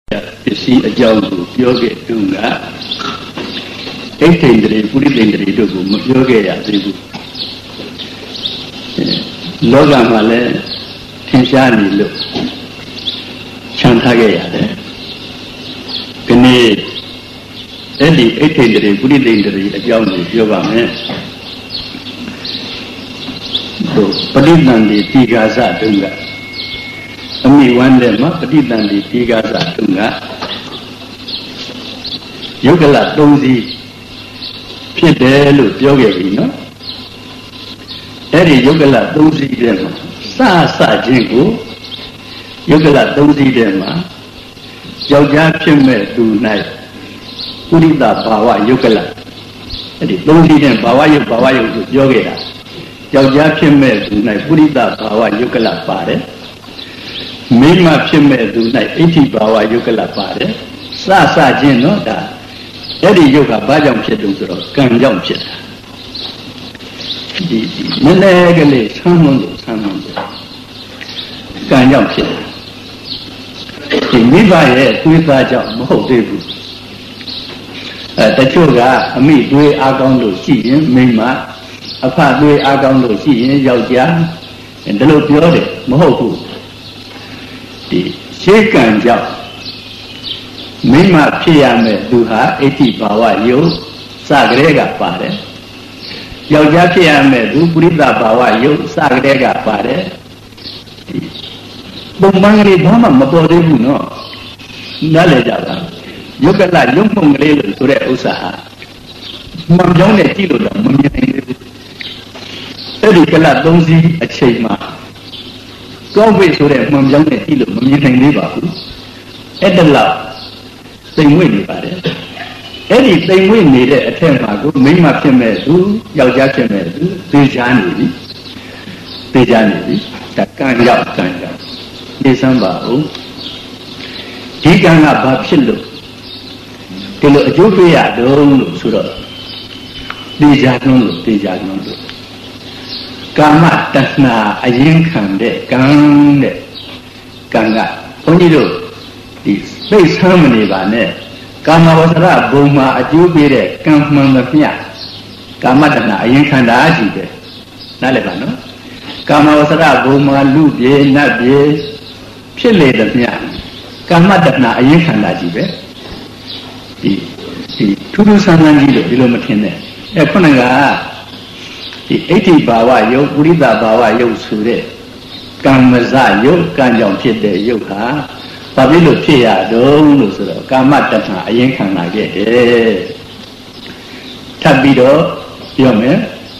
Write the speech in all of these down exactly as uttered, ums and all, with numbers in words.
ပစ္စည်းအကြောင်းကိုပြောခဲ့တုန်းကအိဋ္ဌိန္ဒြေပုရိသေန္ဒြေတို့ကိုမပြောခဲ့ရသေးဘူးလောကမှာလည်းထင်ရှားနေလို့ခြံထားခဲ့ရတယ်ဒီနေ့အဲ့ဒီအိဋ္ဌိန္ဒြေပုရိသေန္ဒြေအကြောင်းကိုပြောပါမယ်တို့ပဋိသန္ဓေတိဃာစတုံကအမိဝမ်းတဲ့မှာပဋိသန္ဓေတိဃာစတုံကယုတ်ကလသုံးစီးဖြစ်တယ်လို့ပြောခဲ့ပြီနော်အဲ့ဒီယုတ်ကလသုံးစီးတဲ့မှာစစချင်းကိုယုတ်ကလသုံးစီးတဲ့မှာယောက်ျားဖြစ်မဲ့သူ၌ပုရိသဘာဝယုတ်ကလအဲ့ဒီသုံးစီးတဲ့ဘာဝယုတ်ဘာဝယုတ်ကိုပြောခဲ့တာယောက်ျားဖြစ်မဲ့သူ၌ပုရိသဘာဝယုတ်ကလပါတယ်မိန်းမဖြစ်မဲ့သူ၌အဋ္ဌိဘာဝယုတ်ကလပါတယ်စစချင်းနော်ဒါအဲ့ဒီယုတ်ကဘာကြောင့်ဖြစ်တုံးဆိုတော့ကံကြောင့်ဖြစ်တာဒီနည်းနည်းကလေးဆန်းမလို့ဆန်းမလို့ကံကြောင့်ဖြစ်တာဒီမိဘရဲ့သွေးသားကြောင့်မဟုတ်သေးဘူးအဲတချို့ကအမိသွေးအားကောင်းလို့ရှိရင်မိန်းမအဖသွေးအားကောင်းလို့ရှိရင်ယောက်ျားဒါလို့ပြောတယ်မဟုတ်ဘူးဒီရှေးကံကြောင့်မိမဖြစ်ရမယ်သူဟာအဋ္ဌိဘာဝယုတ်စကလေးကပါတယ်ယောက်ျားဖြစ်ရမယ်သူပုရိသဘာဝယုတ်စကလေးကပါတယ်ပုံမှန်ကလေးဘာမှမပေါ်သေးဘူးနော်နားလည်ကြပါယုတ်ကလယုတ်ပုံကလေးလို့ဆိုတဲ့ဥစ္စာဟာမှန်ကြောင်းနဲ့ကြည့်လို့တော့မမြင်နိုင်ဘူးအဲ့ဒီကလသုံးစီးအချိန်မှာကောင်းပြီဆိုတဲ့မှန်ကြောင်းနဲ့ကြည့်လို့မမြင်နိုင်သေးပါဘူးအဲ့ဒါလောက်သိမ်ဝိနေပါတယ်အဲ့ဒီသိမ်ဝိနေတဲ့အထက်မှာကိုမိန်းမဖြစ်မဲ့သူယောက်ျားဖြစ်မဲ့သူသိချာနေပြီသိချာနေပြီဒါကံရောက်ကံရောက်သိစမ်းပါဦးဒီကံကဘာဖြစ်လို့ဒီလိုအကျိုးပေးရတော့လို့ဆိုတော့သိချာနှုံးလို့သိချာနှုံးလို့ကာမတဏှာအရင်ခံတဲ့ကံတဲ့ကံကဘုန်းကြီးတို့ဒီသိဆမ်းမနေပါနဲ့ကာမဝဆရဘုံမှာအကျိုးပေးတဲ့ကံမှန်သမျှကာမတဏှာအရင်ခံတာရှိတယ်နားလည်ပါနော်ကာမဝဆရဘုံမှာလူပြေနတ်ပြေဖြစ်လေသမျှကာမတဏှာအရင်ခံတာရှိပဲဒီဒီထူးထူးဆန်းဆန်းကြီးလို့ဒီလိုမထင်နဲ့အဲခုနကဒီအဋ္ဌိဘာဝယုတ်ပုရိသဘာဝယုတ်ဆိုတဲ့ကံမဇယုတ်ကံကြောင့်ဖြစ်တဲ့ယုတ်ဟာဘာဖြစ်လို့ဖြစ်ရတော့လို့ဆိုတော့ကာမတဏှာအရင်ခံလာခဲ့တယ်ထပ်ပြီးတော့ပြောမယ်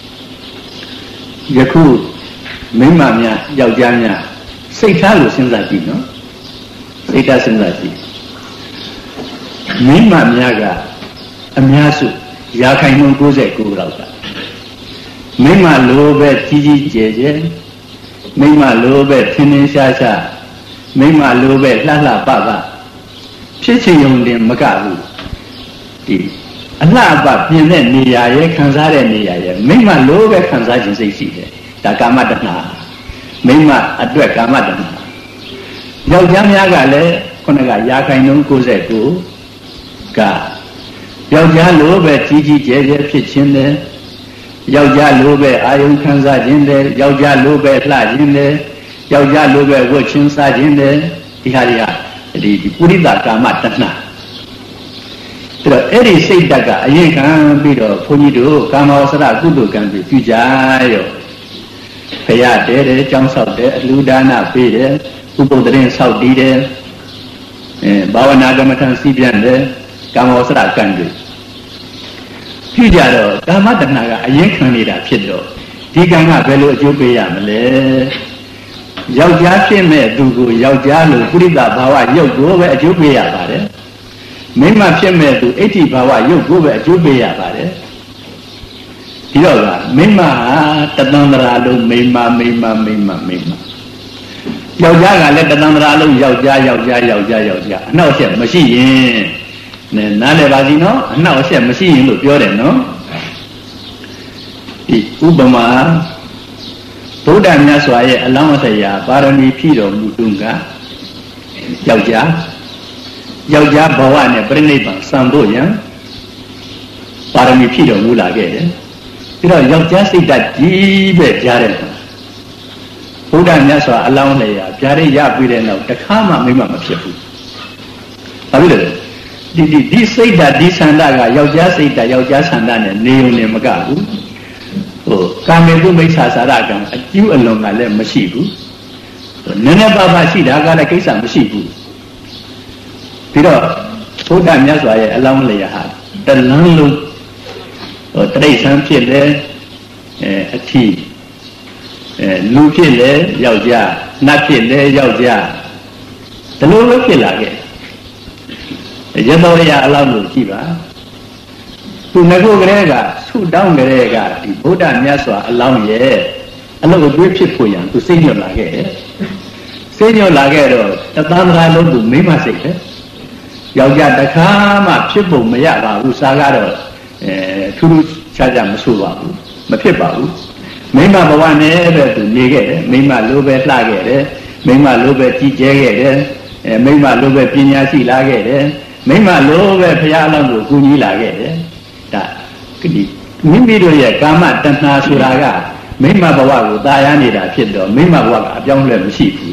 ယခုမိန်းမများယောက်ျားများစိတ်ထားလို့စဉ်းစားကြည့်နော်စိတ်ထားစဉ်းစားကြည့်မိန်းမများကအများစုရာခိုင်နှုန်း၉၉လောက်ကမိန်းမလိုပဲကြီးကြီးကျယ်ကျယ်မိန်းမလိုပဲထင်းထင်းရှားရှားမိန်းမလိုပဲလှလှပပဖြစ်ချင်ုံတင်မကဘူးဒီအလှပပြင်တဲ့နေရာရဲ့ခံစားတဲ့နေရာရဲ့မိန်းမလိုပဲခံစားခြင်းစိတ်ရှိတယ်ဒါကာမတဏှာမိန်းမအတွက်ကာမတဏှာယောက်ျားများကလည်းခုနကရာခိုင်နှုန်း၉၉ကယောက်ျားလိုပဲကြီးကြီးကျယ်ကျယ်ဖြစ်ခြင်းတယ်ယောက်ျားလိုပဲအာယုံခံစားခြင်းတယ်ယောက်ျားလိုပဲလှခြင်းတယ်ယောက်ျားလိုပဲဝတ်ချင်းစားခြင်းတယ်ဒီဟာတွေကဒီပုရိသကာမတဏှာအဲ့တော့အဲ့ဒီစိတ်ဓာတ်ကအရင်ခံပြီးတော့ဘုန်းကြီးတို့ကာမဝဆရကုသိုလ်ကံပြုပြုကြရောဖရာတဲတယ်ကြောင်းဆောက်တယ်အလှူဒါနပေးတယ်ဥပုသ်တရင်ဆောက်တည်တယ်အဲဘာဝနာကမ္မထံစီးပြန်တယ်ကာမဝဆရကံတွေပြုကြတော့ကာမတဏှာကအရင်ခံနေတာဖြစ်တော့ဒီကံကဘယ်လိုအကျိုးပေးရမလဲယောက်ျားဖြစ်မဲ့သူကိုယောက်ျားလိုပုရိသဘာဝရုပ်ကိုပဲအကျိုးပေးရပါတယ်မိန်းမဖြစ်မဲ့သူအဋ္ဌိဘာဝရုပ်ကိုပဲအကျိုးပေးရပါတယ်ဒီတော့ကမိန်းမဟာတသန္တရာလုံးမိန်းမမိန်းမမိန်းမမိန်းမယောက်ျားကလည်းတသန္တရာလုံးယောက်ျားယောက်ျားယောက်ျားယောက်ျားအနှောက်အယှက်မရှိရင်နဲ့နားလည်ပါစီနော်အနှောက်အယှက်မရှိရင်လို့ပြောတယ်နော်ဒီဥပမာဗုဒ္ဓမြတ်စွာရဲ့အလောင်းအစရာပါရမီဖြည့်တော်မူသူကယောက်ျားယောက်ျားဘဝနဲ့ပြိဋိဘံစံဖို့ရန်ပါရမီဖြည့်တော်မူလာခဲ့တယ်ပြီးတော့ယောက်ျားစိတ်ဓာတ်ကြီးပဲကြားတယ်ဘုရားမြတ်စွာအလောင်းလေရာဗျာဒိတ်ရပြီးတဲ့နောက်တခါမှမိမမဖြစ်ဘူးဘာဖြစ်လဲဒီဒီဒီစိတ်ဓာတ်ဒီဆန္ဒကယောက်ျားစိတ်ဓာတ်ယောက်ျားဆန္ဒနဲ့နေုံနဲ့မကဘူးဟိုကာမေတုမိစ္ဆာစာရကံအကျူးအလွန်ကလည်းမရှိဘူးနည်းနည်းပါးပါးရှိတာကလည်းကိစ္စမရှိဘူးပြီးတော့ဘုရားမြတ်စွာရဲ့အလောင်းလျာဟာတလန်းလုံးဟိုတရိษံဖြစ်လေအဲအထီးအဲလူဖြစ်လေယောက်ျားနတ်ဖြစ်လေယောက်ျားဒီလိုပဲဖြစ်လာခဲ့ရသော်ရအလောင်းလို့ကြည့်ပါသူငကုကလေးကဆုတောင်းကလေးကဒီဘုရားမြတ်စွာအလောင်းရဲ့အလုပ်အကျွေးဖြစ်ဖို့ရန်သူစိတ်ညွတ်လာခဲ့တယ်စိတ်ညွတ်လာခဲ့တော့တသန္တရာလုံးသူမိမစိတ်ပဲယောက်ျားတခါမှဖြစ်ဖို့မရပါဘူးစာကတော့အဲထူးထူးခြားခြားမဆိုပါဘူးမဖြစ်ပါဘူးမိမဘဝနဲ့ပဲသူနေခဲ့တယ်မိမလိုပဲလှခဲ့တယ်မိမလိုပဲကြည်ကျဲခဲ့တယ်အဲမိမလိုပဲပညာရှိလာခဲ့တယ်မိမလိုပဲဘုရားအလောင်းကိုကူညီလာခဲ့တယ်ဒါဒီမိမိတို့ရဲ့ကာမတဏှာဆိုတာကမိမဘဝကိုตายရနေတာဖြစ်တော့မိမဘဝကအပြောင်းလဲမရှိဘူး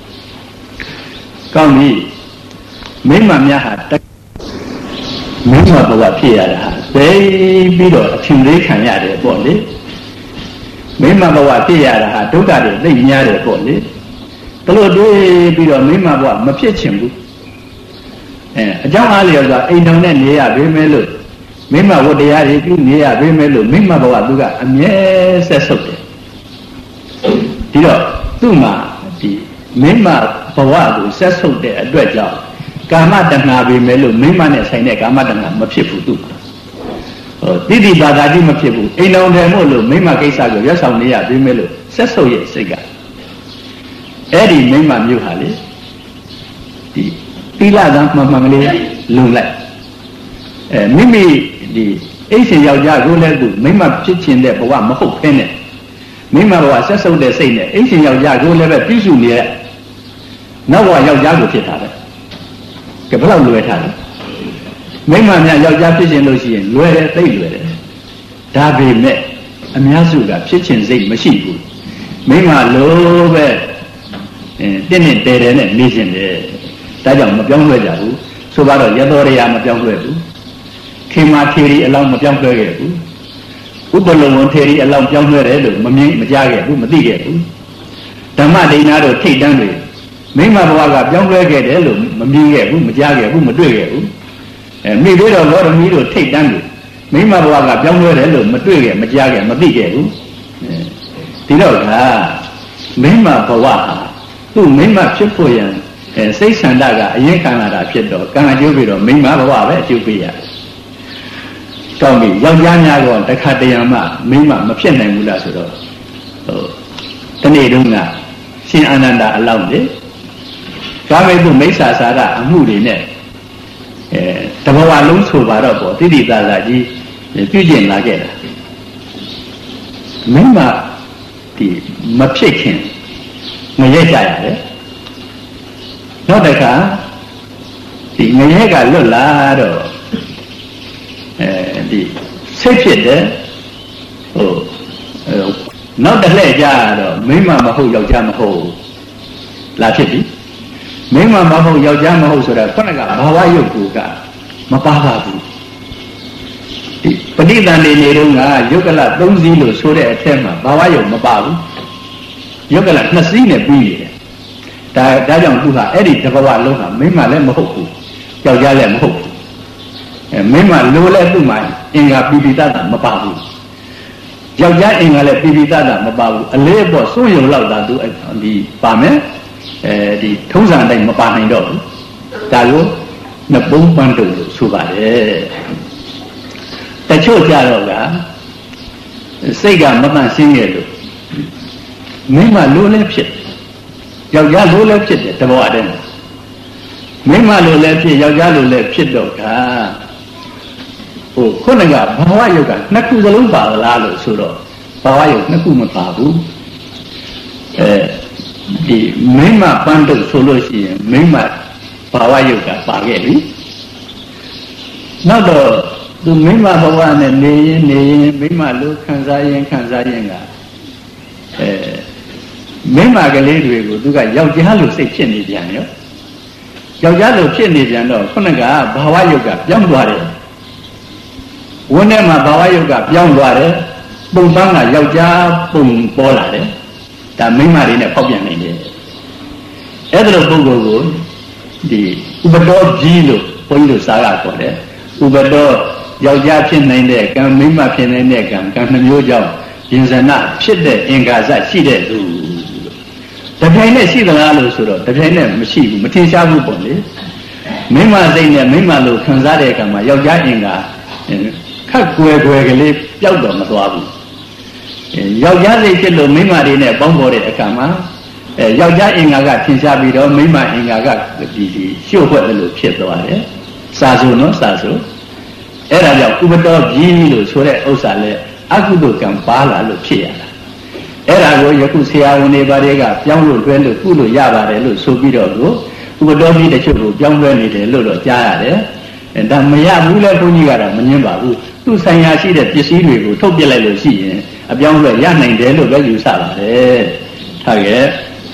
ကောင်းပြီမိမများဟာမိမဘဝဖြစ်ရတာဟာသိပြီးတော့အထင်သေးခံရတယ်ပေါ့လေမိမဘဝဖြစ်ရတာဟာဒုက္ခတွေသိများတယ်ပေါ့လေဒါလို့တွေးပြီးတော့မိမဘဝမဖြစ်ချင်ဘူးအဲအကြောင်းအားလျော်စွာအိမ်တော်နဲ့နေရပေမဲ့လို့မိမဝတ္တရားတွေပြုနေရပေမဲ့လို့မိမဘဝသူကအမြဲဆက်ဆုပ်တယ်ဒီတော့သူ့မှာဒီမိမဘဝကိုဆက်ဆုပ်တဲ့အတွက်ကြောင့်ကာမတဏှာပေမဲ့လို့မိမနဲ့ဆိုင်တဲ့ကာမတဏှာမဖြစ်ဘူးသူ့မှာဟိုတိတိပါဒာတိမဖြစ်ဘူးအိမ်တော်တယ်မို့လို့မိမကိစ္စကိုရွတ်ဆောင်နေရပေမဲ့လို့ဆက်ဆုပ်ရဲ့စိတ်ကအဲ့ဒီမိမမျိုးဟာလေဒီသီလကမှန်မှန်ကလေးလုံလိုက်အဲမိမိဒီအိတ်ရှင်ယောက်ျားကိုလည်းသူမိမဖြစ်ခြင်းတဲ့ဘဝမဟုတ်ဖ ೇನೆ မိမဘဝဆက်ဆုပ်တဲ့စိတ်နဲ့အိတ်ရှင်ယောက်ျားကိုလည်းပဲပြည့်စုံနေတဲ့နောက်ဘဝယောက်ျားကိုဖြစ်တာပဲကဲဘယ်လောက်လွယ်ထားလဲမိမများယောက်ျားဖြစ်ခြင်းလို့ရှိရင်လွယ်တယ်သိလွယ်တယ်ဒါပေမဲ့အများစုကဖြစ်ခြင်းစိတ်မရှိဘူးမိမလိုပဲအဲတင်းနဲ့တဲတယ်နဲ့နေခြင်းတယ်ဒါကြောင့်မပြောင်းလဲကြဘူးဆိုပါတော့ရသောရရမပြောင်းလဲဘူးခေမာထေရီအလောင်းမပြောင်းလဲခဲ့ဘူးဥပလုံဝန်ထေရီအလောင်းပြောင်းလဲတယ်လို့မမြင်မကြားခဲ့ဘူးမသိခဲ့ဘူးဓမ္မဒိဋ္ဌာတို့ထိတ်တန်းတွေမိမဘဝကပြောင်းလဲခဲ့တယ်လို့မမြင်ခဲ့ဘူးမကြားခဲ့ဘူးမတွေ့ခဲ့ဘူးအဲမိသေးတော်လောရမီတို့ထိတ်တန်းတွေမိမဘဝကပြောင်းလဲတယ်လို့မတွေ့ခဲ့မကြားခဲ့မသိခဲ့ဘူးဒီတော့ကမိမဘဝဟာသူ့မိမဖြစ်ဖို့ရန်အဲစိတ်ဆန္ဒကအရင်ခံလာတာဖြစ်တော့ကံအကျိုးပြီးတော့မိမဘဝပဲအကျိုးပေးရတယ်။ကောင်းပြီယောက်ျားများကတခါတရံမှမိမမဖြစ်နိုင်ဘူးလားဆိုတော့ဟိုတနေ့တုန်းကရှင်အာနန္ဒာအလောင်းလေကာမေတုမိစ္ဆာစာရအမှုတွေနဲ့အဲတဘဝလုံးဆိုပါတော့ပေါ့တိတိသာသာကြီးပြုကျင့်လာခဲ့တာမိမဒီမဖြစ်ခင်ငရဲကြရတယ်နောက်တစ်ခါဒီငရဲကလွတ်လာတော့အဲဒီစိတ်ဖြစ်တယ်ဟိုနောက်တစ်လှည့်ကြတော့မိမမဟုတ်ယောက်ျားမဟုတ်လာဖြစ်ပြီမိမမဟုတ်ယောက်ျားမဟုတ်ဆိုတာခုနကဘာဝယုတ်ကူကမပါပါဘူးဒီပဋိသန္ဓေနေတော့ကယုတ်ကလသုံးစီးလို့ဆိုတဲ့အထက်မှာဘာဝယုတ်မပါဘူးယုတ်ကလနှစ်စီးနဲ့ပြီးနေတယ်ဒါဒါကြောင့်သူဟာအဲ့ဒီတဘဝလုံးဟာမိမလည်းမဟုတ်ဘူးယောက်ျားလည်းမဟုတ်ဘူးအဲမိမလိုလဲသူ့မှာအင်္ဂါပိပိတတာမပါဘူးယောက်ျားအင်္ဂါလည်းပိပိတတာမပါဘူးအလေးပေါ့စိုးရုံလောက်တာသူဒီပါမယ်အဲဒီထုံးစံအတိုင်းမပါနိုင်တော့ဘူးဒါလို့နှစ်ပုံးပန်းတုပ်လို့ဆိုပါတယ်တချို့ကြတော့ကစိတ်ကမတန့်ရှင်းရဲ့လို့မိမလိုလဲဖြစ်ယောက်ျားလိုလည်းဖြစ်တယ်တဘောတည်းမိမလိုလည်းဖြစ်ယောက်ျားလိုလည်းဖြစ်တော့ကဟိုခုနကဘာဝယုတ်ကနှစ်ခုစလုံးပါလားလို့ဆိုတော့ဘာဝယုတ်နှစ်ခုမပါဘူးအဲဒီမိမပန်းတုပ်ဆိုလို့ရှိရင်မိမဘာဝယုတ်ကပါခဲ့ပြီနောက်တော့သူမိမဘဝနဲ့နေရင်နေရင်မိမလို့ခံစားရင်ခံစားရင်ကအဲမိမကလေးတွေကိုသူကယောက်ျားလို့စိတ်ဖြစ်နေပြန်ရောယောက်ျားလို့ဖြစ်နေပြန်တော့ခုနကဘာဝယုတ်ကပြောင်းသွားတယ်ဝန်းထဲမှာဘာဝယုတ်ကပြောင်းသွားတယ်ပုံပန်းကယောက်ျားပုံပေါ်လာတယ်ဒါမိမတွေနဲ့ပေါက်ပြန်နေတယ်အဲ့ဒါလိုပုဂ္ဂိုလ်ကိုဒီဥပဒေကြီးလို့ဘုန်းကြီးတို့စာကခေါ်တယ်ဥပဒေယောက်ျားဖြစ်နိုင်တဲ့ကံမိမဖြစ်နိုင်တဲ့ကံကံနှမျိုးကြောင့်ရင်စနာဖြစ်တဲ့အင်္ဂါစရှိတဲ့သူတပြိုင်နဲ့ရှိသလားလို့ဆိုတော့တပြိုင်နဲ့မရှိဘူးမထင်ရှားဘူးပေါ့လေမိမစိတ်နဲ့မိမလို့ခံစားတဲ့အခါမှာယောက်ျားအင်္ဂါခက်ကွယ်ကွယ်ကလေးပျောက်တော့မသွားဘူးယောက်ျားစိတ်ဖြစ်လို့မိမတွေနဲ့ပေါင်းပေါ်တဲ့အခါမှာအဲယောက်ျားအင်္ဂါကထင်ရှားပြီးတော့မိမအင်္ဂါကဒီဒီရှို့ဖွဲ့တယ်လို့ဖြစ်သွားတယ်စာဆိုနော်စာဆိုအဲ့ဒါကြောင့်ဥပဒေကြီးလို့ဆိုတဲ့ဥစ္စာလဲအကုသိုလ်ကံပါလာလို့ဖြစ်ရတာအဲ့ဒါကိုယခုဆရာဝန်တွေဘာတွေကပြောင်းလို့တွဲလို့ကုလို့ရပါတယ်လို့ဆိုပြီးတော့ကိုဥပဒေကြီးတချို့ကိုပြောင်းလဲနေတယ်လို့တော့ကြားရတယ်အဲဒါမရဘူးလဲဘုန်းကြီးကတော့မငင်းပါဘူးသူ့ဆိုင်ရာရှိတဲ့ပစ္စည်းတွေကိုထုတ်ပြလိုက်လို့ရှိရင်အပြောင်းလဲရနိုင်တယ်လို့ပဲယူဆပါတယ်ထားရဲ့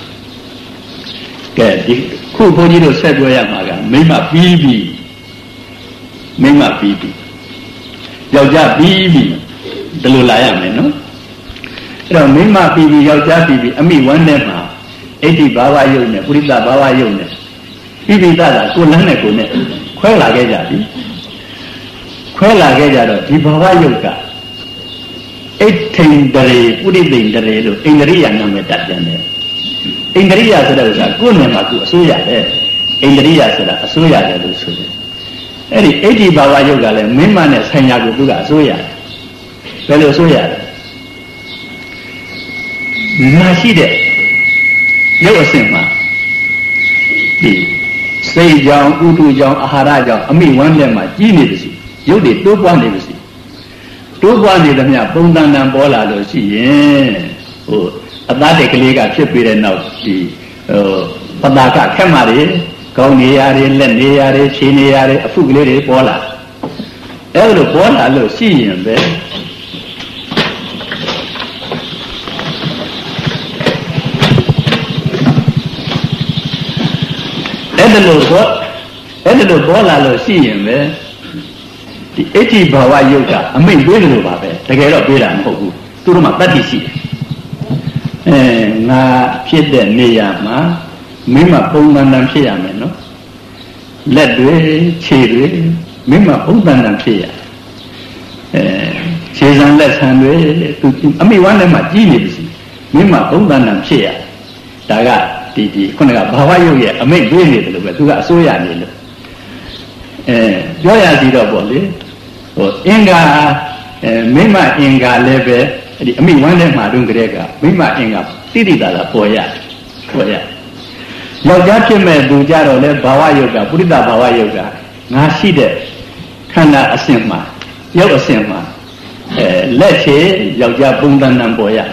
ကဲဒီခုဘုန်းကြီးတို့ဆက်ပြောရမှာကမိမပြီးပြီမိမပြီးပြီယောက်ျားပြီးပြီဒီလိုလာရမယ်နော်အဲ့တော့မိမပြီးပြီယောက်ျားပြီးပြီအမိဝမ်းထဲမှာအဋ္ဌိဘာဝယုတ်နဲ့ပုရိသဘာဝယုတ်နဲ့ပြီးပြီသားကကိုလန်းနဲ့ကိုနဲ့ခွဲလာခဲ့ကြပြီခွဲလာခဲ့ကြတော့ဒီဘာဝယုတ်ကအိဋ္ဌိန္ဒရေပုရိသိန္ဒရေလို့အိန္ဒရိယနာမည်တတ်ပြန်တယ်အိန္ဒရိယဆိုတဲ့ဥစ္စာကိုယ်နဲ့မှကိုအစိုးရတယ်အိန္ဒရိယဆိုတာအစိုးရတယ်လို့ဆိုတယ်အဲ့ဒီအဋ္ဌိဘာဝယုတ်ကလည်းမိမနဲ့ဆိုင်ရာကိုသူကအစိုးရတယ်ဘယ်လိုအစိုးရလဲနာရှိတဲ့ရုပ်အစဉ်မှာဒီစိတ်ကြောင့်ဥတုကြောင့်အာဟာရကြောင့်အမိဝမ်းထဲမှာကြီးနေပါစီရုပ်တွေတိုးပွားနေပါစီတိုးပွားနေသမျှပုံတန်တန်ပေါ်လာလို့ရှိရင်ဟိုအသားတက်ကလေးကဖြစ်ပြီးတဲ့နောက်ဒီဟိုပတာကခက်မှတွေကောင်းနေရတယ်လက်နေရတယ်ခြေနေရတယ်အဖုကလေးတွေပေါ်လာအဲ့လိုပေါ်လာလို့ရှိရင်ပဲအဲ့ဒါလို့ဘောအဲ့ဒါလို့ပေါ်လာလို့ရှိရင်ပဲဒီအဋ္ဌိဘာဝယုတ်ကအမိတ်ပေးတယ်လို့ပါပဲတကယ်တော့ပေးတာမဟုတ်ဘူးသူတို့မှတတ်သိရှိတယ်အဲငါဖြစ်တဲ့နေရာမှာမိမပုံမှန်တန်ဖြစ်ရမယ်နော်လက်တွေခြေတွေမိမပုံမှန်တန်ဖြစ်ရအဲခြေစံလက်ဆံတွေသူအမိဝမ်းထဲမှာကြီးနေပြီမိမပုံမှန်တန်ဖြစ်ရဒါကဒီဒီခုနကဘာဝယုတ်ရဲ့အမိတ်ပေးနေတယ်လို့ပဲသူကအစိုးရနေလို့အဲပြောရစီတော့ပေါ့လေဟိုအင်္ဂါအဲမိမအင်္ဂါလည်းပဲဒီအမိဝမ်းထဲမှာတုန်းကတည်းကမိမအင်္ဂါတိတိတာတာပေါ်ရပေါ်ရယောက်ျားဖြစ်မဲ့သူကြတော့လေဘာဝယုတ်ကပုရိသဘာဝယုတ်ကငါရှိတဲ့ခန္ဓာအစဉ်မှာရုပ်အစဉ်မှာအဲလက်ချေယောက်ျားပုံသဏ္ဍာန်ပေါ်ရ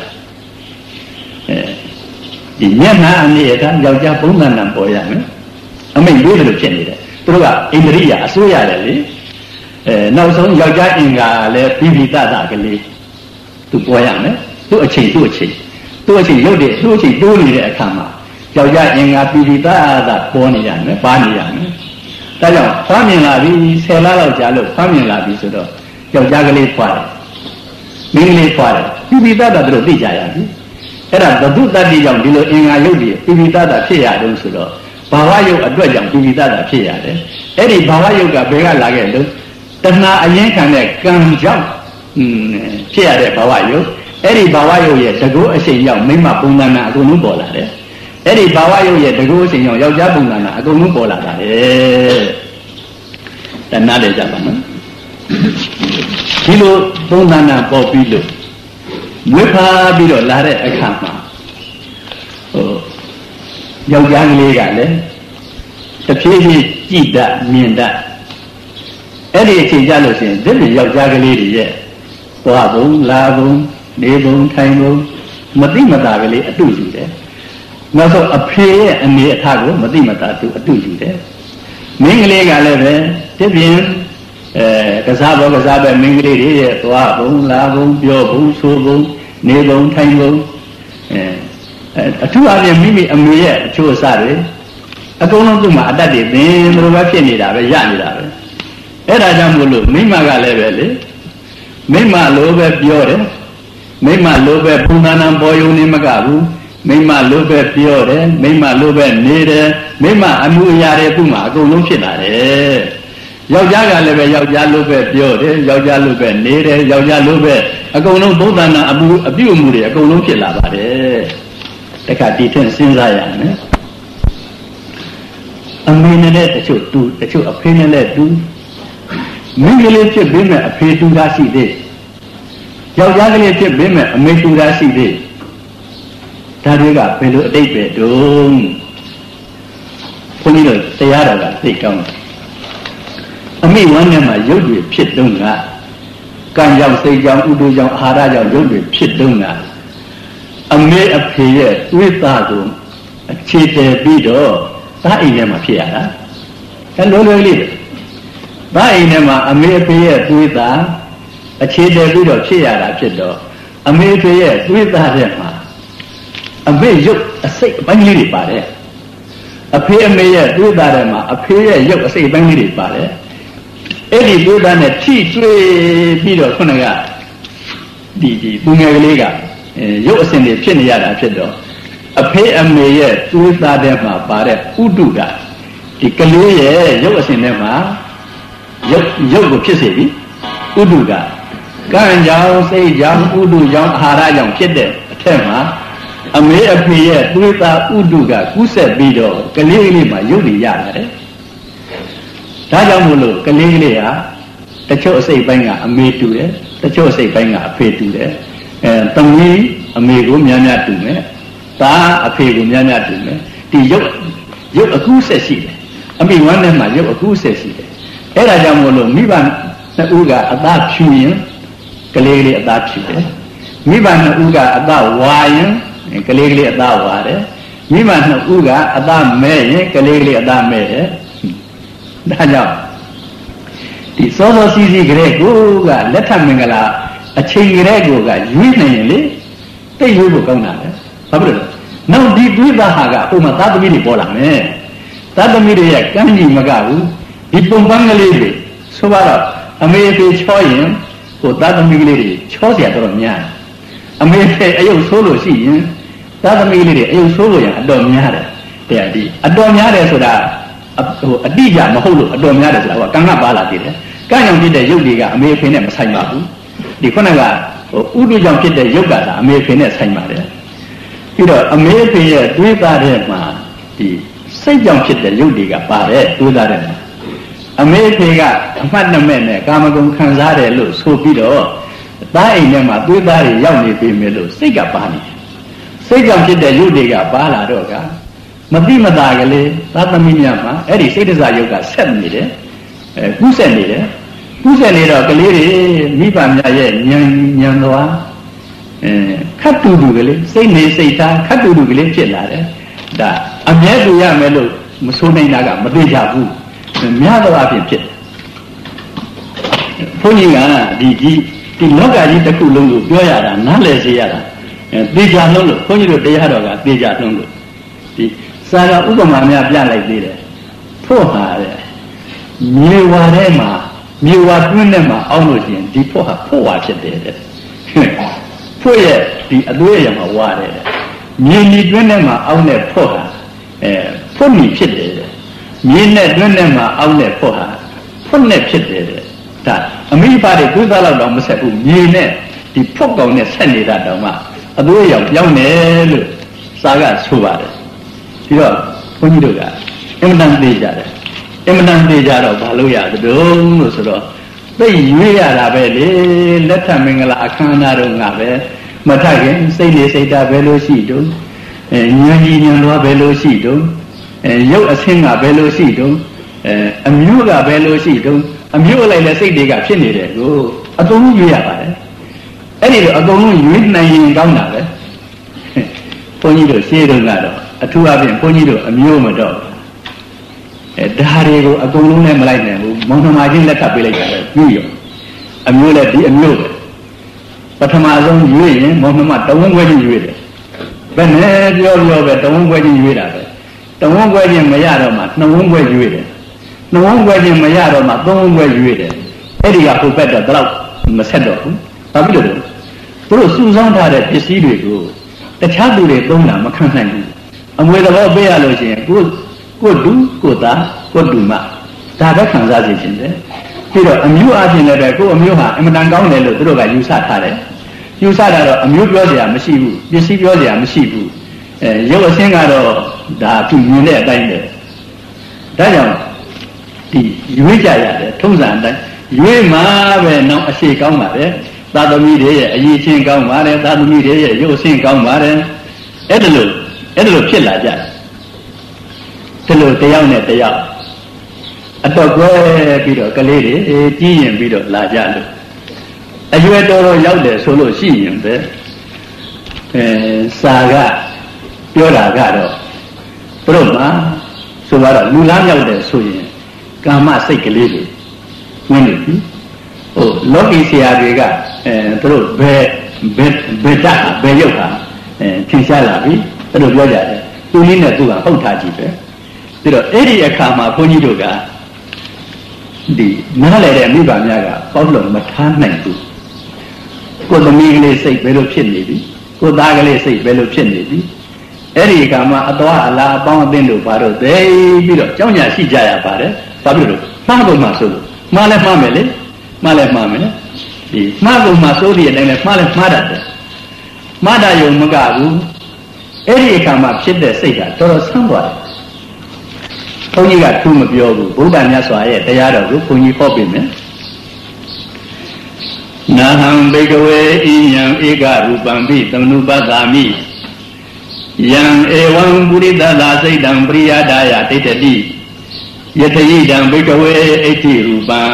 အဲဒီမျက်နှာအနေအထားယောက်ျားပုံသဏ္ဍာန်ပေါ်ရမယ်အမိတ်လေးလို့ဖြစ်နေတယ်သူတို့ကအိန္ဒြိယအစိုးရတယ်လေအဲနောက်ဆုံးယောက်ျားအင်္ဂါလည်းပြီးပြီးတတကလေးသူပေါ်ရမယ်သူ့အချိန်သူ့အချိန်သူ့အချိန်ရုပ်တွေသူ့အချိန်တိုးနေတဲ့အခါမှာယောက်ျားအင်္ဂါပြီးပြီးတတပေါ်နေရမယ်ပါနေရမယ်ဒါကြောင့်ဖွားမြင်လာပြီဆယ်လလောက်ကြာလို့ဖွားမြင်လာပြီဆိုတော့ယောက်ျားကလေးဖွားတယ်မိန်းကလေးဖွားတယ်ပြီးပြီးတတသူတို့သိကြရပြီအဲ့ဒါဘုဒ္ဓတတ္တိကြောင့်ဒီလိုအင်္ဂါရုပ်တွေပြီးပြီးတတဖြစ်ရတုံးဆိုတော့ဘာဝယုတ်အတွက်ကြောင့်ပြီးပြီးတတဖြစ်ရတယ်အဲ့ဒီဘာဝယုတ်ကဘယ်ကလာခဲ့လို့တဏှာအရင်ခံတဲ့ကံကြောင့်ဖြစ်ရတဲ့ဘာဝယုတ်အဲ့ဒီဘာဝယုတ်ရဲ့တကုအချိန်ကြောင့်မိမပုံသဏ္ဍာန်အကုန်လုံးပေါ်လာတယ်အဲ့ဒီဘာဝယုတ်ရဲ့တကုအချိန်ကြောင့်ယောက်ျားပုံသဏ္ဍာန်အကုန်လုံးပေါ်လာတာလေတဏှာတွေကြပါနော်ဒီလိုပုံသဏ္ဍာန်ပေါ်ပြီးလို့ဝိဖာပြီးတော့လာတဲ့အခါမှာဟိုယောက်ျားကလေးကလည်းတဖြည်းဖြည်းကြည်တတ်မြင်တတ်အဲ့ဒီအချိန်ကြလို့ရှိရင်ဒီလိုယောက်ျားကလေးတွေရဲ့သွားပုံလာပုံနေပုံထိုင်ပုံမတိမတာကလေးအတုယူတယ်နောက်ဆုံးအဖေရဲ့အနေအထားကိုမတိမတာသူအတုယူတယ်မင်းကလေးကလည်းပဲတပြင်းအဲကစားဘောကစားပဲမင်းကလေးတွေရဲ့သွားဘုံလာဘုံပြောဘုံဆိုဘုံနေဘုံထိုင်ဘုံအဲအထူးအပြင်မိမိအမေရဲ့အချိုးအစားတွေအကုန်လုံးသူ့မှာအတတ်တွေသင်ဘယ်လိုပဲဖြစ်နေတာပဲရနေတာပဲအဲ့ဒါကြောင့်မို့လို့မိမကလည်းပဲလေမိမလိုပဲပြောတယ်မိမလိုပဲဘုံသဏ္ဍာန်ပေါ်ယုံနေမကဘူးမိမလိုပဲပြောတယ်မိမလိုပဲနေတယ်မိမအမှုအရာတွေသူ့မှာအကုန်လုံးဖြစ်လာတယ်ယောက်ျားကလည်းပဲယောက်ျားလိုပဲပြောတယ်ယောက်ျားလိုပဲနေတယ်ယောက်ျားလိုပဲအကုန်လုံးဘုံသဏ္ဍာန်အမှုအပြုအမူတွေအကုန်လုံးဖြစ်လာပါတယ်တခါဒီထက်စဉ်းစားရမယ်အမေနဲ့တချို့တူတချို့အဖေနဲ့လည်းတူမိန်းကလေးဖြစ်ပြီးမဲ့အဖေတူတာရှိသေးယောက်ျားကလေးဖြစ်ပြီးမဲ့အမေတူတာရှိသေးဒါတွေကဘယ်လိုအတိတ်ပဲတုံးဘုန်းကြီးတို့တရားတော်ကသိကောင်းတယ်အမိဝမ်းထဲမှာရုပ်တွေဖြစ်တုံးကကံကြောင့်စိတ်ကြောင့်ဥဒုကြောင့်အာဟာရကြောင့်ရုပ်တွေဖြစ်တုံးကအမေအဖေရဲ့သွေးသားကိုအခြေတည်ပြီးတော့သားအိမ်ထဲမှာဖြစ်ရတာအဲလိုလိုလေးသားအိမ်ထဲမှာအမေအဖေရဲ့သွေးသားအခြေတည်ပြီးတော့ဖြစ်ရတာဖြစ်တော့အမေအဖေရဲ့သွေးသားထဲမှာအမေရုပ်အစိတ်အပိုင်းလေးတွေပါတယ်အဖေအမေရဲ့သွေးသားထဲမှာအဖေရဲ့ရုပ်အစိတ်အပိုင်းလေးတွေပါတယ်အဲ့ဒီသွေးသားနဲ့ထိတွေ့ပြီးတော့ခုနကဒီဒီသူငယ်ကလေးကရုပ်အစဉ်တွေဖြစ်နေရတာဖြစ်တော့အဖေအမေရဲ့သွေးသားထဲမှာပါတဲ့ဥဒုကဒီကလေးရဲ့ရုပ်အစဉ်ထဲမှာရုပ်ရုပ်ကိုဖြစ်စေပြီဥဒုကကံကြောင့်စိတ်ကြောင့်ဥဒုကြောင့်အာဟာရကြောင့်ဖြစ်တဲ့အထက်မှာအမေအဖေရဲ့သွေးသားဥဒုကကူးဆက်ပြီးတော့ကလေးကလေးမှာရုပ်တွေရလာတယ်ဒါကြောင့်မို့လို့ကလေးကလေးဟာတချို့အစိတ်ပိုင်းကအမေတူတယ်တချို့အစိတ်ပိုင်းကအဖေတူတယ်အဲသမီးအမေကိုများများတူမယ်သားအဖေကိုများများတူမယ်ဒီရုပ်ရုပ်အကူးဆက်ရှိတယ်အမိဝမ်းထဲမှာရုပ်အကူးဆက်ရှိတယ်အဲ့ဒါကြောင့်မို့လို့မိဘနှစ်ဦးကအသားဖြူရင်ကလေးလေးအသားဖြူတယ်မိဘနှစ်ဦးကအသားဝါရင်ကလေးလေးအသားဝါတယ်မိဘနှစ်ဦးကအသားမဲရင်ကလေးလေးအသားမဲတယ်ဒါကြောင့်ဒီစောစောစီးစီးကလေးကိုကလက်ထမင်္ဂလာအချိန်ကလေးကိုကရွေးနေရင်လေတိတ်ရွေးဖို့ကောင်းတာလေဘာဖြစ်လို့နောက်ဒီတွေးသားဟာကဥမာသာသမီတွေပေါ်လာမယ်သာသမီတွေရဲ့ကမ်းကြီးမကဘူးဒီပုံပန်းကလေးတွေဆိုတော့အမေဖေချောရင်ဟိုသာသမီကလေးတွေချောเสียတော့များအမေဖေအယုတ်ဆိုးလို့ရှိရင်သာသမီလေးတွေအယုတ်ဆိုးလို့ရအတော်များတယ်တဲ့ဒီအတော်များတယ်ဆိုတာဟိုအတိအကျမဟုတ်လို့အတော်များတယ်ဆိုတာကကံကပါလာသေးတယ်ကံကြောင့်ဖြစ်တဲ့ရုပ်တွေကအမေဖေနဲ့မဆိုင်ပါဘူးဒီခုနကဟိုဥဒုကြောင့်ဖြစ်တဲ့ရုပ်ကသာအမေဖေနဲ့ဆိုင်ပါတယ်ပြီးတော့အမေဖေရဲ့တွေးသားတဲ့မှာဒီစိတ်ကြောင့်ဖြစ်တဲ့ရုပ်တွေကပါတယ်တွေးသားတဲ့မှာအမေဖေကအမှတ်နမဲ့နဲ့ကာမဂုဏ်ခံစားတယ်လို့ဆိုပြီးတော့သားအိမ်ထဲမှာတွေးသားတွေရောက်နေပြီမယ်လို့စိတ်ကပါနေတယ်စိတ်ကြောင့်ဖြစ်တဲ့ရုပ်တွေကပါလာတော့ကမတိမတာကလေးသာသမီများမှာအဲ့ဒီစိတ်တစားရုပ်ကဆက်နေတယ်အဲကူးဆက်နေတယ်ကူးဆက်နေတော့ကလေးတွေမိဘများရဲ့ဉာဏ်ဉာဏ်သွားအဲခတ်တူတူကလေးစိတ်နေစိတ်ထားခတ်တူတူကလေးဖြစ်လာတယ်ဒါအမြဲတူရမယ်လို့မဆိုနိုင်တာကမသိကြဘူးများသောအားဖြင့်ဖြစ်တယ်ဘုန်းကြီးကဒီဒီဒီလောကကြီးတစ်ခုလုံးကိုပြောရတာနားလည်စေရတာအဲသိကြလုံးလို့ဘုန်းကြီးတို့တရားတော်ကသိကြလုံးလို့ဒီစာကဥပမာများပြလိုက်သေးတယ်ဖို့ဟာတဲ့မြေဝါထဲမှာမြေဝါတွင်းထဲမှာအောင်းလို့ရှိရင်ဒီဖို့ဟာဖို့ဝါဖြစ်တယ်တဲ့ဖို့ရဲ့ဒီအသွေးရမှာဝါတယ်တဲ့မြေနီတွင်းထဲမှာအောင်းတဲ့ဖို့ဟာအဲဖို့နီဖြစ်တယ်တဲ့မြေနဲ့တွင်းထဲမှာအောင်းတဲ့ဖို့ဟာဖို့နဲ့ဖြစ်တယ်တဲ့ဒါအမိဖားတွေသွေးသားလောက်တော့မဆက်ဘူးမြေနဲ့ဒီဖို့ကောင်နဲ့ဆက်နေတာတောင်မှအသွေးရောင်ပြောင်းတယ်လို့စာကဆိုပါတယ်ပြီးတော့ဘုန်းကြီးတို့ကအင်မတန်သေးကြတယ်အင်မတန်သေးကြတော့ဘာလို့ရသတုံးလို့ဆိုတော့သိရွေးရတာပဲလေလက်ထမင်္ဂလာအခမ်းအနားတော့ငါပဲမထခင်စိတ်လေးစိတ်ဓာတ်ပဲလို့ရှိတုံးအဲဉာဏ်ကြီးဉာဏ်တော်ပဲလို့ရှိတုံးအဲရုပ်အဆင်းကပဲလို့ရှိတုံးအဲအမျိုးကပဲလို့ရှိတုံးအမျိုးလိုက်လဲစိတ်တွေကဖြစ်နေတယ်ကိုအကုန်လုံးရွေးရပါတယ်အဲ့ဒီတော့အကုန်လုံးရွေးနိုင်ရင်ကောင်းတာပဲဘုန်းကြီးတို့ရှင်းတော့ကတော့အထူးအဖြင့်ဘုန်းကြီးတို့အမျိုးမတော့ဒါတွေကိုအကုန်လုံးနဲ့မလိုက်နိုင်ဘူးမောင်နှမချင်းလက်ထပ်ပေးလိုက်တာပဲပြီးရောအမျိုးလည်းဒီအမျိုးပဲပထမဆုံးရွေးရင်မောင်နှမတဝန်းခွဲချင်းရွေးတယ်ဘယ်နဲ့ပြောပြောပဲတဝန်းခွဲချင်းရွေးတာပဲတဝန်းခွဲချင်းမရတော့မှနှစ်ဝန်းခွဲရွေးတယ်နှစ်ဝန်းခွဲချင်းမရတော့မှသုံးဝန်းခွဲရွေးတယ်အဲ့ဒီကဟိုဘက်တော့တော့မဆက်တော့ဘူးဘာဖြစ်လို့လဲသူတို့စုဆောင်းထားတဲ့ပစ္စည်းတွေကိုတခြားသူတွေသုံးတာမခံနိုင်ဘူးအမွေသဘောပေးရလို့ရှိရင်ကိုကိုတူကိုသားကိုတူမဒါပဲခံစားစေချင်တယ်ပြီးတော့အမျိုးအချင်းလည်းပဲကိုအမျိုးဟာအမတန်ကောင်းတယ်လို့သူတို့ကယူဆထားတယ်ယူဆတာတော့အမျိုးပြောစရာမရှိဘူးပစ္စည်းပြောစရာမရှိဘူးအဲရုပ်အချင်းကတော့ဒါသူမြင်တဲ့အတိုင်းပဲဒါကြောင့်ဒီရွေးကြရတယ်ထုံးစံအတိုင်းရွေးမှာပဲနောက်အရှိကောင်းပါတယ်သာသမီတွေရဲ့အရေးချင်းကောင်းပါတယ်သာသမီတွေရဲ့ရုပ်အချင်းကောင်းပါတယ်အဲ့ဒါလို့အဲ့ဒါလို့ဖြစ်လာကြတယ်ဒီလိုတယောက်နဲ့တယောက်အတော့ကွဲပြီးတော့ကလေးတွေကြီးရင်ပြီးတော့လာကြလို့အရွယ်တော်တော်ရောက်တယ်ဆိုလို့ရှိရင်ပဲအဲစာကပြောတာကတော့ဘုရုမှာဆိုတော့လူလားရောက်တယ်ဆိုရင်ကာမစိတ်ကလေးတွေဝင်နေပြီဟိုလောကီဆရာတွေကအဲသူတို့ဘယ်ဘယ်ဘယ်တတ်ဘယ်ရုပ်ဟာအဲထင်ရှားလာပြီသူတို့ပြောကြတယ်သူနည်းနဲ့သူကဟုတ်ထားကြည့်ပဲပြီးတော့အဲ့ဒီအခါမှာဘုန်းကြီးတို့ကဒီနားလည်တဲ့မိဘများကပေါက်လို့မထားနိုင်ဘူးကိုယ်သမီးကလေးစိတ်ဘယ်လိုဖြစ်နေပြီကိုယ်သားကလေးစိတ်ဘယ်လိုဖြစ်နေပြီအဲ့ဒီအခါမှာအသွားအလားအပေါင်းအသင်းတို့ဘာလို့သိပြီးတော့ကြောင်းညာရှိကြရပါတယ်ဘာဖြစ်လို့မှားကုန်မှာဆိုလို့မှားလဲမှားမယ်လေမှားလဲမှားမယ်လေဒီမှားကုန်မှာစိုးတဲ့အတိုင်းလဲမှားလဲမှားတတ်တယ်မှားတာယုံမကဘူးအဲ့ဒီအခါမှာဖြစ်တဲ့စိတ်ကတော်တော်ဆန်းသွားတယ်ဘုန်းကြီးကသူ့မပြောဘူးဘုရားမြတ်စွာရဲ့တရားတော်ကိုဘုန်းကြီးဟောပေးမယ်နာဟံဘေကဝေဣယံဧကရူပံပိသမနုပသမိယံဧဝံပုရိသသာစိတ်တံပရိယဒါယတိတ္တိယတယိတံဘေကဝေအဋ္ဌိရူပံ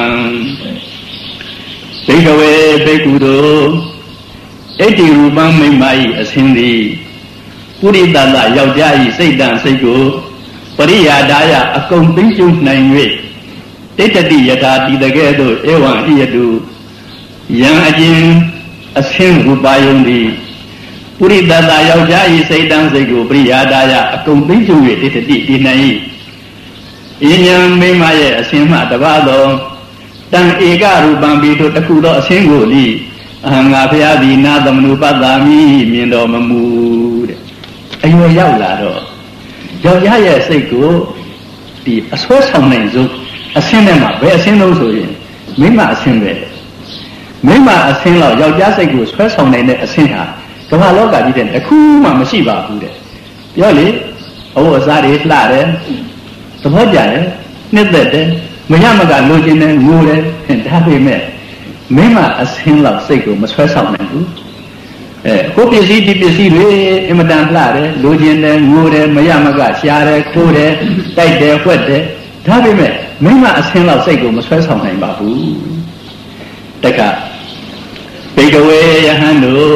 ဘေကဝေဘေကုတို့အဋ္ဌိရူပံမိမ္မာဤအစင်းသည်ပုရိသသာယောက်ျားဤစိတ်တံစိတ်ကိုပရိယာဒါယအကုန်သိကျုံနိုင်၍တိတ္တိယထာဒီတကဲ့သို့ဧဝံဣယတုယံအကျဉ်အဆင်းရူပါယုံသည်ပုရိသတာယောက်ျားဤစိတ်တန်းစိတ်ကိုပရိယာဒါယအကုန်သိကျုံ၍တိတ္တိတည်နိုင်၏အញ្ញံမိမရဲ့အဆင်းမှတပါသောတံဧကရူပံပိထိုတခုသောအဆင်းကိုလိအဟံငါဖျားသည်နာသမနုပတ္တာမိမြင်တော်မမူတဲ့အရွယ်ရောက်လာတော့ယောက်ျားရဲ့စိတ်ကိုဒီအဆွဲဆောင်နိုင်စို့အဆင်းထဲမှာဘယ်အဆင်းလို့ဆိုရင်မိမအဆင်းပဲမိမအဆင်းတော့ယောက်ျားစိတ်ကိုဆွဲဆောင်နိုင်တဲ့အဆင်းဟာကမ္ဘာလောကကြီးတဲ့တခုမှမရှိပါဘူးတဲ့ပြောလေအဝတ်အစားတွေလှတယ်သဘောကျတယ်နှစ်သက်တယ်မရမကလိုချင်တယ်ငိုတယ်ဒါပေမဲ့မိမအဆင်းလောက်စိတ်ကိုမဆွဲဆောင်နိုင်ဘူးအဲကိုပစ္စည်းဒီပစ္စည်းတွေအင်မတန်လှတယ်လိုချင်တယ်ငိုတယ်မရမကရှားတယ်ခိုးတယ်တိုက်တယ်ဝှက်တယ်ဒါပေမဲ့မိမအဆင်းလောက်စိတ်ကိုမဆွဲဆောင်နိုင်ပါဘူးတက္ကဘေကဝေယဟန်တို့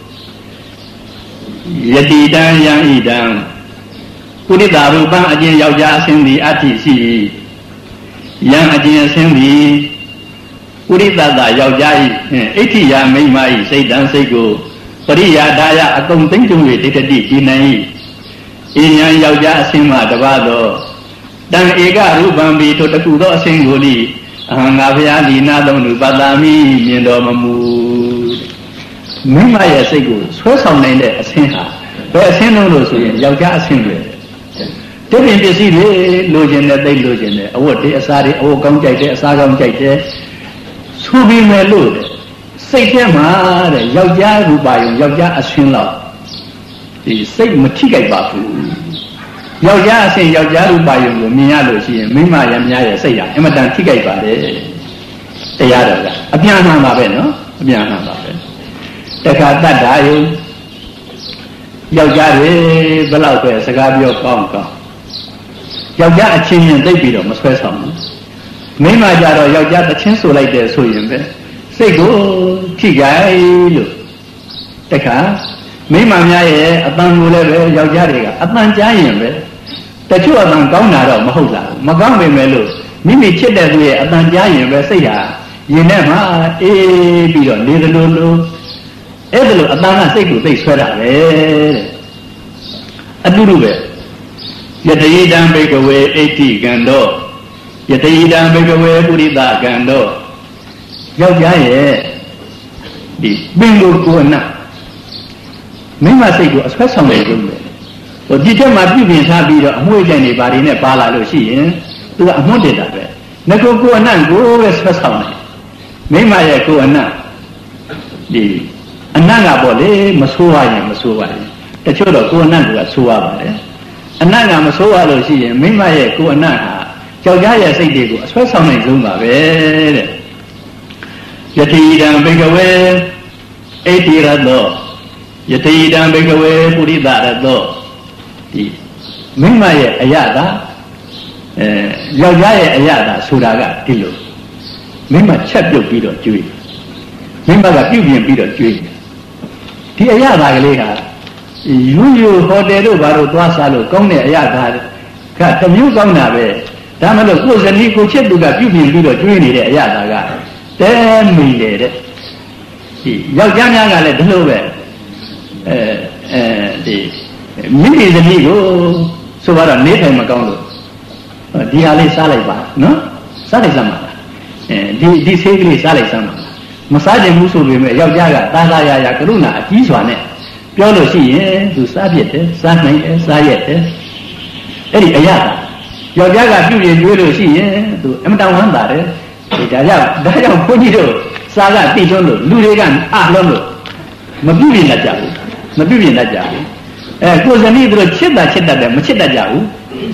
ယတိတံယံဣတံပုရိသရူပံအကျဉ်ယောက်ျားအဆင်းသည်အဋ္ဌိရှိယံအကျဉ်အဆင်းသည်ပုရိသတာယောက်ျားဤအဋ္ဌိယမိမ္မာဤစိတ်တံစိတ်ကိုပရိယာဒါယအကုန်သိမ့်ကျုံ၍တိတ္တိကြည်နိုင်၏အញ្ញံယောက်ျားအဆင်းမှတပါသောတံဧကရူပံပိထိုတခုသောအဆင်းကိုလိအဟံငါဖျားသည်နာသုံးလူပတ္တာမိမြင်တော်မမူမိမရဲ့စိတ်ကိုဆွဲဆောင်နိုင်တဲ့အဆင်းဟာဘယ်အဆင်းလို့လို့ဆိုရင်ယောက်ျားအဆင်းတွေတိပင်ပစ္စည်းတွေလိုချင်တဲ့သိလိုချင်တဲ့အဝတ်တွေအစားတွေအဝတ်ကောင်းကြိုက်တယ်အစားကောင်းကြိုက်တယ်ဆူပြီးမဲ့လို့စိတ်ထဲမှာတဲ့ယောက်ျားရူပါယုံယောက်ျားအဆင်းလောက်ဒီစိတ်မထိကြိုက်ပါဘူးယောက်ျားအဆင်းယောက်ျားရူပါယုံကိုမြင်ရလို့ရှိရင်မိမရများရဲ့စိတ်ဟာအမတန်ထိကြိုက်ပါလေတရားတော်ကအပြန်အလှန်ပါပဲနော်အပြန်အလှန်ပါပဲတခါတတ်တာယုံယောက်ျားတွေဘယ်လောက်ပဲစကားပြောကောင်းကောင်းယောက်ျားအချင်းချင်းသိပ်ပြီးတော့မဆွဲဆောင်ဘူးမိန်းမကြတော့ယောက်ျားတစ်ချင်းဆိုလိုက်တယ်ဆိုရင်ပဲစိတ်ကိုထိကြိုက်လို့တခါမိန်းမများရဲ့အတန်ကိုလည်းပဲယောက်ျားတွေကအတန်ကြားရင်ပဲတချို့အတန်ကောင်းတာတော့မဟုတ်လားမကောင်းပေမဲ့လို့မိမိချစ်တဲ့သူရဲ့အတန်ကြားရင်ပဲစိတ်ဟာရင်ထဲမှာအေးပြီးတော့နေသလိုလိုအဲ့ဒါလိုအတန်ကစိတ်ကိုသိဆွဲတာပဲတဲ့အတူတူပဲယတယေတံဘိကဝေအဋ္ဌိကံတော့ယတယေတံဘိကဝေပုရိသကံတော့ယောက်ျားရဲ့ဒီပင်ကိုကိုယ်နာမိမစိတ်ကိုအဆွဲဆောင်နေလို့ပဲဟိုဒီထက်မှပြုပြင်ထားပြီးတော့အမွှေးကြိုင်တွေဘာတွေနဲ့ပါလာလို့ရှိရင်သူကအမွှတ်တက်တာပဲငါကိုကိုယ်အနံ့ကိုပဲဆွဲဆောင်တယ်မိမရဲ့ကိုယ်အနံ့ဒီအနံ့ကပေါ့လေမဆိုးရရင်မဆိုးပါဘူးတချို့တော့ကိုယ်အနံ့ကဆိုးရပါတယ်အနံ့ကမဆိုးရလို့ရှိရင်မိမရဲ့ကိုယ်အနံ့ဟာကြောက်ကြရဲ့စိတ်တွေကိုအဆွဲဆောင်နိုင်ဆုံးပါပဲတဲ့ယတိတံဘိကဝေဣတိရတောယတိတံဘိကဝေပုရိသရတောဒီမိမရဲ့အယတာအဲယောက်ျားရဲ့အယတာဆိုတာကဒီလိုမိမချက်ပြုတ်ပြီးတော့ကျွေးမိမကပြုတ်ပြင်ပြီးတော့ကျွေးဒီအယတာကလေးဟာယူယူဟိုတယ်တို့ဘာလို့သွားစားလို့ကောင်းတဲ့အယတာကတမျိုးကောင်းတာပဲဒါမှမဟုတ်ကိုယ်ဇနီးကိုချစ်သူကပြုတ်ပြင်ပြီးတော့ကျွေးနေတဲ့အယတာကတဲမိလေတဲ့ဒီယောက်ျားများကလည်းဒီလိုပဲအဲအဲဒီမိမိဇနီးကိုဆိုတော့နေထိုင်မကောင်းလို့ဒီဟာလေးစားလိုက်ပါနော်စားလိုက်စမ်းပါအဲဒီဒီဆေးကလေးစားလိုက်စမ်းပါမစားကြဘူးဆိုပေမဲ့ယောက်ျားကသာသာရရကရုဏာအကြီးစွာနဲ့ပြောလို့ရှိရင်သူစားပြစ်တယ်စားနိုင်တယ်စားရက်တယ်အဲ့ဒီအရာယောက်ျားကပြုရင်ကျွေးလို့ရှိရင်သူအမတန်ဝမ်းသာတယ်ဒါကြောင့်ဒါကြောင့်ဘုန်းကြီးတို့စားကတိထွန်းလို့လူတွေကအားလုံးလို့မပြုပြင်တတ်ကြဘူးမပြုပြင်တတ်ကြဘူးအဲကိုယ်ဇနီးတို့ချစ်တာချစ်တတ်တယ်မချစ်တတ်ကြဘူး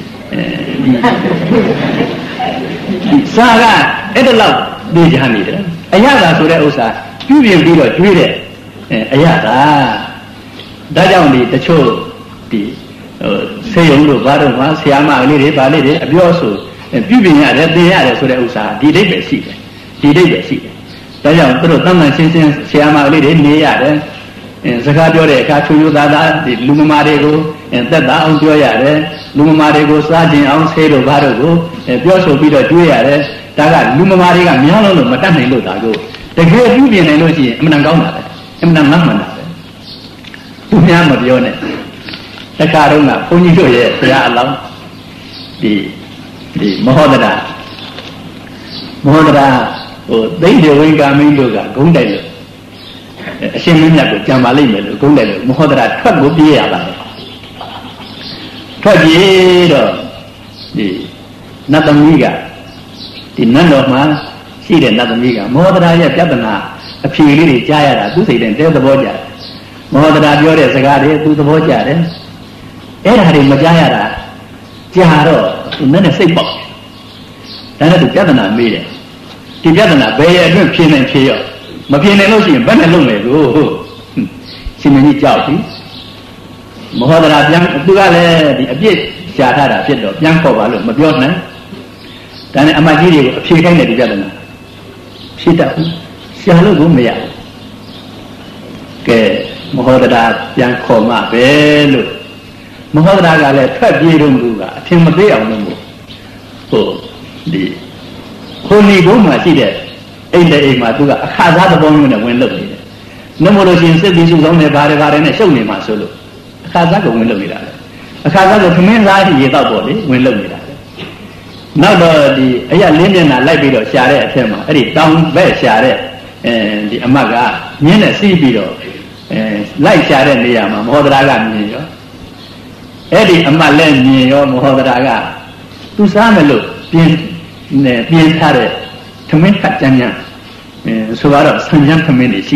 အဲဒီစားကအဲ့ဒါလောက်နေကြနေတယ်အရာသာဆိုတဲ့ဥစ္စာပြုပြင်ပြီးတော့ကျွေးတဲ့အရာသာဒါကြောင့်ဒီတချို့ဒီဟိုဆေးရုံတို့ဘာတို့မှာဆရာမလေးတွေဗာလေးတွေအပြောဆိုပြုပြင်ရတယ်သင်ရတယ်ဆိုတဲ့ဥစ္စာဒီအိတ်ပဲရှိတယ်ဒီအိတ်ပဲရှိတယ်ဒါကြောင့်သူတို့တမန်ချင်းချင်းဆရာမလေးတွေနေရတယ်စကားပြောတဲ့အခါချူချူသားသားဒီလူမမာတွေကိုသက်သာအောင်ပြောရတယ်လူမမာတွေကိုစားကျင်အောင်ဆေးတို့ဘာတို့ကိုပြောဆိုပြီးတော့ကျွေးရတယ်ဒါကလူမမာတွေကများလုံးလို့မတတ်နိုင်လို့ဒါကိုတကယ်ပြုပြင်နိုင်လို့ရှိရင်အမှန်ကောင်းတာပဲအမှန်မှန်မှန်တာပဲသူများမပြောနဲ့တခါတော့ကဘုန်းကြီးတို့ရဲ့ဆရာအလောင်းဒီဒီမဟောဒရာမဟောဒရာဟိုသိဉ္ဇဝိကာမင်းတို့ကဂုံးတိုက်လို့အရှင်မင်းမြတ်ကိုကြံပါလိမ့်မယ်လို့ဂုံးတိုက်လို့မဟောဒရာထွက်ကိုပြေးရပါတယ်ထွက်ပြေးတော့ဒီနတ်သမီးကဒီနတ်တော်မှာရှိတဲ့နတ်သမီးကမဟောဒရာရဲ့ပြဿနာအဖြေလေးတွေကြားရတာသူစိတ်နဲ့တဲသဘောကျတယ်မဟောဒရာပြောတဲ့စကားတွေသူသဘောကျတယ်အဲ့ဒါတွေမကြားရတာကြာတော့သူနဲ့စိတ်ပေါက်ဒါနဲ့သူပြဿနာမေးတယ်ဒီပြဿနာဘယ်ရဲ့အတွက်ဖြေနိုင်ဖြေရောမဖြေနိုင်လို့ရှိရင်ဘယ်နဲ့လုပ်မယ်လို့ရှင်မင်းကြီးကြောက်ပြီမဟောဒရာပြန်သူကလည်းဒီအပြစ်ရှာထားတာဖြစ်တော့ပြန်ခေါ်ပါလို့မပြောနိုင်ဒါနဲ့အမကြီးတွေကိုအဖြေခိုင်းတယ်ဒီပြဿနာဖြေတတ်ဘူးရှာလို့ကိုမရဘူးကဲမဟောဒရာပြန်ခေါ်မှပဲလို့မဟောဒရာကလည်းထွက်ပြေးတော့သူကအထင်မသေးအောင်လို့ဟိုဒီခိုးလီဘုံမှာရှိတဲ့အိမ်တဲ့အိမ်မှာသူကအခါစားသဘောမျိုးနဲ့ဝင်လုပ်နေတယ်နှမို့လို့ရှိရင်စစ်ပြီးစုဆောင်နေပါတယ်ပါတယ်နဲ့ရှုပ်နေမှာဆိုလို့အခါစားကဝင်လုပ်နေတာလေအခါစားကသမင်းစားရေတော့ပေါ့လေဝင်လုပ်နေတာလေနောက်တော့ဒီအရာလင်းမျက်နှာလိုက်ပြီးတော့ရှာတဲ့အထက်မှာအဲ့ဒီတောင်ဘက်ရှာတဲ့အဲဒီအမတ်ကမြင်းနဲ့စီးပြီးတော့အဲလိုက်ရှာတဲ့နေရာမှာမဟောဒရာကမြင်ရောအဲ့ဒီအမတ်လည်းမြင်ရောမဟောဒရာကသူစားမယ်လို့ပြင်းနေပြင်းထားတဲ့သမင်းခတ်ကြမ်းကြမ်းအဲဆိုတော့ဆန်ကြမ်းသမင်းတွေရှိ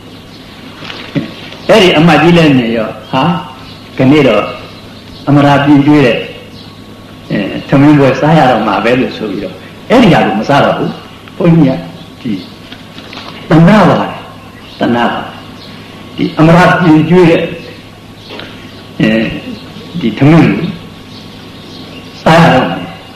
အဲ့ဒီအမတ်ကြီးလည်းမြင်ရောဟာခဏတော့အမရာပြင်းကျွေးတဲ့အဲသမင်းပွဲစားရတော့မှာပဲလို့ဆိုပြီးတော့အဲ့ဒီဟာကိုမစားတော့ဘူးဘုန်းကြီးကဒီတဏှာပါတဏှာပါဒီအမရာပြင်းကျွေးတဲ့အဲဒီသမင်းစားရတော့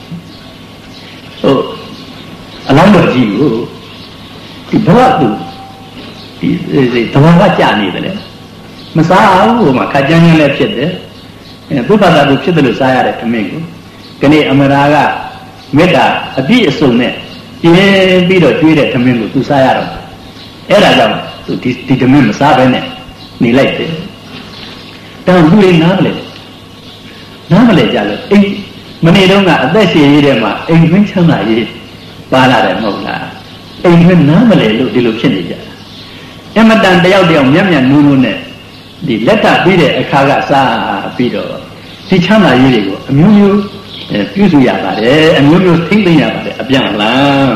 ဟုတ်အလောင်းတော်ကြီးကိုဒီဘဝသူဒီသဘာဝကြနေတယ်လေမစားဘူးဟိုမှာခက်ကြမ်းကြမ်းလည်းဖြစ်တယ်သူဘာသာသူဖြစ်တယ်လို့စားရတဲ့ထမင်းကိုခဏအမရာကမေတ္တာအပြည့်အစုံနဲ့ပြင်းပြီးတော့ကျွေးတဲ့ထမင်းကိုသူစားရတော့အဲ့ဒါကြောင့်သူဒီဒီထမင်းမစားဘဲနဲ့နေလိုက်တယ်တောင်လူလေးနားမလဲနားမလဲကြလို့အိမ်မနေတော့ကအသက်ရှင်ရတဲ့မှာအိမ်တွင်းချမ်းသာရေးပါလာတယ်မဟုတ်လားအိမ်တွင်းနားမလဲလို့ဒီလိုဖြစ်နေကြတာအမတန်တယောက်တယောက်မျက်မျက်နူးနူးနဲ့ဒီလက်ထပ်ပြီးတဲ့အခါကစားပြီးတော့ဒီချမ်းသာရေးတွေကိုအမျိုးမျိုးပြုစုရပါတယ်အမျိုးမျိုးထိမ့်သိမ့်ရပါတယ်အပြန်လား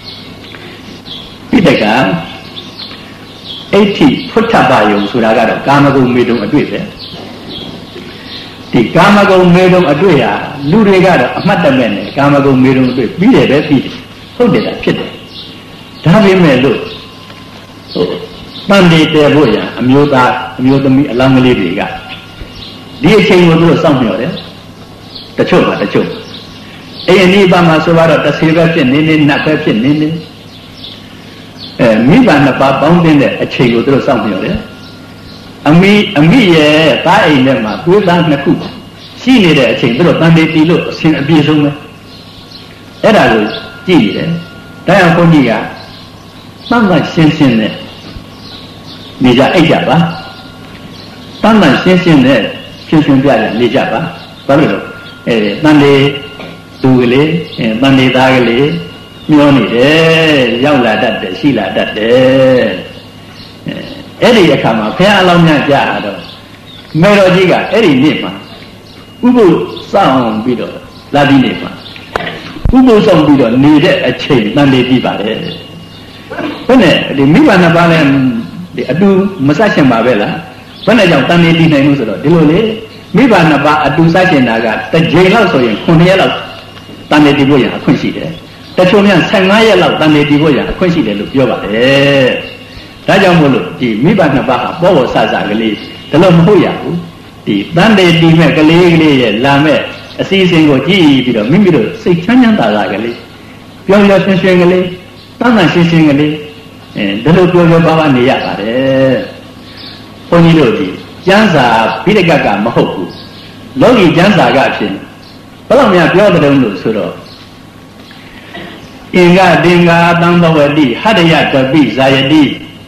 ပြီးတဲ့ကအဋ္ဌိဖွတ်ထပါယုံဆိုတာကတော့ကာမဂုဏ်မေတုံအတွေ့ပဲဒီကာမဂုဏ်မေတုံအတွေ့ဟာလူတွေကတော့အမှတ်တမဲ့နဲ့ကာမဂုဏ်မေတုံအတွေ့ပြီးတယ်ပဲပြီးတယ်ဟုတ်တယ်တာဖြစ်တယ်ဒါပေမဲ့လို့ဟိုတန်တေတယ်ဖို့ရအမျိုးသားအမျိုးသမီးအလောင်းကလေးတွေကဒီအချိန်ကိုသူတို့စောင့်မျှော်တယ်တချို့ပါတချို့အဲ့ဒီနိဗ္ဗာန်မှာဆိုတော့တစ်ဆေပဲဖြစ်နေနေနတ်ပဲဖြစ်နေနေအဲမိဘနှစ်ပါးပေါင်းတဲ့အချိန်ကိုသူတို့စောင့်မျှော်တယ်အမိအမိရဲ့သားအိမ်ထဲမှာသွေးသားနှစ်ခုရှိနေတဲ့အချိန်သူတို့တန်တေတီလို့အစဉ်အပြေဆုံးပဲအဲ့ဒါကိုကြည့်နေတယ်ဒါကြောင့်ဘုန်းကြီးကမှန်မှန်ရှင်းရှင်းနဲ့နေကြအိတ်ကြပါတမ်းမှန်ရှင်းရှင်းနဲ့ဖြည့်ရှင်ပြရနေကြပါဘာလို့လဲအဲတန်လေသူကလေးအဲတန်လေသားကလေးမျောနေတယ်ရောက်လာတတ်တယ်ရှိလာတတ်တယ်အဲအဲ့ဒီအခါမှာဘုရားအလောင်းများကြားတော့မေတော်ကြီးကအဲ့ဒီနေ့မှာဥပုသ်ဆောင်ပြီးတော့လာပြီးနေမှာဥပုသ်ဆောင်ပြီးတော့နေတဲ့အချိန်တန်လေပြီးပါတယ်ဘယ်နဲ့ဒီမိဘနှစ်ပါးနဲ့ဒီအတူမဆက်ရှင်ပါပဲလားဘယ်နဲ့ကြောင့်တန်နေတည်နိုင်လို့ဆိုတော့ဒီလိုလေမိဘနှစ်ပါးအတူဆက်ရှင်တာကတစ်ကြိမ်လောက်ဆိုရင်ခုနှစ်ရက်လောက်တန်နေတည်ဖို့ရအခွင့်ရှိတယ်တချို့များဆယ်ငါးရက်လောက်တန်နေတည်ဖို့ရအခွင့်ရှိတယ်လို့ပြောပါတယ်ဒါကြောင့်မို့လို့ဒီမိဘနှစ်ပါးဟာပေါ်ပေါ်ဆဆကလေးဒါလို့မဟုတ်ရဘူးဒီတန်နေတည်မဲ့ကလေးကလေးရဲ့လာမဲ့အစီအစဉ်ကိုကြည့်ပြီးတော့မိမိတို့စိတ်ချမ်းချမ်းသာသာကလေးပြောပြောရွှင်ရွှင်ကလေးတန်တန်ရှင်းရှင်းကလေးအဲဒါလိုပြောပြောပါပါနေရပါတယ်ဘုန်းကြီးတို့ဒီကျမ်းစာဘိဓကကမဟုတ်ဘူးလောကီကျမ်းစာကဖြစ်ဘယ်တော့မှပြောတဲ့လို့ဆိုတော့အင်္ဂတင်္ဂသံဘဝတိဟတယတပိဇာယတိ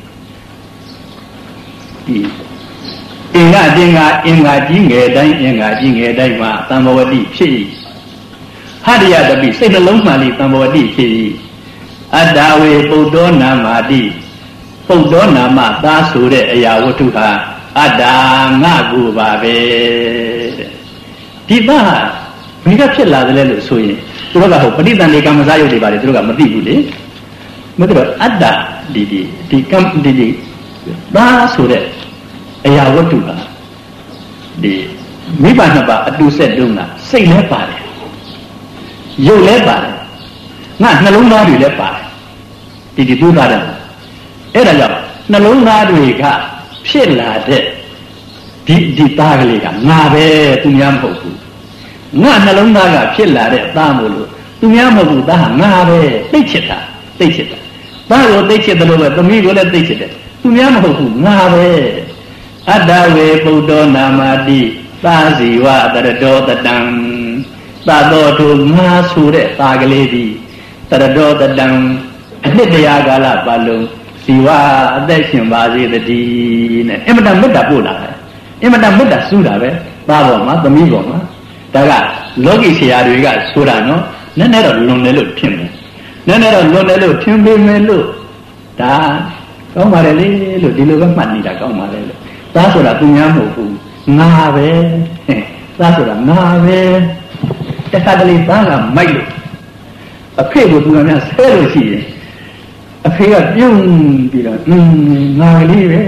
ဒီအင်္ဂတင်္ဂအင်္ဂကြီးငယ်တိုင်းအင်္ဂကြီးငယ်တိုင်းမှာသံဘဝတိဖြစ်၏ဟတယတပိစိတ်နှလုံးမှန်လေးသံဘဝတိဖြစ်၏အတ္တဝေပုတ္တောနာမာတိပုတ္တောနာမသားဆိုတဲ့အရာဝတ္ထုဟာအတ္တငါကိုပါပဲဒီသားဘယ်ကဖြစ်လာတယ်လဲလို့ဆိုရင်သူတို့ကဟိုပဋိသန္ဓေကမ္မဇယုတ်တွေပါတယ်သူတို့ကမသိဘူးလေမသိတော့အတ္တဒီဒီဒီကံဒီဒီသားဆိုတဲ့အရာဝတ္ထုဟာဒီမိဘနှစ်ပါးအတူဆက်တုံးတာစိတ်လည်းပါတယ်ရုပ်လည်းပါတယ်ငါနှလုံးသားတွေလည်းပါတယ်ဒီဒီသူသားတယ်အဲ့ဒါကြောင့်နှလုံးသားတွေကဖြစ်လာတဲ့ဒီဒီသားကလေးကငါပဲသူများမဟုတ်ဘူးငါနှလုံးသားကဖြစ်လာတဲ့သားမို့လို့သူများမဟုတ်ဘူးသားဟာငါပဲသိချစ်တာသိချစ်တာသားကိုသိချစ်တယ်လို့ပဲသမီးကိုလည်းသိချစ်တယ်သူများမဟုတ်ဘူးငါပဲအတ္တဝေပုတ္တောနာမာတိသာဇီဝတရတောတတံသာတော်သူငါဆိုတဲ့သားကလေးဒီတရတောတတံအနှစ်တရားကာလပတ်လုံးဇီဝအသက်ရှင်ပါစေတည်းနဲ့အင်မတန်မေတ္တာပို့လာတယ်အင်မတန်မေတ္တာစူးတာပဲသားပေါ်မှာသမီးပေါ်မှာဒါကလောကီဆရာတွေကဆိုတာနော်နည်းနည်းတော့လွန်တယ်လို့ထင်တယ်နည်းနည်းတော့လွန်တယ်လို့ထင်ပေမဲ့လို့ဒါကောင်းပါတယ်လေလို့ဒီလိုပဲမှတ်နေတာကောင်းပါတယ်လို့သားဆိုတာသူများမဟုတ်ဘူးငါပဲသားဆိုတာငါပဲတခါတလေသားကမိုက်လို့အဖေကိုသူကများဆဲလို့ရှိရင်အဖေကပြုံးပြီးတော့อืมငါလေးပဲ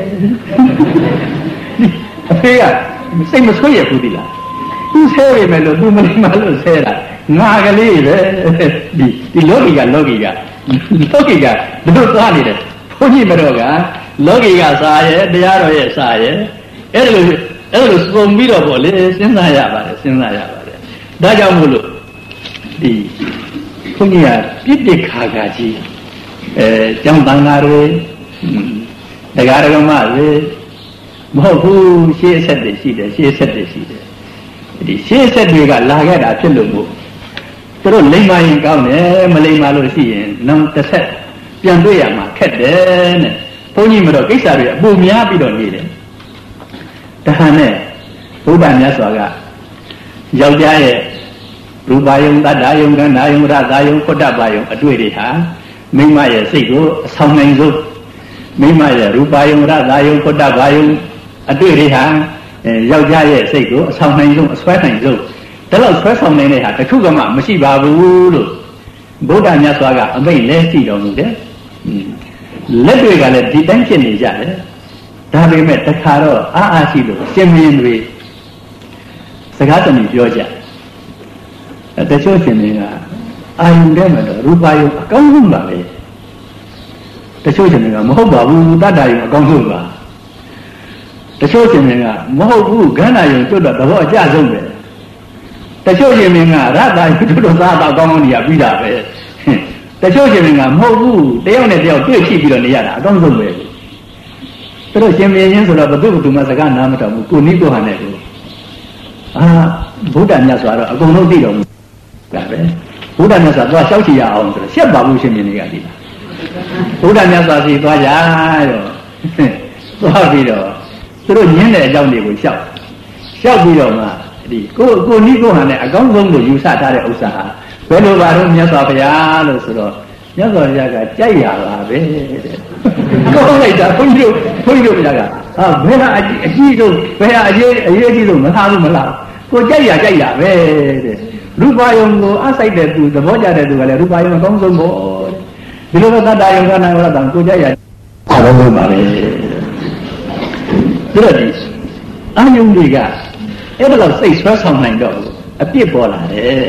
အဖေကစိတ်မဆွေးရဘူးဒီလားသူဆဲရမယ်လို့သူမလေးမလို့ဆဲတာငါကလေးပဲဒီဒီလောကီကလောကီကလောကီကဘယ်လိုသွားနေတယ်ဘုန်းကြီးမတော်ကလောကီကစာရဲ့တရားတော်ရဲ့စာရဲ့အဲ့လိုအဲ့လိုစုံပြီးတော့ပေါ့လေစဉ်းစားရပါတယ်စဉ်းစားရပါတယ်ဒါကြောင့်မို့လို့ဒီဘုန်းကြီးကပြစ်ပြစ်ခါခါကြီးအဲကျောင်းတန်ဃာတွေတရားဓမ္မတွေမဟုတ်ဘူးရှေးအဆက်တွေရှိတယ်ရှေးအဆက်တွေရှိတယ်ဒီရှေ့ဆက်တွေကလာခဲ့တာဖြစ်လို့မို့သူတို့လိမ္မာရင်ကောင်းတယ်မလိမ္မာလို့ရှိရင်နောက်တစ်ဆက်ပြန်တွေ့ရမှာခက်တယ်နဲ့ဘုန်းကြီးမတော်ကိစ္စတွေအပူများပြီးတော့နေတယ်တခါနဲ့ဘုရားမြတ်စွာကယောက်ျားရဲ့ရူပါယုံတတ္တယုံကန္နာယုံရတာယုံခုတ္တပါယုံအတွေ့တွေဟာမိမရဲ့စိတ်ကိုအဆောင်နိုင်ဆုံးမိမရဲ့ရူပါယုံရတာယုံခုတ္တပါယုံအတွေ့တွေဟာယောက်ျားရဲ့စိတ်ကိုအဆောင်နိုင်ဆုံးအဆွဲနိုင်ဆုံးဒါလို့ဆွဲဆောင်နေတဲ့ဟာတခုကမှမရှိပါဘူးလို့ဘုရားမြတ်စွာကအမိန့်လဲကြည့်တော်မူတယ်လက်တွေကလည်းဒီတိုင်းဖြစ်နေကြတယ်ဒါပေမဲ့တခါတော့အာအာရှိလို့ရှင်မင်းတွေစကားသမီးပြောကြတချို့ရှင်တွေကအာယုန်ထဲမှာတော့ရူပါယုံအကောင်းဆုံးပါပဲတချို့ရှင်တွေကမဟုတ်ပါဘူးတတ္တယုံအကောင်းဆုံးပါတချို့ရှင်တွေကမဟုတ်ဘူးခန္ဓာယုံကျွတ်တော့သဘောအကျဆုံးပဲတချို့ရှင်တွေကရတ္တယုံကျွတ်တော့သာသာကောင်းကောင်းနေရပြီးတာပဲတချို့ရှင်တွေကမဟုတ်ဘူးတယောက်နဲ့တယောက်တွေ့ရှိပြီးတော့နေရတာအကောင်းဆုံးပဲသူတို့ရှင်မင်းချင်းဆိုတော့ဘုသူ့ဘသူမှစကားနားမတော်ဘူးကိုနိကိုဟာနဲ့ကိုအာဘုရားမြတ်စွာတော့အကုန်လုံးသိတော်မူတာပဲဘုရားမြတ်စွာသွားလျှောက်ချရအောင်ဆိုတော့ရှက်ပါဘူးရှင်မင်းတွေကဒီလားဘုရားမြတ်စွာစီသွားကြရောသွားပြီးတော့သူတို့ညင်းတဲ့အကြောင်းတွေကိုလျှောက်လျှောက်ပြီးတော့မှဒီကိုကိုနိကိုဟာနဲ့အကောင်းဆုံးကိုယူဆထားတဲ့ဥစ္စာဟာဘယ်လိုပါတော့မြတ်စွာဘုရားလို့ဆိုတော့မြတ်စွာဘုရားကကြိုက်ရပါပဲတဲ့ကောင်းလိုက်တာဘုန်းကြီးတို့ဘုန်းကြီးတို့ဘုရားကဟာဘယ်ဟာအကြီးဆုံးဘယ်ဟာအရေးအရေးကြီးဆုံးမလားဘူးမလားကိုကြိုက်ရကြိုက်ရပဲတဲ့ရူပါယုံကိုအဆိုင်တဲ့သူသဘောကျတဲ့သူကလည်းရူပါယုံအကောင်းဆုံးပေါ့ဒီလိုပဲတတ္တယုံကနာယုံရတာကိုကြိုက်ရအကောင်းဆုံးပါပဲဒါတော့ဒီအာယုံတွေကအဲ့ဒါတော့စိတ်ဆွဲဆောင်နိုင်တော့အပြစ်ပေါ်လာတယ်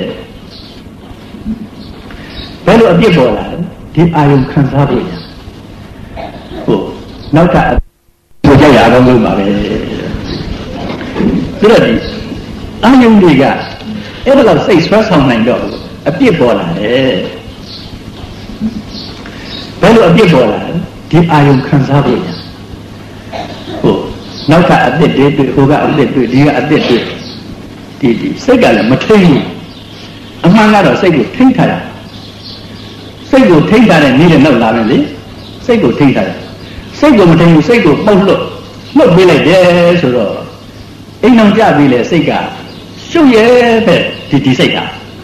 ဘယ်လိုအပြစ်ပေါ်လာလဲဒီအာယုံခံစားဖို့ရဟုတ်နောက်ထပ်ကိုကြိုက်ရအကောင်းဆုံးပါပဲဒါတော့ဒီအာယုံတွေကအဲ့ဒါတော့စိတ်ဆွဲဆောင်နိုင်တော့အပြစ်ပေါ်လာတယ်ဘယ်လိုအပြစ်ပေါ်လာလဲဒီအာယုံခံစားဖို့ရဟုတ်နောက်ထပ်အပြစ်တွေတွေ့ဟိုကအပြစ်တွေ့ဒီကအပြစ်တွေ့ဒီဒီစိတ်ကလည်းမထိန်ဘူးအမှန်ကတော့စိတ်ကိုထိန်းထားတာစိတ်ကိုထိန်းထားတဲ့နေ့နဲ့နောက်လာမယ်လေစိတ်ကိုထိန်းထားတယ်စိတ်ကိုမထိန်းဘူးစိတ်ကိုပုတ်လွတ်လွတ်ပေးလိုက်တယ်ဆိုတော့အိမ်အောင်ကြပြီလေစိတ်ကရှုပ်ရဲတဲ့ဒီဒီစိတ်က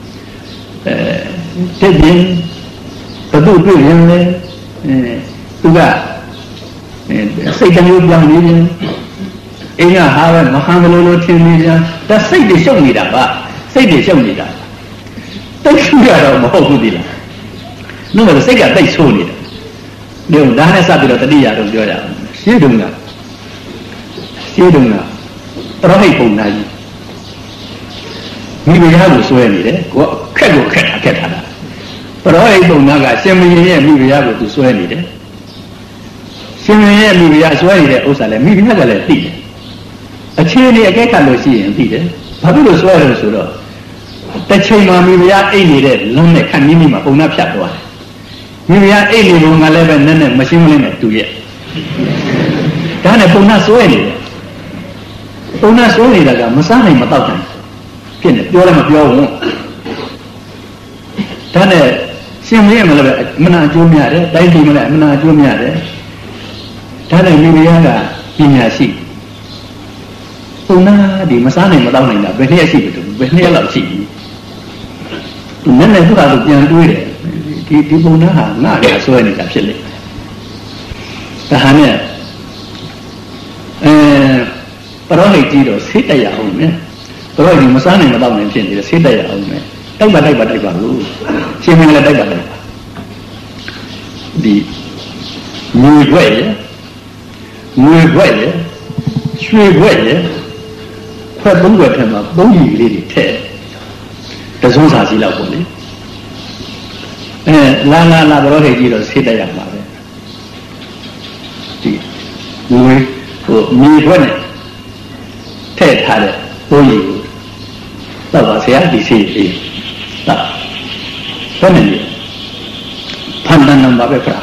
အဲတဲ့ပြင်ဘသူတွေ့ရင်လေအဲသူကစိတ်တမျိုးပြောင်းနေတယ်အိမ်ကဟာပဲမခံလို့လို့ထင်နေကြဒါစိတ်တွေရှုပ်နေတာပါစိတ်တွေရှုပ်နေတာတိတ်ရှုရတော့မဟုတ်ဘူးဒီလားနှုတ်ကစိတ်ကတိတ်ဆိုးနေတာဒီဒါနဲ့စပြီးတော့တတိယတော့ပြောကြအောင်ရှင်းတုံးကရှင်းတုံးကပရဟိတ်ပုံနာကြီးမိဖုရားကိုစွဲနေတယ်ကိုခက်ကိုခက်တာခက်တာပရဟိတ်ပုံနာကရှင်မင်းရဲ့မိဖုရားကိုသူစွဲနေတယ်ရှင်မင်းရဲ့မိဖုရားစွဲနေတဲ့ဥစ္စာလည်းမိဖုရားကလည်းသိတယ်အခြေအနေအကဲခတ်လို့ရှိရင်သိတယ်ဘာဖြစ်လို့စွဲလဲဆိုတော့တစ်ချိန်မှာမိဖုရားအိတ်နေတဲ့လမ်းနဲ့ခန့်မိမိမှာပုံနာဖြတ်သွားတယ်မိဖုရားအိတ်နေပုံကလည်းပဲနည်းနည်းမရှင်းမလင်းနဲ့တူရဲ့ဒါနဲ့ပုံနာစွဲနေတယ်ပုံနာစွဲနေတာကမစားနိုင်မတော့နိုင်ဖြစ်နေပြောလည်းမပြောဘူးဒါနဲ့ရှင်မင်းမလည်းပဲမနာအကျိုးများတယ်တိုင်းပြည်မလည်းမနာအကျိုးများတယ်ဒါနဲ့မိဖုရားကပညာရှိပုံနာဒီမစားနိုင်မတော့နိုင်တာဘယ်နည်းရှိပြီတူဘယ်နည်းလောက်ရှိပြီသူနည်းနည်းသူကလည်းပြန်တွေးတယ်ဒီဒီပုံနာဟာငါ့လည်းဆွဲနေတာဖြစ်လေဒါဟာနဲ့အဲပရောဟိတ်ကြီးတော့ဆေးတက်ရအောင်မယ်ပရောဟိတ်ကြီးမစားနိုင်မတော့နိုင်ဖြစ်နေတယ်ဆေးတက်ရအောင်မယ်တိုက်ပါတိုက်ပါတိုက်ပါလို့ရှင်မင်းလည်းတိုက်ပါတိုက်ပါဒီငွေခွက်ရငွေခွက်ရရွှေခွက်ရခွက်သုံးခွက်ထဲမှာသုံးကြီးလေးတွေထည့်တစုံစာစီလောက်ပေါ့လေအဲလာလာလာဘရောဟိတ်ကြီးတော့ဆေးတက်ရမှာပဲဒီငွေဟိုမြေခွက်နဲ့ထည့်ထားတဲ့သုံးကြီးကိုတော့ပါဆရာဒီဆေးလေးတော့ဘယ်နဲ့လဲဖန်တန်နံပါပဲဖရာ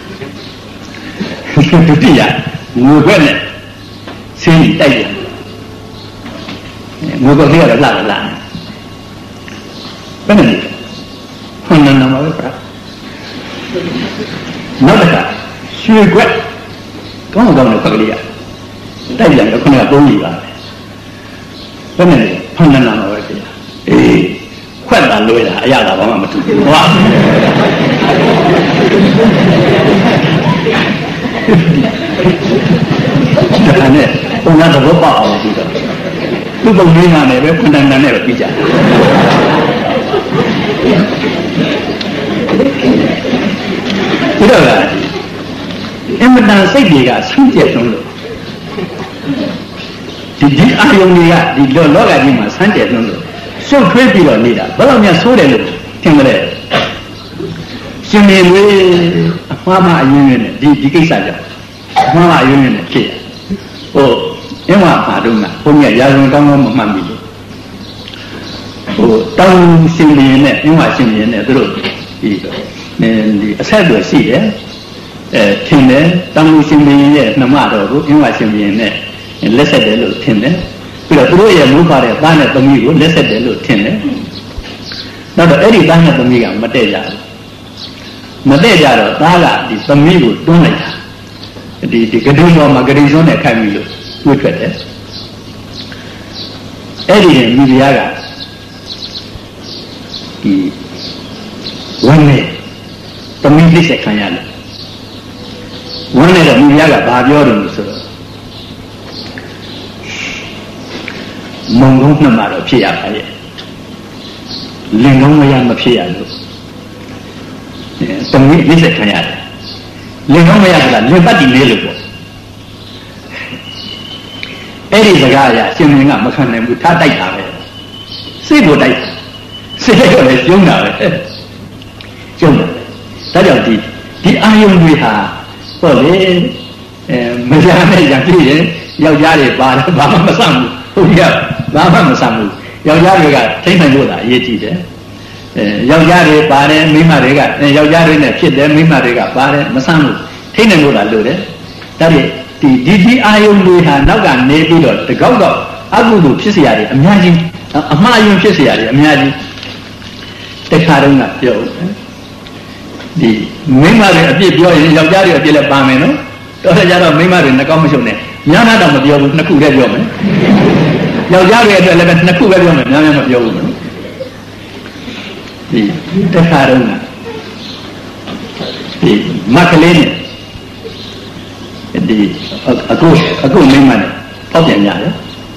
ဒုတိယငွေခွက်နဲ့ဆေးတိုက်ရငိုကောက်လေးကတော့လှတယ်လှတယ်ဘယ်နဲ့လဲဟွန်းနန်းမှာပဲပြနောက်တစ်ခါရွှေခွက်ကောင်းကောင်းနဲ့ခွက်ကလေးရတိုက်ပြန်တော့ခုနကပုံးကြီးပါဘယ်နဲ့လဲဟွန်းနန်းမှာပဲပြအေးခွက်တာလွဲတာအရသာဘာမှမထူးဘူးဟုတ်ဒါနဲ့ပုံနာတော့ပေါ့အောင်ပြီးတော့သူ့ပုံလေးနာနဲ့ပဲခွန်းတန်တန်နဲ့ပဲပြီးကြတယ်ဒီတော့ကအမတန်စိတ်တွေကဆင်းကျက်ဆုံးလို့ဒီဒီအာယုန်တွေကဒီလောလောကကြီးမှာဆန်းကျက်ဆုံးလို့ရှုပ်ထွေးပြီးတော့နေတာဘယ်တော့မှဆိုးတယ်လို့ထင်ကြတယ်ရှင်မေလေးအမှားမှအရင်နဲ့ဒီဒီကိစ္စကြောင့်အမှားမှအရင်နဲ့ဖြစ်ရဟိုအင်းဝါပါတော့ကဘုန်းကြီးရာဇဝင်ကောင်းကောင်းမမှတ်မိလို့ဟိုတောင်းရှင်မေနဲ့အင်းဝါရှင်မေနဲ့သူတို့ဒီဒီအဆက်အသွယ်ရှိတယ်အဲထင်တယ်တောင်းရှင်မေရဲ့နှမတော်ကိုအင်းဝါရှင်မေနဲ့လက်ဆက်တယ်လို့ထင်တယ်ပြီးတော့သူတို့ရဲ့မူခါတဲ့သားနဲ့သမီးကိုလက်ဆက်တယ်လို့ထင်တယ်နောက်တော့အဲ့ဒီသားနဲ့သမီးကမတည့်ကြဘူးမတည့်ကြတော့သားကဒီသမီးကိုတွန်းလိုက်တာဒီဒီဂတိတော်မှာဂတိစွန်းနဲ့ခိုက်ပြီလို့တွေးထွက်တယ်အဲ့ဒီမိဖုရားကဒီဝမ်းနဲ့သမီးလက်ဆက်ခံရတယ်ဝမ်းနဲ့တော့မိဖုရားကဘာပြောတယ်လို့ဆိုတော့မုံကုန်းနှစ်မှာတော့ဖြစ်ရပါရဲ့လင်ကုန်းမရမဖြစ်ရလို့သမီးလက်ဆက်ခံရတယ်လင်ကုန်းမရကလင်ပတ်တည်လေးလို့ပေါ့အဲ့ဒီစကားအရရှင်မင်းကမခံနိုင်ဘူးထားတိုက်တာပဲစိတ်ကိုတိုက်စိတ်ကိုလည်းကျုံးတာပဲကျုံးတယ်ဒါကြောင့်ဒီဒီအာယုန်တွေဟာဟောလေအဲမရနဲ့ရပြည့်ရင်ယောက်ျားတွေပါတယ်ဘာမှမဆန့်ဘူးဟုတ်ရဘာမှမဆန့်ဘူးယောက်ျားတွေကထိမ့်နိုင်လို့သာအရေးကြီးတယ်အဲယောက်ျားတွေပါတယ်မိန်းမတွေကယောက်ျားတွေနဲ့ဖြစ်တယ်မိန်းမတွေကပါတယ်မဆန့်ဘူးထိမ့်နိုင်လို့သာလို့တယ်ဒါဖြင့်ဒီဒီဒီအာယုန်တွေဟာနောက်ကနေပြီးတော့တကောက်တော့အကုသိုလ်ဖြစ်เสียရတယ်အများကြီးအမှားယွင်းဖြစ်เสียရတယ်အများကြီးတခါတုန်းကပြောဒီမိန်းမတွေအပြစ်ပြောရင်ယောက်ျားတွေအပြစ်လည်းပါမယ်နော်တော်တယ်ကြတော့မိန်းမတွေနှကောင်းမရှုံနဲ့များများတော့မပြောဘူးနှစ်ခုတည်းပြောမယ်ယောက်ျားတွေအတွက်လည်းနှစ်ခုပဲပြောမယ်များများမပြောဘူးနော်ဒီတခါတုန်းကဒီမကလေးနဲ့ဒီအခုအခုမိမနဲ့ဖောက်ပြန်ကြတယ်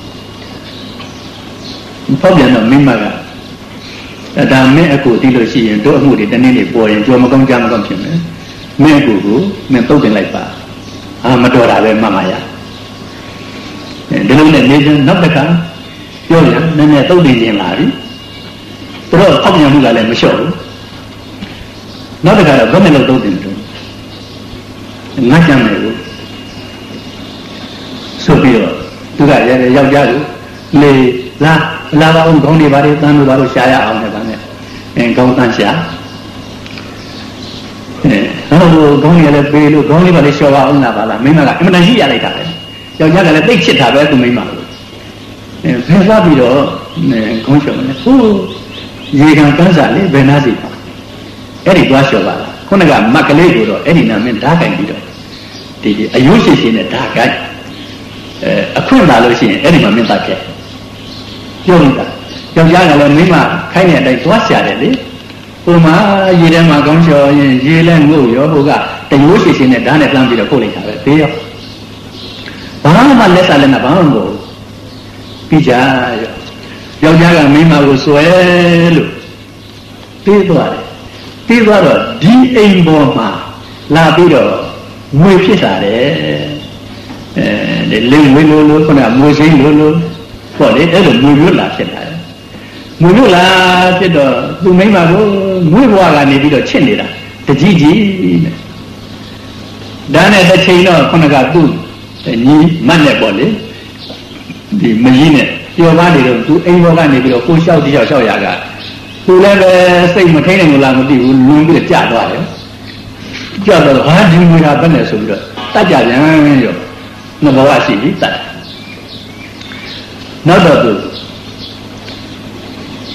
ဖောက်ပြန်တော့မိမကဒါမင်းအခုဒီလိုရှိရင်တို့အမှုတွေတနေ့နေ့ပေါ်ရင်ကြော်မကောင်းကြမကောင်းဖြစ်မယ်မင်းအခုကိုမင်းတုတ်တင်လိုက်ပါအာမတော်တာပဲမမရဒီလိုနဲ့နေချင်းနောက်တစ်ခါပြောရနည်းနည်းတုတ်တင်ခြင်းလာပြီသူတို့ဖောက်ပြန်မှုကလည်းမလျှော့ဘူးနောက်တစ်ခါတော့ဘယ်နဲ့လို့တုတ်တင်တယ်ငါကြမ်းမယ်ကိုဆိုပြီးတော့သူကယောက်ျားကိုလေလာလာပါအောင်ခေါင်းတွေပါလေတန်းလို့ပါလို့ရှာရအောင်နဲ့ဗာနဲ့အဲခေါင်းတန်းရှာအဲဟိုခေါင်းရလည်းပေးလို့ခေါင်းလေးပါလေလျှော်ပါအောင်လားပါလားမိမကအမှန်တန်ရှိရလိုက်တာပဲယောက်ျားကလည်းသိချစ်တာပဲသူမိမလို့အဲဖယ်သွားပြီးတော့ခေါင်းလျှော်မယ်ဟိုရေကန်ကန်းစားလေဘယ်နာစီပါအဲ့ဒီသွားလျှော်ပါလားခုနကမက်ကလေးကိုတော့အဲ့ဒီနာမင်းဓာတ်ကင်ပြီးတော့ဒီဒီအယုရှိရှိနဲ့ဓာတ်ကင်အဲအခွင့်လာလို့ရှိရင်အဲ့ဒီမှာမင်းသားခဲ့ပြောလိုက်တာယောက်ျားကလည်းမိမခိုင်းတဲ့အတိုင်းသွားရှာတယ်လေဟိုမှာရေထဲမှာကောင်းလျှော်ရင်ရေလည်းငုတ်ရောဟိုကတရိုးရှိရှိနဲ့ဓာတ်နဲ့တန်းပြီးတော့ပို့လိုက်တာပဲဘေးရောဘာမှလက်စားလက်နဲ့ဘာမှမဟုတ်ပြီးကြရောယောက်ျားကမိမကိုဆွဲလို့ပြေးသွားတယ်ပြေးသွားတော့ဒီအိမ်ပေါ်မှာလာပြီးတော့ငွေဖြစ်လာတယ်အဲဒီလင်းဝင်းလို့လို့ခုနကမွေစိမ့်လို့လို့ပေါ့လေအဲ့လိုငွေမျိုးလာဖြစ်လာတယ်ငွေမျိုးလာဖြစ်တော့သူမိမကိုငွေဘွားကနေပြီးတော့ချစ်နေတာတကြီးကြီးနဲ့ဒါနဲ့တစ်ချိန်တော့ခုနကသူ့ညီမတ်နဲ့ပေါ့လေဒီမကြီးနဲ့ပျော်ပါနေတော့သူအိမ်ဘောကနေပြီးတော့ကိုလျှောက်တယောက်လျှောက်ရကသူလည်းပဲစိတ်မထိန်နိုင်ဘူးလားမသိဘူးလွန်ပြီးတော့ကြာသွားတယ်ကြာတော့ဟာဒီငွေကဘယ်နဲ့ဆိုပြီးတော့တတ်ကြပြန်ရောငဘောကရှိပြီတတ်နောက်တော့သူ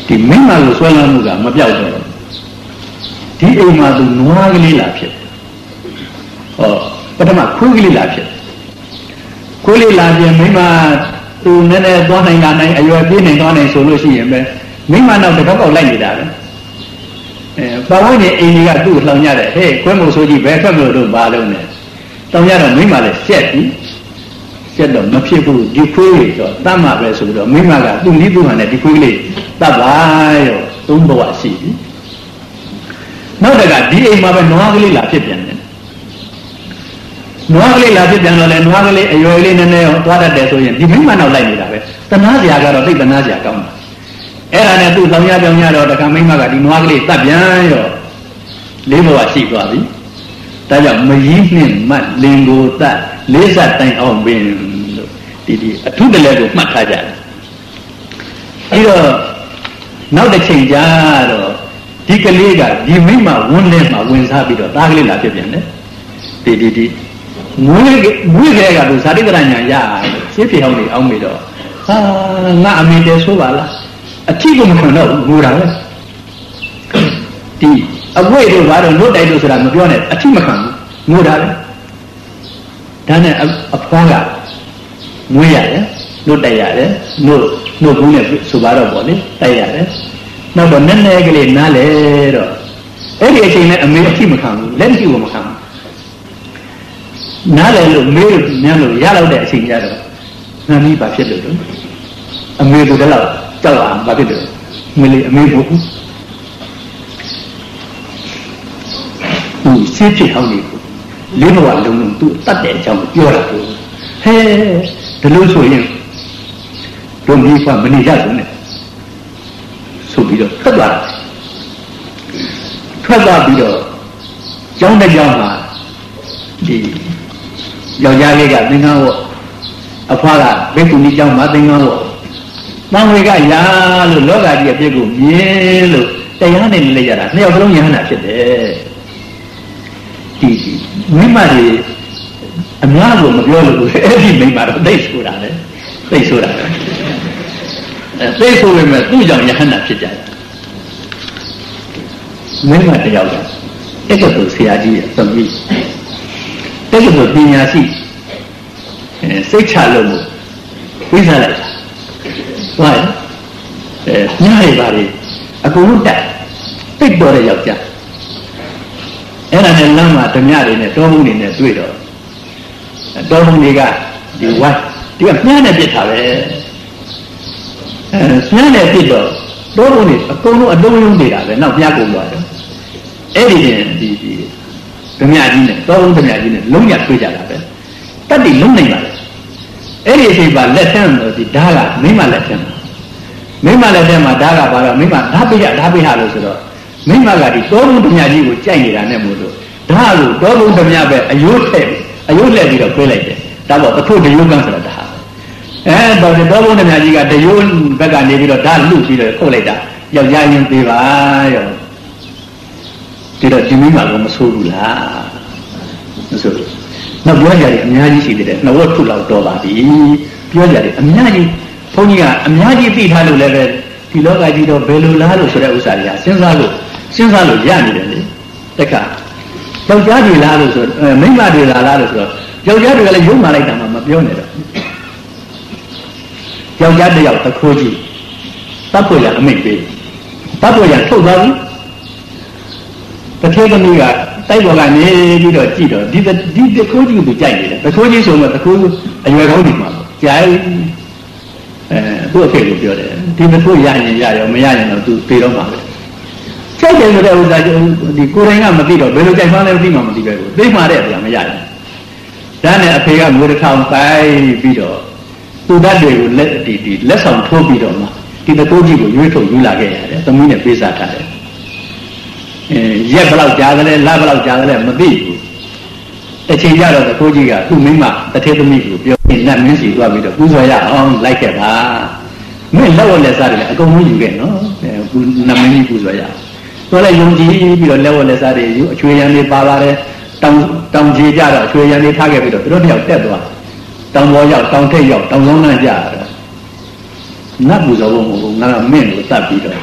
ဒီမိမလို့ဆွဲလန်းမှုကမပြောက်တော့ဒီအိမ်မှာသူနွားကလေးလာဖြစ်ဟောပထမခွေးကလေးလာဖြစ်ခွေးလေးလာပြန်မိမသူနည်းနည်းသွားနိုင်လာနိုင်အရွယ်ပြေးနိုင်သွားနိုင်ဆိုလို့ရှိရင်ပဲမိမနောက်တစ်ခေါက်ပေါက်လိုက်နေတာပဲအဲဘာလို့နေအိမ်ကြီးကသူ့ကိုလှောင်ရတယ်ဟဲ့ခွဲမို့ဆိုကြည့်ဘယ်ထွက်မလို့တော့ဘာလုံးလဲတောင်းရတော့မိမလည်းရှက်ပြီရှက်တော့မဖြစ်ဘူးဒီခွေးလေးတော့တတ်မှာပဲဆိုတော့မိမကသူ့နည်းသူ့ဟန်နဲ့ဒီခွေးလေးတတ်ပါရောသုံးဘဝရှိပြီနောက်တကဒီအိမ်မှာပဲနွားကလေးလာဖြစ်ပြန်တယ်နွားကလေးလာဖြစ်ပြန်တော့လေနွားကလေးအရွယ်လေးနည်းနည်းသွားတတ်တယ်ဆိုရင်ဒီမိမနောက်လိုက်နေတာပဲတနာစရာကတော့သိတနာစရာကောင်းတာအဲ့ဒါနဲ့သူ့လောင်ရပြောင်းရတော့တခါမိမကဒီနွားကလေးတတ်ပြန်ရောလေးဘဝရှိသွားပြီဒါကြောင့်မကြီးနှင့်မတ်လင်ကိုတတ်လေးဆက်တိုင်အောင်ပင်လို့ဒီဒီအထုတလဲကိုမှတ်ထားကြတယ်ပြီးတော့နောက်တစ်ချိန်ကြာတော့ဒီကလေးကဒီမိမဝန်းထဲမှာဝင်စားပြီးတော့သားကလေးလာဖြစ်ပြန်တယ်ဒီဒီဒီမွေးမွေးကလေးကသူဇာတိကရညာရရှင်းပြအောင်နေအောင်မေတော့ဟာငါအမေတဲဆိုပါလားအထီးကမခံတော့ငိုတာပဲဒီအဝိတို့ဘာလို့လွတ်တိုက်လို့ဆိုတာမပြောနဲ့အထီးမခံဘူးငိုတာပဲဒါနဲ့အဖွားကမွေးရတယ်လွတ်တိုက်ရတယ်နှုတ်နှုတ်ဘူးနဲ့ဆိုပါတော့ပေါ့လေတိုက်ရတယ်နောက်တော့နည်းနည်းကလေးနားလေတော့အဲ့ဒီအချိန်နဲ့အမေအထီးမခံဘူးလက်ရှိကိုမခံဘူးနားလေလို့မေးလို့ညံလို့ရတော့တဲ့အချိန်ကြတော့ငါမီးဘာဖြစ်လို့လဲအမေတို့တော့ကြောက်အောင်ဘာဖြစ်လို့မလေးအမေဘုဘူးဟိုရှင်းပြအောင်နေလေးဘဝလုံးလုံးသူတတ်တဲ့အကြောင်းပြောတာကိုဟဲဒီလိုဆိုရင်တို့မိဖမနေရဘူးနဲ့ဆိုပြီးတော့ထွက်သွားတယ်ထွက်သွားပြီးတော့ကျောင်းတစ်ကျောင်းမှာဒီယောက်ျားလေးကသင်္ကန်းဝတ်အဖွားကဘိက္ခုနီကျောင်းမှာသင်္ကန်းဝတ်တန်ဝေကရာလို့လောကကြီးအပြစ်ကိုမြင်လို့တရားနဲ့လည်းရတာနှစ်ယောက်လုံးယဟန္တာဖြစ်တယ်ဒီမိမတွေအများကိုမပြောလို့အဲ့ဒီမိမတော့သိဆိုတာလေသိဆိုတာလေအဲသိဆိုပေမဲ့သူ့ကြောင့်ယဟန္တာဖြစ်ကြတယ်မိမတယောက်ကအဲ့ကတူဆရာကြီးရဲ့သမီးအဲ့ကတူပညာရှိအဲစိတ်ချလို့ဝိဇ္ဇာလိုက်တာဟုတ်ရဲ့အဲညရပါလေအကုန်လုံးတက်တိတ်တော်တဲ့ယောက်ျားအဲ့ဒါနဲ့လမ်းမှာဓမြတွေနဲ့တောမှုတွေနဲ့တွေ့တော့တောမှုတွေကဒီဝိုင်းဒီကမြန်းနဲ့ပြစ်တာပဲအဲမြန်းနဲ့ပြစ်တော့တောမှုတွေအကုန်လုံးအလုံးလုံးနေတာပဲနောက်ပြကုန်သွားတယ်အဲ့ဒီတင်ဒီဒီဓမြကြီးနဲ့တောမှုဓမြကြီးနဲ့လုံးရတွေ့ကြတာပဲတတ်တိလုံးနိုင်ပါလေအဲ့ဒီအချိန်မှာလက်ထမ်းတော့ဒီဓာတ်ကမိမလက်ထမ်းမိမလက်ထမ်းမှာဓာတ်ကပါတော့မိမဓာတ်ပိယဓာတ်ပိယလို့ဆိုတော့မိမကဒီတောဘုံဓမြကြီးကိုကြိုက်နေတာနဲ့မို့လို့ဓာတ်ကိုတောဘုံဓမြပဲအယိုးထည့်အယိုးလက်ပြီးတော့ခွဲလိုက်တယ်ဒါပေါ့အဖို့တယိုးကန်းဆိုတာဓာတ်အဲတော့တောဘုံဓမြကြီးကတယိုးဘက်ကနေပြီးတော့ဓာတ်လူပြီးတော့ခုတ်လိုက်တာယောက်ျားရင်သေးပါရောဒီတော့ဒီမိမကမဆိုးဘူးလားမဆိုးဘူးနောက်ပြောကြတယ်အများကြီးရှိသေးတယ်နှဝတ်ထုလောက်တော့ပါပြီပြောကြတယ်အများကြီးဘုန်းကြီးကအများကြီးသိထားလို့လည်းပဲဒီလောကကြီးတော့ဘယ်လိုလားလို့ဆိုတဲ့ဥစ္စာတွေကစဉ်းစားလို့စဉ်းစားလို့ရနေတယ်လေတက္ကယောက်ျားတွေလားလို့ဆိုမိန်းမတွေလားလားလို့ဆိုတော့ယောက်ျားတွေကလည်းယုံမှလိုက်တာမှမပြောနဲ့တော့ယောက်ျားတစ်ယောက်တခိုးကြီးတပ်ဖွဲ့ရအမိတ်ပေးတပ်ဖွဲ့ရထုတ်သွားပြီတစ်ခေတ်သမီးကတိုက်ပေါ်ကနေပြီးတော့ကြည့်တော့ဒီဒီတခိုးကြီးကိုကြိုက်နေတယ်တခိုးကြီးဆိုတော့တခိုးအရွယ်ကောင်းဒီမှာပေါ့ကြာအဲသူ့အဖေကိုပြောတယ်ဒီတခိုးရရင်ရရောမရရင်တော့သူပြေတော့မှာပဲကြိုက်တယ်ဆိုတဲ့ဥစ္စာဒီကိုယ်တိုင်ကမသိတော့ဘယ်လိုကြိုက်မှန်းလဲမသိမှမသိပဲကိုသိမှတဲ့ဗျာမရဘူးဒါနဲ့အဖေကငွေတစ်ထောင်ပိုက်ပြီးတော့သူ့ဓာတ်တွေကိုလက်ဒီဒီလက်ဆောင်ထိုးပြီးတော့မှဒီတခိုးကြီးကိုရွေးထုတ်ယူလာခဲ့ရတယ်သမီးနဲ့ပေးစားထားတယ်ရက်ဘလောက်ကြာတယ်လဲလဘလောက်ကြာတယ်လဲမသိဘူးတစ်ချိန်ကျတော့တခိုးကြီးကသူ့မိမတထေသမီးကိုပြောရင်နတ်မင်းစီသွားပြီးတော့ပူဇော်ရအောင်လိုက်ခဲ့တာမင်းလက်ဝက်လက်စားတွေအကုန်လုံးယူခဲ့နော်အဲနတ်မင်းကြီးပူဇော်ရဆိုလိုက်ယုံကြည်ပြီးတော့လက်ဝက်လက်စားတွေယူအချွေရံတွေပါပါတယ်တောင်တောင်ကြီးကြတော့အချွေရံတွေထားခဲ့ပြီးတော့သူတို့တယောက်တက်သွားတောင်ပေါ်ရောက်တောင်ထိပ်ရောက်တောင်ဆုံးနှံ့ကြတယ်နတ်ပူဇော်ဖို့မဟုတ်ဘူးငါကမင်းကိုတတ်ပြီးတော့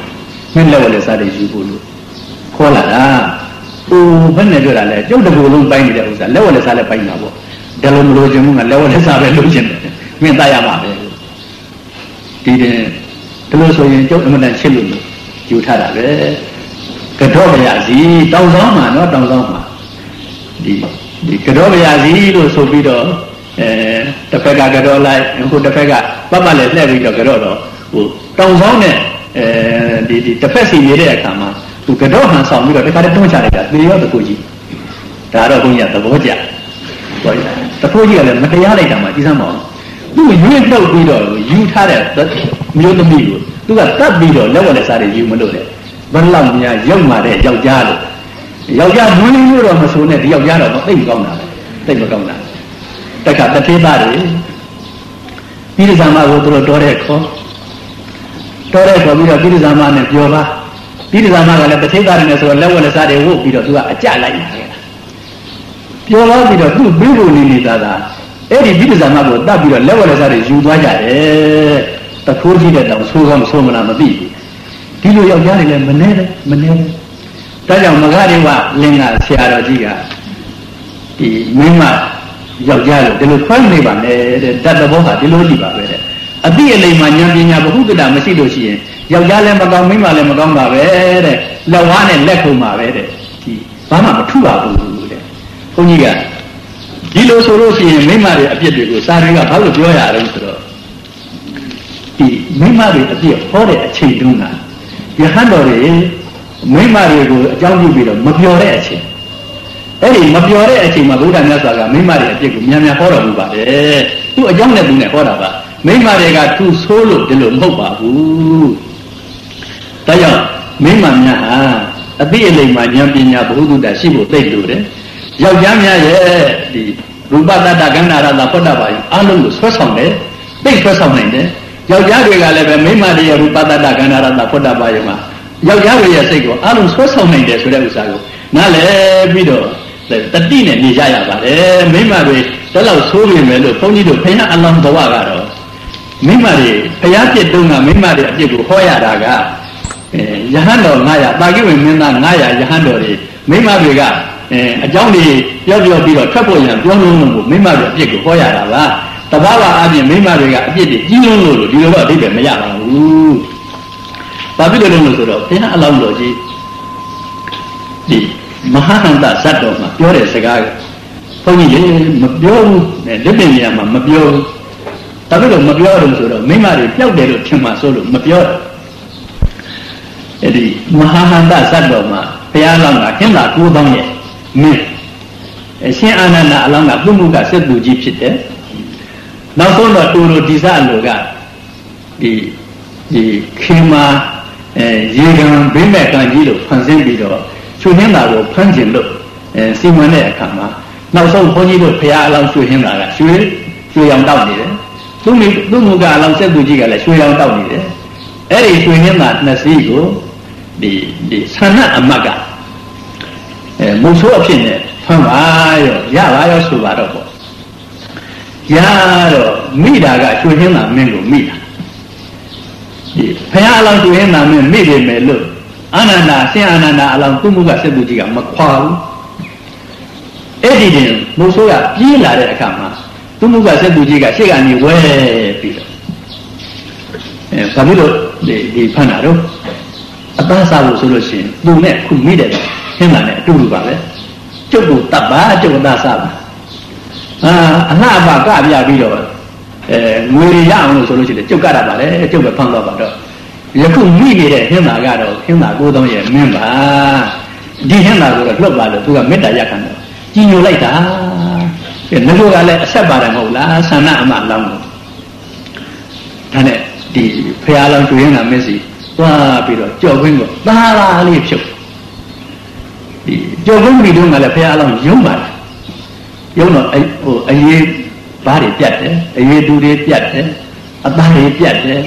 မင်းလက်ဝက်လက်စားတွေယူဖို့လို့ခေါ်လာတာဟိုဘယ်နဲ့ပြောတာလဲကျုပ်တကူလုံးပိုင်းနေတဲ့ဥစ္စာလက်ဝက်လက်စားလည်းပိုင်းတာပေါ့ဒါလိုမလို့ခြင်းကလက်ဝက်လက်စားပဲလုပ်ခြင်းတယ်မင်းသားရမှာပဲဒီတဲ့ဒါလို့ဆိုရင်ကျုပ်အမှန်တန်ချစ်လို့ယူထားတာပဲကတော့မရစီတောင်ဆောင်မှာနော်တောင်ဆောင်မှာဒီဒီကတော့မရစီလို့ဆိုပြီးတော့အဲတစ်ဖက်ကကတော့လိုက်ဟိုတစ်ဖက်ကပတ်ပတ်လည်းလှည့်ပြီးတော့ကတော့တော့ဟိုတောင်ဆောင်နဲ့အဲဒီဒီတစ်ဖက်စီနေတဲ့အခါမှာသူကတော့ဟန်ဆောင်ပြီးတော့တခါတည်းတွန်းချလိုက်တာသေရောတကူကြီးဒါတော့ဘုန်းကြီးကသဘောကျဟောတကူကြီးကလည်းမတရားလိုက်တာမှကြီးစမ်းမအောင်သူ့ရွေးနှုတ်ပြီးတော့ယူထားတဲ့မျိုးသမီးကိုသူကတတ်ပြီးတော့လက်ဝက်လက်စားတွေယူမလို့တဲ့ဘယ်လောက်များရုပ်မာတဲ့ယောက်ျားလို့ယောက်ျားမွေးလို့တော့မဆိုနဲ့ဒီယောက်ျားတော့သိမကောင်းတာပဲသိမကောင်းတာတခါတထေးသားတွေပြည်ဇာမကိုသူတို့တော်တဲ့ခေါ်တော်တဲ့ခေါ်ပြီးတော့ပြည်ဇာမနဲ့ပြောပါပြည်ဇာမကလည်းတထေးသားတွေနဲ့ဆိုတော့လက်ဝက်လက်စားတွေဝုတ်ပြီးတော့သူကအကြလိုက်လာခဲ့တာပြောပါပြီးတော့သူ့ပြီးဖို့နေနေသားသားအဲ့ဒီပြည်ဇာမကိုတတ်ပြီးတော့လက်ဝက်လက်စားတွေယူသွားကြတယ်တခိုးကြီးတဲ့တောင်ဆိုးကောင်းဆိုးမလားမသိဘူးဒီလိုယောက်ျားတွေလည်းမနေတယ်မနေဘူးဒါကြောင့်မဂ္ဂရိဝလင်္ကာဆရာတော်ကြီးကဒီမင်းမယောက်ျားလို့ဒီလိုဖွင့်နေပါနဲ့တဲ့တတ်တဲ့ဘောဟာဒီလိုကြည့်ပါပဲတဲ့အတိအလိမ္မာဉာဏ်ပညာဘုဟုတ္တမရှိလို့ရှိရင်ယောက်ျားလည်းမကောင်းမိန်းမလည်းမကောင်းပါပဲတဲ့လက်ဝါးနဲ့လက်ခုံပါပဲတဲ့ဒီဘာမှမထူပါဘူးတဲ့ဘုန်းကြီးကဒီလိုဆိုလို့ရှိရင်မိန်းမတွေအပြစ်တွေကိုစာတွေကဘာလို့ပြောရအောင်ဆိုတော့ဒီမိန်းမတွေအပြစ်ဟောတဲ့အချိန်တုန်းကယဟန်တော်တွေမိန်းမတွေကိုအကြောင်းပြုပြီးတော့မပြောတဲ့အချိန်အဲ့ဒီမပြောတဲ့အချိန်မှာဘုရားမြတ်စွာကမိန်းမတွေအပြစ်ကိုများများဟောတော်မူပါတယ်သူ့အကြောင်းနဲ့သူနဲ့ဟောတာပါမိန်းမတွေကသူ့ဆိုးလို့ဒီလိုမဟုတ်ပါဘူးဒါကြောင့်မိန်းမများဟာအသိအလိမ္မာဉာဏ်ပညာဘုဟုတ္တရှိဖို့သိလို့တယ်ယောက်ျားများရဲ့ဒီရူပတ္တကန္နာရတဖွတ်တာပါယူအလုံးကိုဆွဲဆောင်တယ်သိဆွဲဆောင်နိုင်တယ်ယောက်ျားတွေကလည်းပဲမိန်းမတွေရဲ့ရူပတ္တကန္နာရတဖွတ်တာပါယူမှာယောက်ျားတွေရဲ့စိတ်ကိုအလုံးဆွဲဆောင်နိုင်တယ်ဆိုတဲ့ဥစ္စာကိုနားလည်ပြီးတော့တတိနဲ့နေကြရပါတယ်မိန်းမတွေဒါလောက်ဆိုးနေမယ်လို့ဘုန်းကြီးတို့ဘုရားအလောင်းတော်ကတော့မိန်းမတွေဘုရားပြစ်တုံးကမိန်းမတွေအပြစ်ကိုဟောရတာကအဲယဟန်တော်ငါးရာတာကိဝင်မင်းသားငါးရာယဟန်တော်တွေမိန်းမတွေကအဲအကြောင်းတွေပြောပြောပြီးတော့ထွက်ဖို့ရန်ပြောလို့လို့မိန်းမတွေအပြစ်ကိုဟောရတာပါတဘာဝအပြင်မိန်းမတွေကအပြစ်တွေကြီးလုံးလို့လို့ဒီလိုတော့အဓိပ္ပာယ်မရပါဘူးဘာဖြစ်လို့လဲဆိုတော့ဘုရားအလောင်းတော်ကြီးဒီမဟာဟန္တဇတ်တော်မှာပြောတဲ့စကားကဘုန်းကြီးရေမပြောဘူးလက်ပင်နေရာမှာမပြောဘူးဒါပေမဲ့မပြောတော့ဆိုတော့မိမတွေပျောက်တယ်လို့ထင်မှဆိုလို့မပြောတော့အဲ့ဒီမဟာဟန္တဇတ်တော်မှာဘုရားလောင်းကဟင်္သာကိုးသောင်းရဲ့မင်းအရှင်အာနန္ဒာအလောင်းကပုမှုကစစ်သူကြီးဖြစ်တယ်နောက်ဆုံးတော့တူတူဒီစအလိုကဒီဒီခေမာအဲရေကံဘိမဲ့ကံကြီးလို့ဖန်ဆင်းပြီးတော့ချွေနှင်းတာကိုဖမ်းကျင်လို့အဲစီမံတဲ့အခါမှာနောက်ဆုံးဘုန်းကြီးတို့ဖရာအလောင်းချွေနှင်းတာကရွှေရွှေရောင်တောက်နေတယ်သူမိသူ့မူကအလောင်းဆက်သူကြီးကလည်းရွှေရောင်တောက်နေတယ်အဲ့ဒီရွှေနှင်းတာနှစ်စီးကိုဒီဒီဆန္ဒအမတ်ကအဲမုံဆိုးအဖြစ်နဲ့ဖမ်းပါရောရပါရောဆိုပါတော့ပေါ့ရတော့မိတာကရွှေနှင်းတာမင်းကိုမိတာဒီဖရာအလောင်းရွှေနှင်းတာမင်းမိနေမယ်လို့အာနန္ဒာဆင်အာနန္ဒာအလောင်းသူ့မူကစစ်သူကြီးကမခွာဘူးအဲ့ဒီတင်မိုးဆိုးကပြေးလာတဲ့အခါမှာသူ့မူကစစ်သူကြီးကရှေ့ကနေဝဲပြီးတော့အဲဘာဖြစ်လို့ဒီဒီဖမ်းတာတော့အသားစားလို့ဆိုလို့ရှိရင်သူနဲ့ခုမိတယ်ဟင်းတာနဲ့အတူတူပါပဲကျုပ်ကိုတတ်ပါကျုပ်အသားစားပါအာအလှအပကပြပြီးတော့အဲငွေရအောင်လို့ဆိုလို့ရှိရင်ကျုပ်ကတာပါလေကျုပ်ပဲဖမ်းတော့ပါတော့ယခုမိနေတဲ့ဟင်းသာကတော့ဟင်းသာကိုသောရဲ့မင်းပါဒီဟင်းသာကိုတော့လွတ်ပါလို့သူကမေတ္တာရခံတယ်ကြီးညိုလိုက်တာငါတို့ကလည်းအဆက်ပါတယ်မဟုတ်လားဆန္ဒအမှလောင်းလို့ဒါနဲ့ဒီဖရာလောင်းတွေ့ရင်ကမင်းစီသွားပြီးတော့ကြော်ခွင်းကိုသားသားလေးဖြုတ်ဒီကြော်ခွင်းပြီးတော့ကလည်းဖရာလောင်းယုံပါတယ်ယုံတော့အဲဟိုအရေးဘားတွေပြတ်တယ်အရေးတူတွေပြတ်တယ်အသားတွေပြတ်တယ်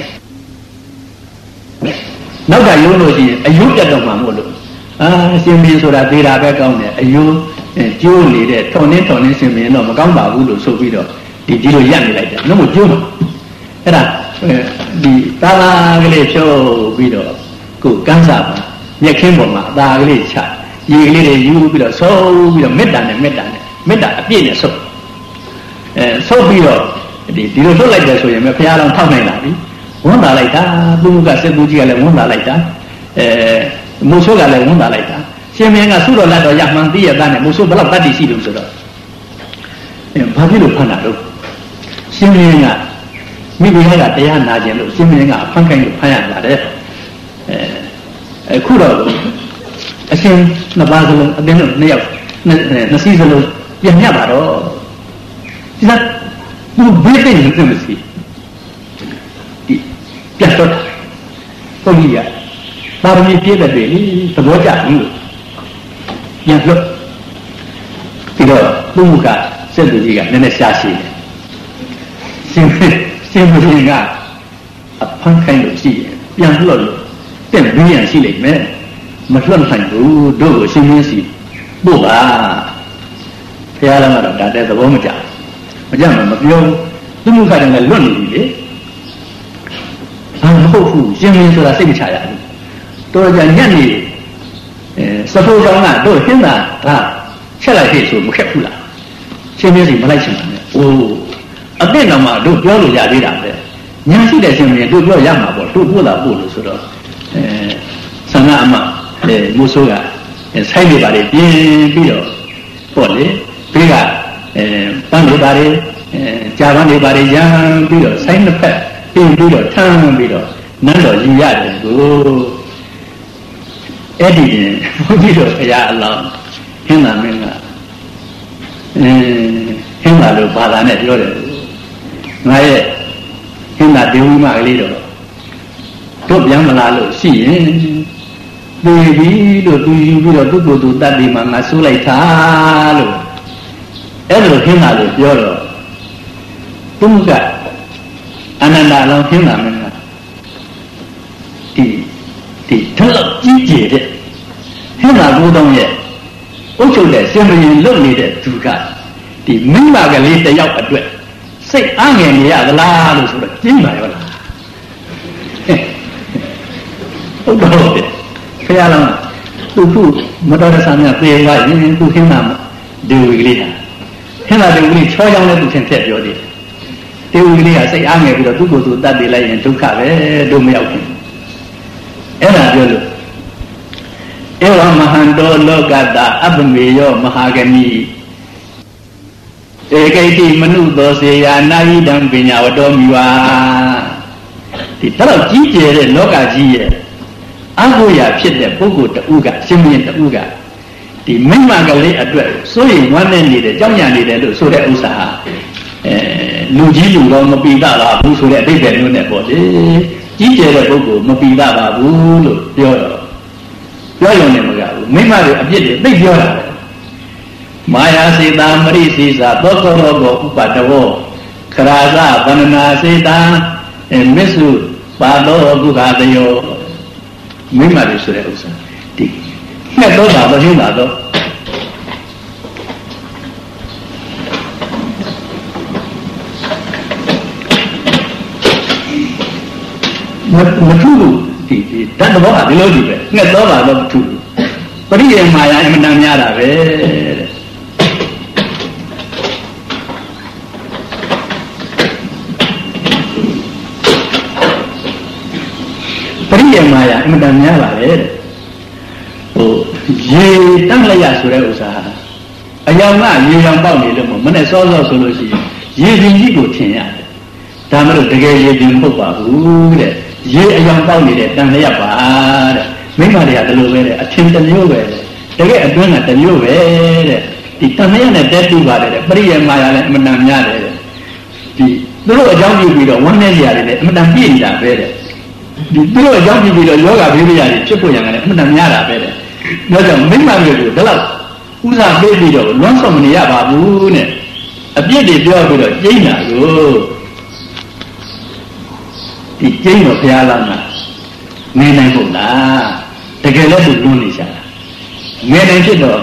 နောက်ကယုံလို့ရှိရင်အယုပြတ်တော့မှမို့လို့အာရှင်ဘီဆိုတာသေးတာပဲကောင်းတယ်အယုကျိုးနေတဲ့ထုံနှင်းထုံနှင်းရှင်ဘီတော့မကောင်းပါဘူးလို့ဆိုပြီးတော့ဒီဒီလိုရက်နေလိုက်တယ်နှုတ်ကိုကျိုးမှာအဲ့ဒါဒီတာလာကလေးဖြုတ်ပြီးတော့ကိုကန်းစားပါမြက်ခင်းပေါ်မှာအသာကလေးချရေကလေးတွေယူပြီးတော့ဆုပ်ပြီးတော့မေတ္တာနဲ့မေတ္တာနဲ့မေတ္တာအပြည့်နဲ့ဆုပ်အဲဆုပ်ပြီးတော့ဒီဒီလိုဆုပ်လိုက်တယ်ဆိုရင်ဘုရားတော်ထောက်နိုင်လာပြီဝန်တာလိုက်တာသူကစက်သူကြီးကလည်းဝန်တာလိုက်တာအဲမိုးဆိုးကလည်းဝန်တာလိုက်တာရှင်မင်းကသုတော်လက်တော်ရမှန်သိရတဲ့နဲ့မိုးဆိုးဘယ်လောက်တတ်တည်ရှိလို့ဆိုတော့အဲဘာဖြစ်လို့ဖန်တာလို့ရှင်မင်းကမိဘကတရားနာခြင်းလို့ရှင်မင်းကဖန်ခိုင်းလို့ဖန်ရတာတဲ့အဲအခုတော့အရှင်နှစ်ပါးစလုံးအတင်းလို့နှစ်ယောက်နှစ်စီးစလုံးပြန်ရပါတော့ဒီကသူဘေးတဲ့နေတယ်မရှိဒီပြန်တော့ဘုန်းကြီးကပါရမီပြည့်တဲ့တွေလေသဘောကျဘူးလို့ပြန်လို့ဒီတော့သူကစက်သူကြီးကနည်းနည်းရှားရှိတယ်ရှင်ရှင်ဘုရင်ကအဖန်ခိုင်းလို့ရှိရင်ပြန်လွတ်လို့တဲ့ဘေးရန်ရှိလိမ့်မယ်မလွတ်နိုင်ဘူးတို့ကိုရှင်မင်းစီပို့ပါဘုရားလည်းတော့ဒါတဲ့သဘောမကျမကြမ်းမပြောသူမှုခါတယ်လည်းလွတ်နေပြီလေဘာမဟုတ်ဘူးရှင်မင်းဆိုတာစိတ်မချရဘူးတော်ကြညက်နေအဲစဖိုးကြောင့်ကတို့ရှင်းတာဒါချက်လိုက်ဖြစ်ဆိုမခက်ဘူးလားရှင်မင်းစီမလိုက်ချင်ပါနဲ့အိုးအသိတော်မှာတို့ပြောလို့ရသေးတာပဲညာရှိတဲ့ရှင်မင်းတို့ပြောရမှာပေါ့တို့ပို့တာပို့လို့ဆိုတော့အဲဆန္ဒအမအဲမိုးဆိုးကဆိုင်နေပါလေပြင်းပြီးတော့ပေါ့လေဘေးကအဲပန်းနေပါလေအဲကြာပန်းနေပါလေရမ်းပြီးတော့ဆိုင်နှစ်ဖက်ပြင်ပြီးတော့ထမ်းပြီးတော့နန်းတော်ယူရတယ်ကိုအဲ့ဒီရင်ဘုန်းကြီးတို့ဘုရားအလောင်းဟင်းသာမင်းကအဲဟင်းသာလို့ဘာသာနဲ့ပြောတယ်ငါရဲ့ဟင်းသာဒေဝီမကလေးတော့တို့ပြန်မလာလို့ရှိရင်သေပြီလို့သူယူပြီးတော့သူ့ကိုယ်သူတတ်ပြီးမှငါဆိုးလိုက်တာလို့အဲ့လိုဟင်းသာလို့ပြောတော့သူကအနန္တအလောင်းဟင်းသာမင်းကဒီဒီထလောက်ကြီးကျယ်တဲ့ဟင်းသာကိုယ်တော်ရဲ့အုပ်ချုပ်တဲ့ရှင်ဘုရင်လွတ်နေတဲ့သူကဒီမိမကလေးတယောက်အတွက်စိတ်အားငယ်နေရသလားလို့ဆိုတော့ကျင်းပါရောလားဟုတ်တော့တယ်ခရလောင်းသူခုမတော်တဲ့ဆာမြသေသွားရင်သူခင်းတာဒေဝီကလေးဟာခင်းတာဒေဝီကလေးချောချောင်းနဲ့သူဆင်ဖြတ်ပြောတယ်ဒေဝီကလေးကစိတ်အားငယ်ပြီးတော့သူ့ကိုယ်သူတတ်ပြလိုက်ရင်ဒုက္ခပဲတို့မရောက်ဘူးအဲ့ဒါပြောလို့ဧဝမဟန္တောလောကတာအပ္ပမေယောမဟာဂမိဧကိတိမနုသောစေယနာဟိတံပညာဝတ္တောမိဝါဒီတော့ကြီးကျယ်တဲ့လောကကြီးရဲ့အဟုရာဖြစ်တဲ့ပုဂ္ဂိုလ်တူကရှင်မင်းတူကဒီမိမကလေးအတွက်စိုးရိမ်ဝမ်းနည်းနေတယ်ကြောက်ရွံ့နေတယ်လို့ဆိုတဲ့ဥစ္စာဟာအဲလူကြီးလူတော်မပိသပါဘူးဆိုတဲ့အဓိပ္ပာယ်မျိုးနဲ့ပေါ့လေကြီးကျယ်တဲ့ပုဂ္ဂိုလ်မပိသပါဘူးလို့ပြောတော့ပြောရုံနဲ့မကဘူးမိမတွေအပြစ်တွေသိပြောတာမာယာစေတာမရိစေသာသောကောရောကောဥပတဝောခရာဇဗန္နာစေတာမစ္စုပါသောကုခတယောမိမတွေဆိုတဲ့ဥစ္စာဒီငှက်တော့တာမရှင်းတာတော့မမထူးလို့ဒီဒီတတ်တော်ကဒီလိုကြီးပဲငှက်တော့တာတော့မထူးဘူးပရိယေမာယာအမှန်တန်များတာပဲတဲ့ပရိယေမာယာအမှန်တန်များပါလေတဲ့ဟိုရေတန့်လိုက်ရဆိုတဲ့ဥစ္စာအယောင်ကရေရောင်ပေါက်နေလို့မနဲ့စောစောဆိုလို့ရှိရင်ရေပြင်ကြီးကိုထင်ရတယ်ဒါမှမဟုတ်တကယ်ရေပြင်မဟုတ်ပါဘူးတဲ့ရေအယောင်ပေါက်နေတဲ့တန်လျက်ပါတဲ့မိမတွေကဒီလိုပဲတဲ့အထင်တစ်မျိုးပဲတကယ်အတွင်းကတစ်မျိုးပဲတဲ့ဒီတန်လျက်နဲ့တဲတူပါတယ်တဲ့ပရိယေမာယာလည်းအမှန်တန်များတယ်တဲ့ဒီသူတို့အကြောင်းပြုပြီးတော့ဝမ်းနည်းကြရတယ်အမှန်တန်ပြည့်နေတာပဲတဲ့ဒီသူတို့အကြောင်းပြုပြီးတော့ယောဂဘေးရည်ဖြစ်ပေါ်ရံတယ်အမှန်တန်များတာပဲတဲ့ဒါကြောင့်မိမတွေကိုဒီလောက်ဥစားပေးပြီးတော့လွမ်းဆောင်မနေရပါဘူးနဲ့အပြစ်တွေပြောပြီးတော့ကျိန်းတာကိုဒီကျိန်းတော့ဘုရားလာမှာနေနိုင်ဖို့လားတကယ်လည်းသူလွန်းနေကြတာငယ်နိုင်ဖြစ်တော့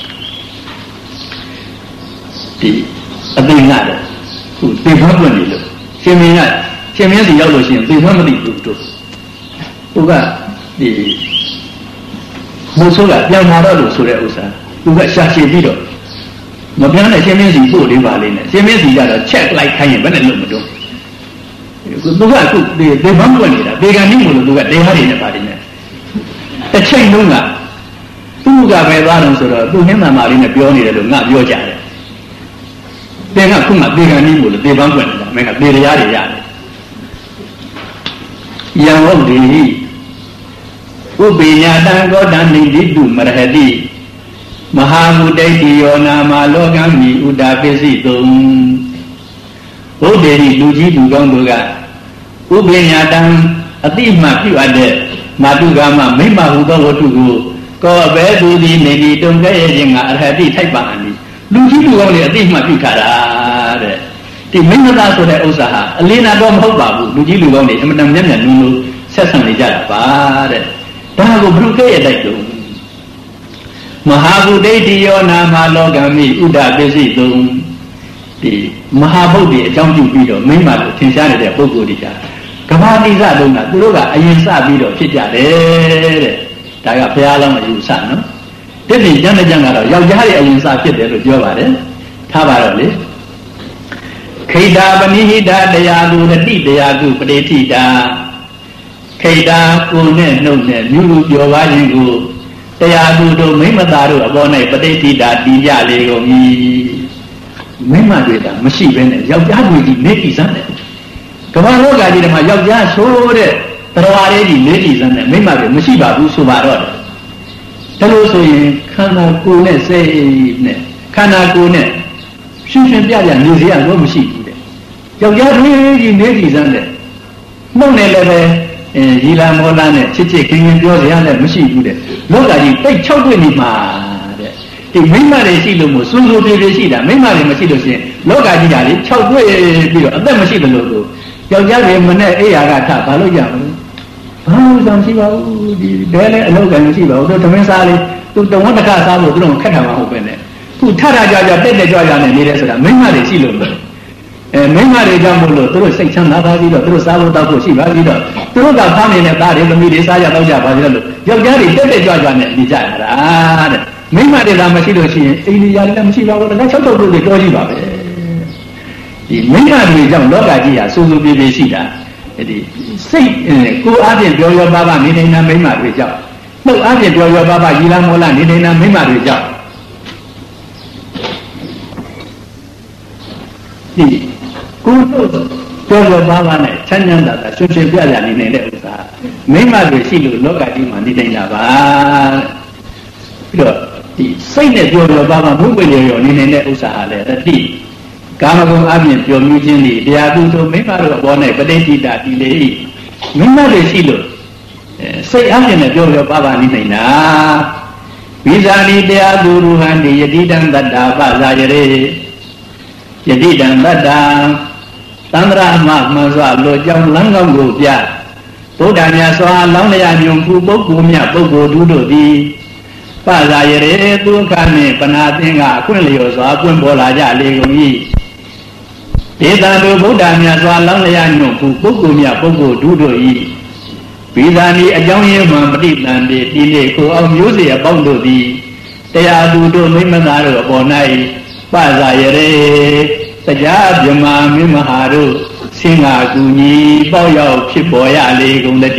ဒီအသိငါတော့ခုသိဖတ်ပွင့်နေလို့ရှင်မင်းကရှင်မင်းစီရောက်လို့ရှိရင်သိဖတ်မသိဘူးတို့သူကဒီမိုးဆိုးကပြန်လာတော့လို့ဆိုတဲ့ဥစ္စာသူကရှာရှည်ပြီးတော့မပြန်တဲ့ရှင်မင်းစီပို့လေးပါလေးနဲ့ရှင်မင်းစီကြတော့ချက်လိုက်ခိုင်းရင်ဘယ်နဲ့လို့မတော့သူကအခုဒီဒီဘန်းပွက်နေတာဒေဂန်ကြီးမို့လို့သူကတရားတွေနဲ့ပါတယ်နဲ့တစ်ချိန်လုံးကသူကပဲသွားတော့ဆိုတော့သူနှင်းမှန်မာလေးနဲ့ပြောနေတယ်လို့ငါပြောကြတယ်တင်ကခုမှဒေဂန်ကြီးမို့လို့ဒေဘန်းပွက်နေတာမင်းကဒေတရားတွေရတယ်ယံဟုတ်ဒီဥပိညာတံကောတံနိတိတုမရဟတိမဟာမုဒိဋ္ဌိယောနာမလောကမိဥဒ္ဒပစ္စည်းတုံဘုဒ္ဓေလူကြီးလူကောင်းတို့ကဥပိညာတံအတိမှပြုအပ်တဲ့မာတုကာမမိမ္မာဟုသောဝတ္ထုကိုကောဘဲသူသည်နေဒီတုံကဲ့ရဲ့ခြင်းကအရဟတိထိုက်ပါအနိလူကြီးလူကောင်းတွေအတိမှပြုထားတာတဲ့ဒီမိမ္မသားဆိုတဲ့ဥစ္စာဟာအလင်းနာတော့မဟုတ်ပါဘူးလူကြီးလူကောင်းတွေအမှန်တမ်းမျက်မျက်နူးနူးဆက်ဆံနေကြတာပါတဲ့ဒါကိုဘုရုကဲ့ရဲ့တိုက်လို့မဟာဗုဒ္ဓိတိယောနာမလောကမိဥဒ္ဒပစ္စည်းသုံးဒီမဟာဗုဒ္ဓအကြောင်းပြုပြီးတော့မိမ္မာကိုသင်ရှားနေတဲ့ပုဂ္ဂိုလ်တွေကကမ္ဘာတိစလုံးကသူတို့ကအရင်စပြီးတော့ဖြစ်ကြတယ်တဲ့ဒါကဘုရားလောင်းအယူဆနော်တတိကျမ်းတဲ့ကျမ်းကတော့ယောက်ျားရဲ့အရင်စဖြစ်တယ်လို့ပြောပါတယ်ထားပါတော့လေခိတာပနိဟိတာတရားသူရတိတရားသူပဋိဋ္ဌိတာခိတာကိုနဲ့နှုတ်နဲ့မြူလူပြောပါခြင်းကိုတရားသူတို့မိမ္မသားတို့အပေါ်၌ပဋိဋ္ဌိတာတည်ကြလေကုန်၏မိမ္မတွေကမရှိဘဲနဲ့ယောက်ျားတွေကြီးနေကြည့်စမ်းတယ်ကမ္ဘာလောကကြီးထဲမှာယောက်ျားဆိုတဲ့တရားလေးကြီးနေကြည့်စမ်းတယ်မိမ္မတွေမရှိပါဘူးဆိုပါတော့တယ်ဒါလို့ဆိုရင်ခန္ဓာကိုယ်နဲ့စိတ်နဲ့ခန္ဓာကိုယ်နဲ့ရှင်းရှင်းပြပြနေစရာတော့မရှိဘူးတဲ့ယောက်ျားတွေကြီးနေကြည့်စမ်းတယ်နှုတ်နဲ့လည်းပဲရီလာမောလာနဲ့ချစ်ချစ်ခင်ခင်ပြောစရာလည်းမရှိဘူးတဲ့လောကကြီးတိတ်၆တွေ့နေမှာတဲ့ဒီမိမတွေရှိလို့မို့စွန်းစွန်းပြေးပြေးရှိတာမိမတွေမရှိလို့ရှိရင်လောကကြီးကလေ၆တွေ့ပြီးတော့အသက်မရှိတယ်လို့ဆိုယောက်ျားတွေမနဲ့အိယာကထဘာလို့ကြမလဲဘာလို့ဆောင်ရှိပါဘူးဒီဒဲလည်းအလောကကြီးမရှိပါဘူးတို့သမင်းစားလေးသူတဝန်းတစ်ခါစားလို့သူတို့ခက်တာမဟုတ်ပဲနဲ့သူထထကြကြတက်တက်ကြကြနဲ့နေတယ်ဆိုတာမိမတွေရှိလို့ပဲအဲမိမတွေကြောင့်မို့လို့သူတို့စိတ်ချမ်းသာပါပြီးတော့သူတို့စားလို့တောက်ဖို့ရှိပါပြီးတော့သူတို့ကဖောင်းနေတဲ့သားတွေသမီးတွေစားကြတော့ကြပါပြီးတော့ယောက်ျားတွေတက်တက်ကြွကြနဲ့နေကြရတာတဲ့မိမတွေလားမရှိလို့ရှိရင်အိန္ဒိယလည်းမရှိပါဘူးလည်း၆၆တို့တွေတော်ကြည့်ပါပဲဒီမိမတွေကြောင့်လောကကြီးဟာစူးစူးပြေးပြေးရှိတာဒီစိတ်ကိုယ်အပြင်ပြောရောပါပါနေနေတာမိမတွေကြောင့်နှုတ်အပြင်ပြောရောပါပါရီလာမောလာနေနေတာမိမတွေကြောင့်ဒီကိုယ်တို့ပြောရပါပါနဲ့ချမ်းချမ်းသာသာဆွဆွပြပြနေနေတဲ့ဥစ္စာမိမတွေရှိလို့လောကကြီးမှာနေနေတာပါပြီးတော့ဒီစိတ်နဲ့ပြောရပါပါဘုပ္ပလျော်နေနေတဲ့ဥစ္စာဟာလည်းတတိကာမဂုဏ်အပြင်ပျော်မြူးခြင်းတွေတရားသူတို့မိမတို့အပေါ်၌ပဋိဋ္ဌိတာတည်လေ၏မိမတွေရှိလို့စိတ်အပြင်နဲ့ပြောရပါပါနေနေတာဝိဇာတိတရားသူရူဟံတိယတိတံတတ္တာပဇာယရေယတိတံတတ္တာသန္တရမမှန်စွာလိုကြောင်းလမ်းကောင်းကိုပြဗုဒ္ဓမြတ်စွာလောင်းလျာညွန်ဖူပုဂ္ဂိုလ်မြတ်ပုဂ္ဂိုလ်တို့သည်ပဇာယရေသူခနှင့်ပနာသင်္ကအခွင့်လျော်စွာပွင့်ပေါ်လာကြလေကုန်၏ဒေသတို့ဗုဒ္ဓမြတ်စွာလောင်းလျာညွန်ဖူပုဂ္ဂိုလ်မြတ်ပုဂ္ဂိုလ်တို့၏ဝိဇာနီအကြောင်းရင်းမှပဋိသန္တိဒီနေ့ကိုအောင်မျိုးစေအပေါင်းတို့သည်တရားသူတို့မိမသားတို့အပေါ်၌ပဇာယရေတရားဗြဟ္မာမင်းမဟာတို့ဆင်းငါကူညီပေါရောက်ဖြစ်ပေါ်ရလေကုန်တည်း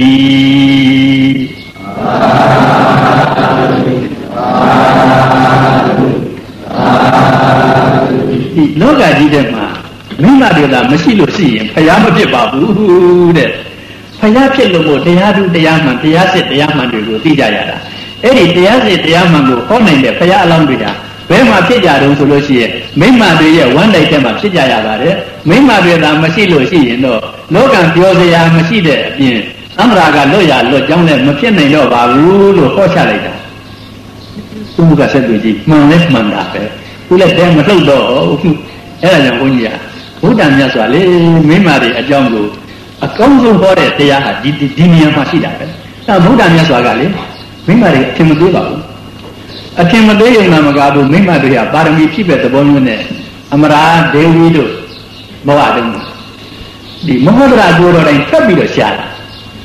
ဒီလောကကြီးထဲမှာမိမတွေကမရှိလို့ရှိရင်ဖျားမဖြစ်ပါဘူးတဲ့ဖျားဖြစ်လို့မို့တရားသူတရားမှန်တရားစစ်တရားမှန်တွေကိုသိကြရတာအဲ့ဒီတရားစစ်တရားမှန်ကိုဟောနိုင်တဲ့ဖျားအလောင်းတွေဟာဘယ်မှာဖြစ်ကြတုံးဆိုလို့ရှိရင်မိမတွေရဲ့ဝမ်းတိုက်ထဲမှာဖြစ်ကြရပါတယ်မိမတွေသာမရှိလို့ရှိရင်တော့လောကံပြောစရာမရှိတဲ့အပြင်သံဃာကလွတ်ရလွတ်ကြောင်းနဲ့မဖြစ်နိုင်တော့ပါဘူးလို့ဟောချလိုက်တာသူကဆက်သူကြီးမှန်လဲမှန်တာပဲသူလည်းတဲမလှုပ်တော့အဲ့ဒါကြောင့်ဘုန်းကြီးကဘုဒ္ဓမြတ်စွာလေမိမတွေအကြောင်းကိုအကောင်းဆုံးဟောတဲ့တရားဟာဒီဒီနေရာမှာရှိတာပဲအဲဘုဒ္ဓမြတ်စွာကလေမိမတွေအထင်မသေးပါဘူးအထင်မသေးရင်မှမကားဘူးမိမတွေကပါရမီဖြည့်တဲ့သဘောမျိုးနဲ့အမရာဒေဝီတို့ဘဝတုန်းကဒီမဟုတ်တာကိုယ်တော်တိုင်ဖက်ပြီးတော့ရှာတာ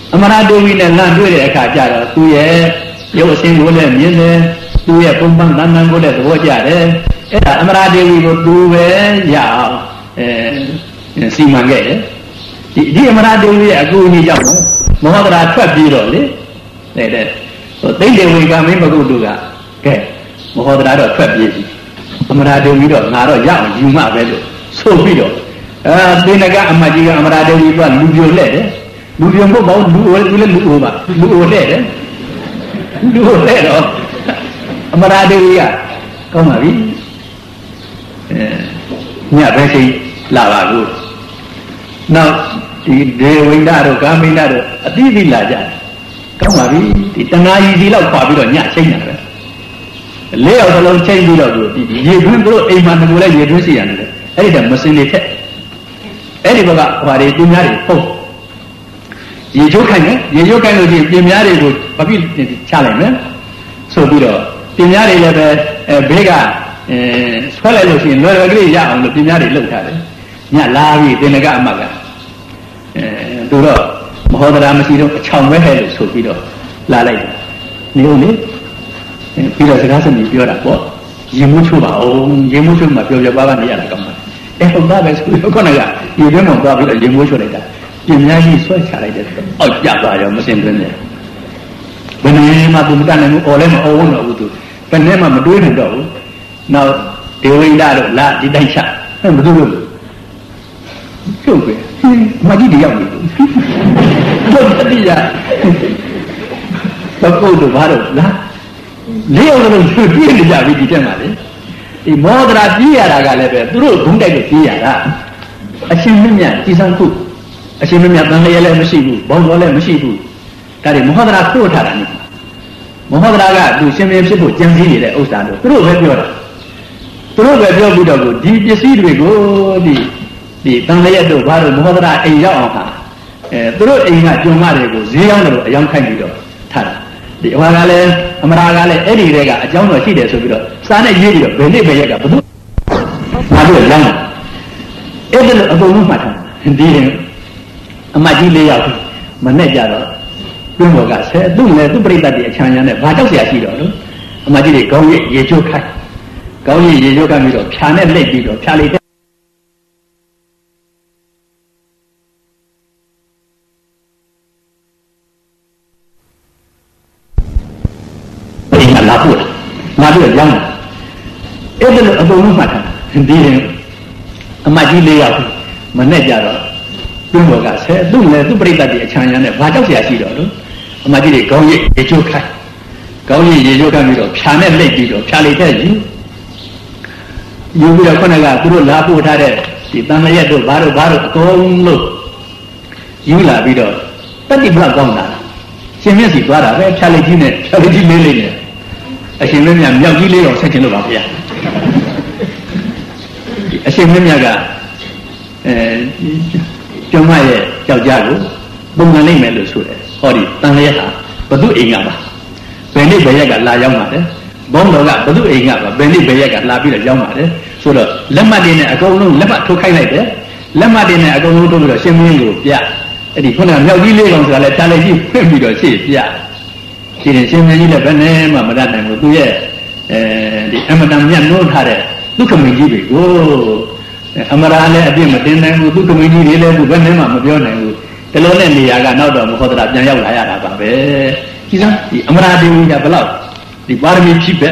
အမရာဒေဝီနဲ့လမ်းတွေ့တဲ့အခါကျတော့သူရဲ့ရုပ်အစဉ်ကိုလည်းမြင်တယ်သူရဲ့ပုံပန်းတန်တန်ကိုလည်းသဘောကျတယ်အဲ့ဒါအမရာဒေဝီကိုသူပဲရအောင်အဲစီမံခဲ့တယ်ဒီဒီအမရာဒေဝီရဲ့အကူအညီကြောင့်မောဟဒရာထွက်ပြီးတော့လေတဲ့တဲ့ဟိုသိတဲ့ဝေကမင်းမကုတ်တို့ကကဲမောဟဒရာတော့ထွက်ပြေးပြီအမရာဒေဝီတော့ငါတော့ရအောင်ယူမှပဲလို့ဆိုပြီးတော့အဲသေနကအမကြီးကအမရာဒေဝီကလူပြိုလှဲ့တယ်လူပြိုမဟုတ်ပါဘူးလူအိုလူလည်းလူအိုပါလူအိုလှဲ့တယ်လူအိုလှဲ့တော့အမရာဒေဝီကကောင်းပါပြီအဲညပဲစိတ်လာပါဘူးနောက်ဒီဒေဝိန္ဒတို့ကာမိန္ဒတို့အတိအသီလာကြတယ်ကောင်းပါပြီဒီတဏှာကြီးစီလောက်ခွာပြီးတော့ညချိန်တာပဲလေးယောက်တစ်လုံးချိန်ပြီးတော့ဒီရေတွင်းတို့အိမ်မှာငကိုလဲရေတွင်းစီရတယ်အဲ့ဒီတည်းမစင်နေထက်အဲ့ဒီဘက်ကဟွာတွေပြင်းများတွေဟုတ်ရေချိုးခိုင်းတယ်ရေချိုးခိုင်းလို့ဒီပြင်းများတွေကိုဘာဖြစ်ချလိုက်မယ်ဆိုပြီးတော့ပြင်းများတွေလည်းပဲအဲဘေးကအဲဆွဲလိုက်လို့ရှိရင်လွယ်လွယ်ကလေးရအောင်လို့ပြင်းများတွေလှုပ်ထားတယ်ညလာပြီးတင်ကအမကအဲသူတော့မဟောဒရာမရှိတော့အချောင်ပဲဟဲ့လို့ဆိုပြီးတော့လာလိုက်တယ်နေဦးလေပြီးတော့စကားစမြည်ပြောတာပေါ့ရင်မိုးချိုးပါအောင်ရင်မိုးချိုးမှပြောပြပါပါနေရတာကောင်းပါအဲဟုတ်သားပဲဆိုပြီးခုနကဒီတွင်းမှာသွားပြီးတော့ရင်မိုးချိုးလိုက်တာပြင်များကြီးဆွဲချလိုက်တယ်အောက်ကျသွားရောမစင်သွင်းတယ်ဘယ်နဲ့မှသူမတတ်နိုင်ဘူးအော်လည်းမအော်ဘူးတော့ဘူးသူဘယ်နဲ့မှမတွေးနိုင်တော့ဘူးနောက်ဒေဝိန္ဒတို့လာဒီတိုက်ချဟဲ့မသူလို့ကျုပ်ပဲမကြီးတယောက်နေဘူးတော့တတိယဘကုတ်တို့ဘာလို့လားလေးယောက်လုံးပြည့်နေကြပြီဒီတက်မှာလေဒီမောဒရာပြည့်ရတာကလည်းပဲသူတို့ဂုံးတိုက်လို့ပြည့်ရတာအရှင်မြတ်ကြည်စံခုအရှင်မြတ်တန်လျက်လည်းမရှိဘူးဘောင်းတော်လည်းမရှိဘူးဒါတွေမောဒရာထို့ထားတာနေမောဒရာကသူရှင်မင်းဖြစ်ဖို့ကြံစည်နေတဲ့ဥစ္စာတို့သူတို့ပဲပြောတာသူတို့ပဲပြောပြီးတော့ဒီပစ္စည်းတွေကိုဒီဒီတန်လျက်တို့ဘာလို့မောဒရာအိမ်ရောက်အောင်ဟာအဲသူတို့အိမ်ကကြုံမတွေကိုဈေးရောက်တယ်လို့အယောင်ခိုင်းပြီးတော့ထားတာဒီအဝါကလည်းအမရာကလည်းအဲ့ဒီတွေကအကြောင်းတော်ရှိတယ်ဆိုပြီးတော့စားနဲ့ရေးပြီးတော့ဘယ်နည်းပဲရက်ကဘယ်သူငါတို့လမ်းအဲ့ဒါလို့အကုန်လုံးမှတ်ထားဒီအမကြီးလေးယောက်မနဲ့ကြတော့တွင်းဘော်ကဆဲသူ့နဲ့သူ့ပြိတ္တတွေအချမ်းချမ်းနဲ့ဘာကြောက်เสียရှိတော့လို့အမကြီးတွေခေါင်းရည်ရေချိုးခိုင်းခေါင်းရည်ရေချိုးခိုင်းပြီးတော့ဖြာနဲ့လက်ပြီးတော့ဖြာလိုက်တဲ့လာဖို့လာပြီးတော့ကြောင်းအဲ့ဒါလို့အကုန်လုံးမှတ်ထားဒီအမကြီးလေးယောက်မနဲ့ကြတော့တွင်းဘော်ကဆဲသူ့နဲ့သူ့ပြိတ္တတွေအချမ်းချမ်းနဲ့ဘာကြောက်เสียရှိတော့လို့အမကြီးတွေခေါင်းရည်ရေချိုးခိုင်းခေါင်းရည်ရေချိုးခိုင်းပြီးတော့ဖြာနဲ့လက်ပြီးတော့ဖြာလိုက်တဲ့ယူယူပြီးတော့ခုနကသူတို့လာပို့ထားတဲ့ဒီတန်လျက်တို့ဘာတို့ဘာတို့အကုန်လုံးယူလာပြီးတော့တတိဘလောက်ကောင်းတာရှင်မျက်စီသွားတာပဲဖြာလိုက်ကြီးနဲ့ဖြာလိုက်ကြီးလေးလေးနဲ့အရှင်မင်းမြတ်မြောက်ကြီးလေးတော့ဆက်ချင်လို့ပါဗျာအရှင်မင်းမြတ်ကအဲကျုံမရဲ့ကြောက်ကြကိုပုံမှန်နိုင်မယ်လို့ဆိုတယ်ဟောဒီတန်လျက်ဟာဘု து အိမ်ကပါဘယ်နေ့ဘယ်ရက်ကလာရောက်ပါတယ်ဘုံတော်ကဘု து အိမ်ကပါဘယ်နေ့ဘယ်ရက်ကလာပြီးတော့ရောက်ပါတယ်ဆိုတော့လက်မှတ်တွေနဲ့အကုန်လုံးလက်မှတ်ထိုးခိုင်းလိုက်တယ်လက်မှတ်တွေနဲ့အကုန်လုံးထိုးပြီးတော့ရှင်မင်းကိုပြအဲ့ဒီခုနကမြောက်ကြီးလေးကောင်ဆိုတာလဲတားလိုက်ကြီးဖွင့်ပြီးတော့ရှေ့ပြဒီရင်ရှင်မင်းကြီးလည်းဘယ်နဲ့မှမတတ်နိုင်ဘူးသူရဲ့အဲဒီအမတန်မြတ်နိုးထားတဲ့ဒုက္ခမင်းကြီးတွေကိုအမရာလည်းအပြည့်မတင်နိုင်ဘူးဒုက္ခမင်းကြီးတွေလည်းသူဘယ်နဲ့မှမပြောနိုင်ဘူးဒီလိုနဲ့နေရာကနောက်တော့မဟုတ်တာပြန်ရောက်လာရတာပါပဲဒီစမ်းဒီအမရာဒေဝီကဘယ်လောက်ဒီပါရမီဖြည့်ပဲ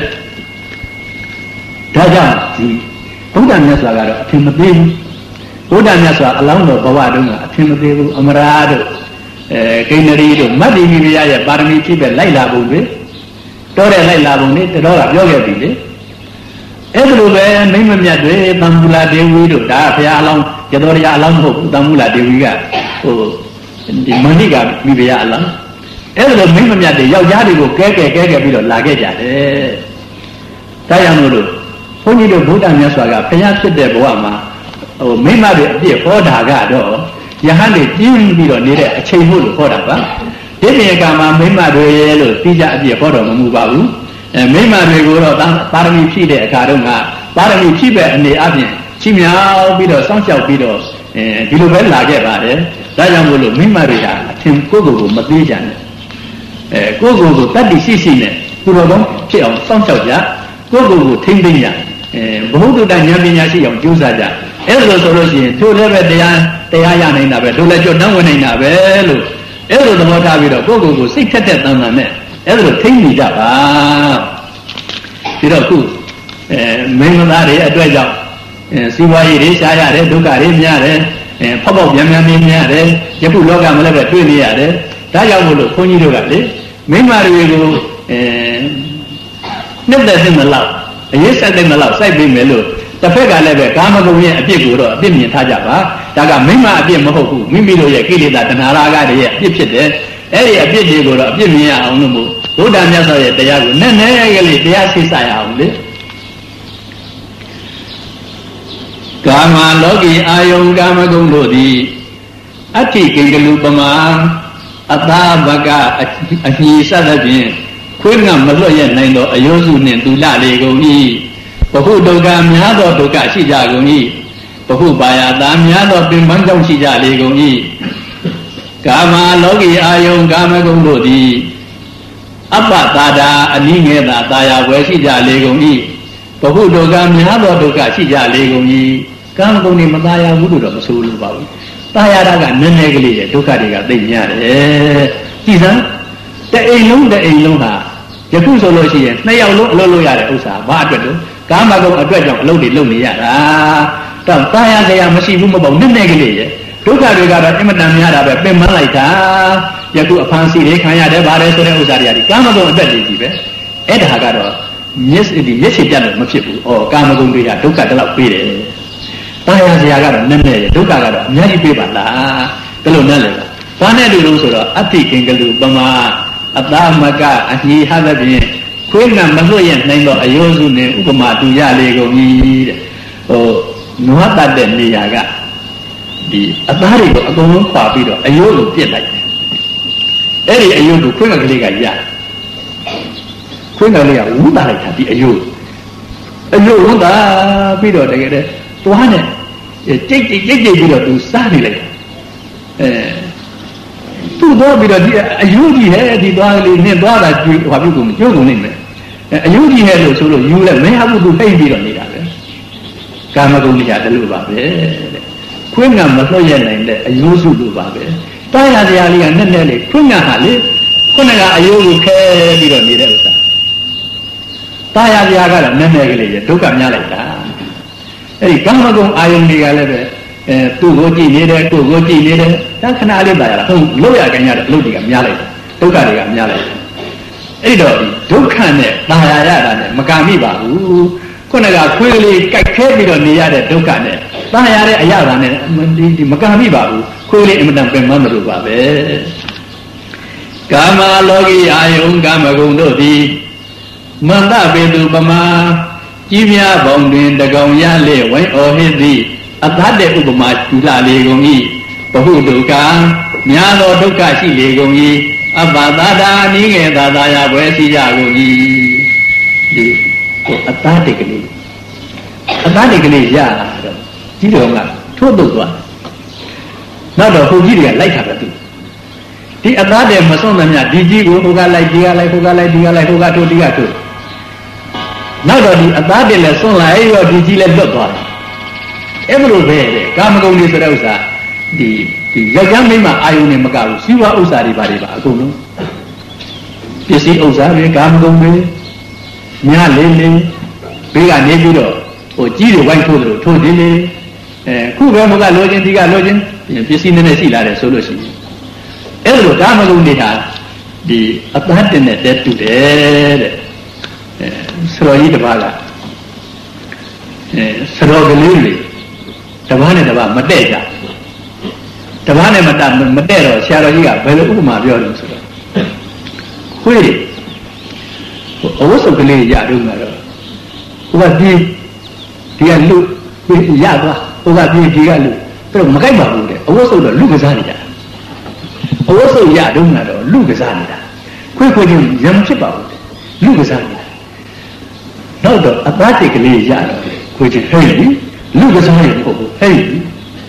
ဒါကြောင့်ဒီဘုရားမြတ်စွာကတော့အထင်မသေးဘူးဘုရားမြတ်စွာအလောင်းတော်ဘဝတုန်းကအထင်မသေးဘူးအမရာတို့အဲကိန္နရီတို့မတ္တိမိမယရဲ့ပါရမီဖြည့်ပဲလိုက်လာပုံတွေတောတဲ့လိုက်လာပုံတွေတတော်ကပြောခဲ့ပြီလေအဲ့ဒါလိုပဲမိမမြတ်တွေသံမူလာဒေဝီတို့ဒါဘုရားအလောင်းရတော်ရအလောင်းမဟုတ်ဘူးသံမူလာဒေဝီကဟိုဒီမဏိကမိဖုရားအလောင်းအဲ့ဒါလိုမိမမြတ်တွေယောက်ျားတွေကိုကဲကဲကဲကဲပြီးတော့လာခဲ့ကြတယ်ဒါကြောင့်မို့လို့ဘုန်းကြီးတို့ဗုဒ္ဓမြတ်စွာကဘုရားဖြစ်တဲ့ဘဝမှာဟိုမိမတွေအပြည့်ဟောတာကတော့ယဟန်တွေပြင်းပြီးတော့နေတဲ့အချိန်မို့လို့ဟောတာပါဒီနေရာမှာမိမတွေလို့သိကြအပြည့်ဟောတော်မမူပါဘူးအဲမိမတွေကိုတော့ပါရမီဖြည့်တဲ့အခါတုန်းကပါရမီဖြည့်ပဲအနေအချင်းချီးမြှောက်ပြီးတော့စောင့်ရှောက်ပြီးတော့အဲဒီလိုပဲလာခဲ့ပါတယ်ဒါကြောင့်မို့လို့မိမတွေဟာအထင်ကိုယ်ကိုယ်ကိုမသေးကြနဲ့အဲကိုယ့်ကိုယ်ကိုတတ်တည်ရှိရှိနဲ့သူတော်ကောင်းဖြစ်အောင်စောင့်ရှောက်ကြကိုယ့်ကိုယ်ကိုထိမ့်သိမ့်ကြအဲဘုဟုတ္တဉာဏ်ပညာရှိအောင်ကြိုးစားကြအဲ့လိုဆိုလို့ရှိရင်သူလည်းပဲတရားတရားရနိုင်တာပဲသူလည်းကြွနှောင်းဝင်နိုင်တာပဲလို့အဲ့လိုသဘောထားပြီးတော့ကိုယ့်ကိုယ်ကိုစိတ်ထက်တဲ့တန်တန်နဲ့အဲ့လိုထိမ့်နေကြပါဒီတော့ခုအဲမိန်းမသားတွေအတွက်ကြောင့်အဲစီးပွားရေးတွေရှားရတယ်ဒုက္ခတွေများတယ်အဲဖောက်ပေါက်ပြန်ပြန်နေများတယ်ယခုလောကမှာလည်းပဲတွေ့နေရတယ်ဒါကြောင့်မို့လို့ခွန်ကြီးတို့ကလေမိန်းမတွေကိုအဲနှစ်သက်တဲ့မလောက်အရေးဆက်တဲ့မလောက်စိုက်ပြီးမယ်လို့တစ်ဖက်ကလည်းပဲကာမဂုဏ်ရဲ့အပြစ်ကိုတော့အပြစ်မြင်ထားကြပါဒါကမိန်းမအပြစ်မဟုတ်ဘူးမိမိတို့ရဲ့ကိလေသာတဏှာရာဂတွေရဲ့အပြစ်ဖြစ်တယ်အဲ့ဒီအပြစ်တွေကိုတော့အပြစ်မြင်ရအောင်လို့မို့ဘုရားမြတ်စွာရဲ့တရားကိုနည်းနည်းကလေးတရားသိစရအောင်လေကာမလောကီအာယုံကာမဂုဏ်တို့သည်အဋ္ဌိကိဉ္ကလူပမာအသာဘကအညီစသဖြင့်ခွေးငါမလွတ်ရနိုင်သောအယောစုနှင့်တူလလေကုန်၏ဘဟုဒုက္ခများသောဒုက္ခရှိကြကုန်၏ဘဟုပါယတာများသောပင်ပန်းကြောင့်ရှိကြလေကုန်၏ကာမလောကီအာယုံကာမဂုဏ်တို့သည်အပ္ပတာဒာအနည်းငယ်သာတာယာဝယ်ရှိကြလေကုန်၏ဘဟုဒုက္ခများသောဒုက္ခရှိကြလေကုန်၏ကာမဂုဏ်တွေမတာယာဘူးလို့တော့မဆိုလိုပါဘူးတာယာတာကနည်းနည်းကလေးရဲ့ဒုက္ခတွေကသိများတယ်ကြည်စမ်းတအိမ်လုံးတအိမ်လုံးဟာယခုဆိုလို့ရှိရင်နှစ်ယောက်လုံးအလုပ်လုပ်ရတဲ့ဥစ္စာဘာအတွက်လို့ကာမဂုဏ်အတွက်ကြောင့်အလုပ်တွေလုပ်နေရတာတော့တာယာစရာမရှိဘူးမပေါ့နည်းနည်းကလေးရဲ့ဒုက္ခတွေကတော့အင်မတန်များတာပဲပင်ပန်းလိုက်တာယခုအဖန်စီတွေခံရတယ်ဗါတယ်ဆိုတဲ့ဥစ္စာတွေကဒီကာမဂုဏ်အတွက်ကြီးပဲအဲ့ဒါကတော့မျက်စိဒီမျက်စိပြတ်လို့မဖြစ်ဘူးဩကာမဂုဏ်တွေကဒုက္ခတလောက်ပေးတယ်တာယာစရာကတော့နည်းနည်းရဲ့ဒုက္ခကတော့အများကြီးပေးပါလားဘယ်လိုနဲ့လဲဘာနဲ့တူလို့ဆိုတော့အဋ္ဌိကိဉ္ကလူပမာအသမကအညီဟသဖြင့်ခွေးငါမလွတ်ရနိုင်သောအယောစုနှင့်ဥပမာတူရလေကုန်၏တဲ့ဟိုနွားတတ်တဲ့နေရာကဒီအသားတွေကိုအကုန်လုံးခွာပြီးတော့အယိုးကိုပြစ်လိုက်တယ်အဲ့ဒီအယိုးကိုခွေးငါကလေးကရခွေးငါလေးကဝူးတာလိုက်တာဒီအယိုးအယိုးဝူးတာပြီးတော့တကယ်တည်းသွားနဲ့ကြိတ်ကြိတ်ကြိတ်ကြိတ်ပြီးတော့သူစားနေလိုက်အဲသူ့သွားပြီးတော့ဒီအယိုးကြီးဟဲ့ဒီသွားလေးနဲ့သွားတာကျွေးဟောပြုကုန်ကျွေးကုန်နေမယ်အယိုးကြီးဟဲ့လို့ဆိုလို့ယူလဲမင်းဟာဘူးသူဖိတ်ပြီးတော့နေတာပဲကာမဂုဏ်ကြီးတလို့ပါပဲတဲ့ခွေးငါမလွတ်ရနိုင်တဲ့အယိုးစုလို့ပါပဲတာယာတရားလေးကနက်နက်လေးခွေးငါဟာလေခုနကအယိုးကိုခဲပြီးတော့နေတဲ့ဥစ္စာတာယာတရားကတော့နက်နက်ကလေးရဒုက္ခများလိုက်တာအဲ့ဒီကာမဂုဏ်အာယုန်တွေကလည်းပဲအဲသူ့ကိုကြည့်နေတယ်ကိုယ်ကိုကြည့်နေတယ်ဒါခဏလေးပါရတာဟုတ်လို့ရကြရတဲ့အလုပ်တွေကများလိုက်တယ်ဒုက္ခတွေကများလိုက်တယ်အဲ့တော့ဒုက္ခနဲ့တာယာရတာနဲ့မကမိပါဘူးခုနကခွေးလေးကြိုက်ခဲပြီးတော့နေရတဲ့ဒုက္ခနဲ့တာယာတဲ့အရာနဲ့ဒီမကမိပါဘူးခွေးလေးအင်မတန်ပင်မမလို့ပါပဲကာမလောကီအာယုန်ကာမဂုဏ်တို့သည်မန္တပေသူပမာကြီးပြားပေါင်းတွင်တကောင်ရလေဝိုင်းအော်ဟစ်သည်အသတ်တဲ့ဥပမာကျူလာလေကုန်၏ဘဟုဒုက္ခများသောဒုက္ခရှိလေကုန်၏အပ္ပသာဒာနိငယ်သာသာယဘွယ်ရှိကြကုန်၏ဒီကိုအသတ်တဲ့ကလေးအသတ်တဲ့ကလေးရတော့ကြီးတော်ကထိုးတုတ်သွားနောက်တော့ဟိုကြီးတွေကလိုက်တာပဲသူဒီအသတ်တဲ့မဆုံးသမျှဒီကြီးကိုဟိုကလိုက်ဒီကလိုက်ဟိုကလိုက်ဒီကလိုက်ဟိုကထိုးဒီကထိုးနောက်တော့ဒီအသားတင်လဲဆွန့်လိုက်ရောဒီကြီးလဲလွတ်သွားတယ်အဲ့လိုပဲတဲ့ကာမဂုဏ်တွေဆိုတဲ့ဥစ္စာဒီဒီယောက်ျားမိန်းမအာယုန်နဲ့မကဘူးစီးပွားဥစ္စာတွေပါတွေပါအကုန်လုံးပစ္စည်းဥစ္စာတွေကာမဂုဏ်တွေများလေးလေးဘေးကနေပြီးတော့ဟိုကြီးတွေဝိုင်းထိုးတယ်လို့ထိုးတယ်လေအဲခုပဲမကလိုချင်ဒီကလိုချင်ပစ္စည်းနည်းနည်းရှိလာတယ်ဆိုလို့ရှိရင်အဲ့လိုကာမဂုဏ်တွေဟာဒီအသားတင်တဲ့တဲတူတယ်တဲ့ဆရာကြီးတစ်ပါးကအဲဆရာကလေးတွေတစ်ပါးနဲ့တစ်ပါးမတည့်ကြတစ်ပါးနဲ့မတမတည့်တော့ဆရာတော်ကြီးကဘယ်လိုဥပမာပြောလို့ဆိုတော့ခွေးအဝတ်စုပ်ကလေးရတော့မှာတော့ဟိုကဒီဒီကလူရသွားဟိုကဒီဒီကလူသူတို့မကြိုက်ပါဘူးတဲ့အဝတ်စုပ်တော့လူကစားနေတာအဝတ်စုပ်ရတော့မှာတော့လူကစားနေတာခွေးခွေးချင်းရံဖြစ်ပါဘူးလူကစားနေတာနောက်တော့အသားတိတ်ကလေးရတော့ခွေးချင်းဟဲ့လူကစားရင်ဟုတ်ဘူးဟဲ့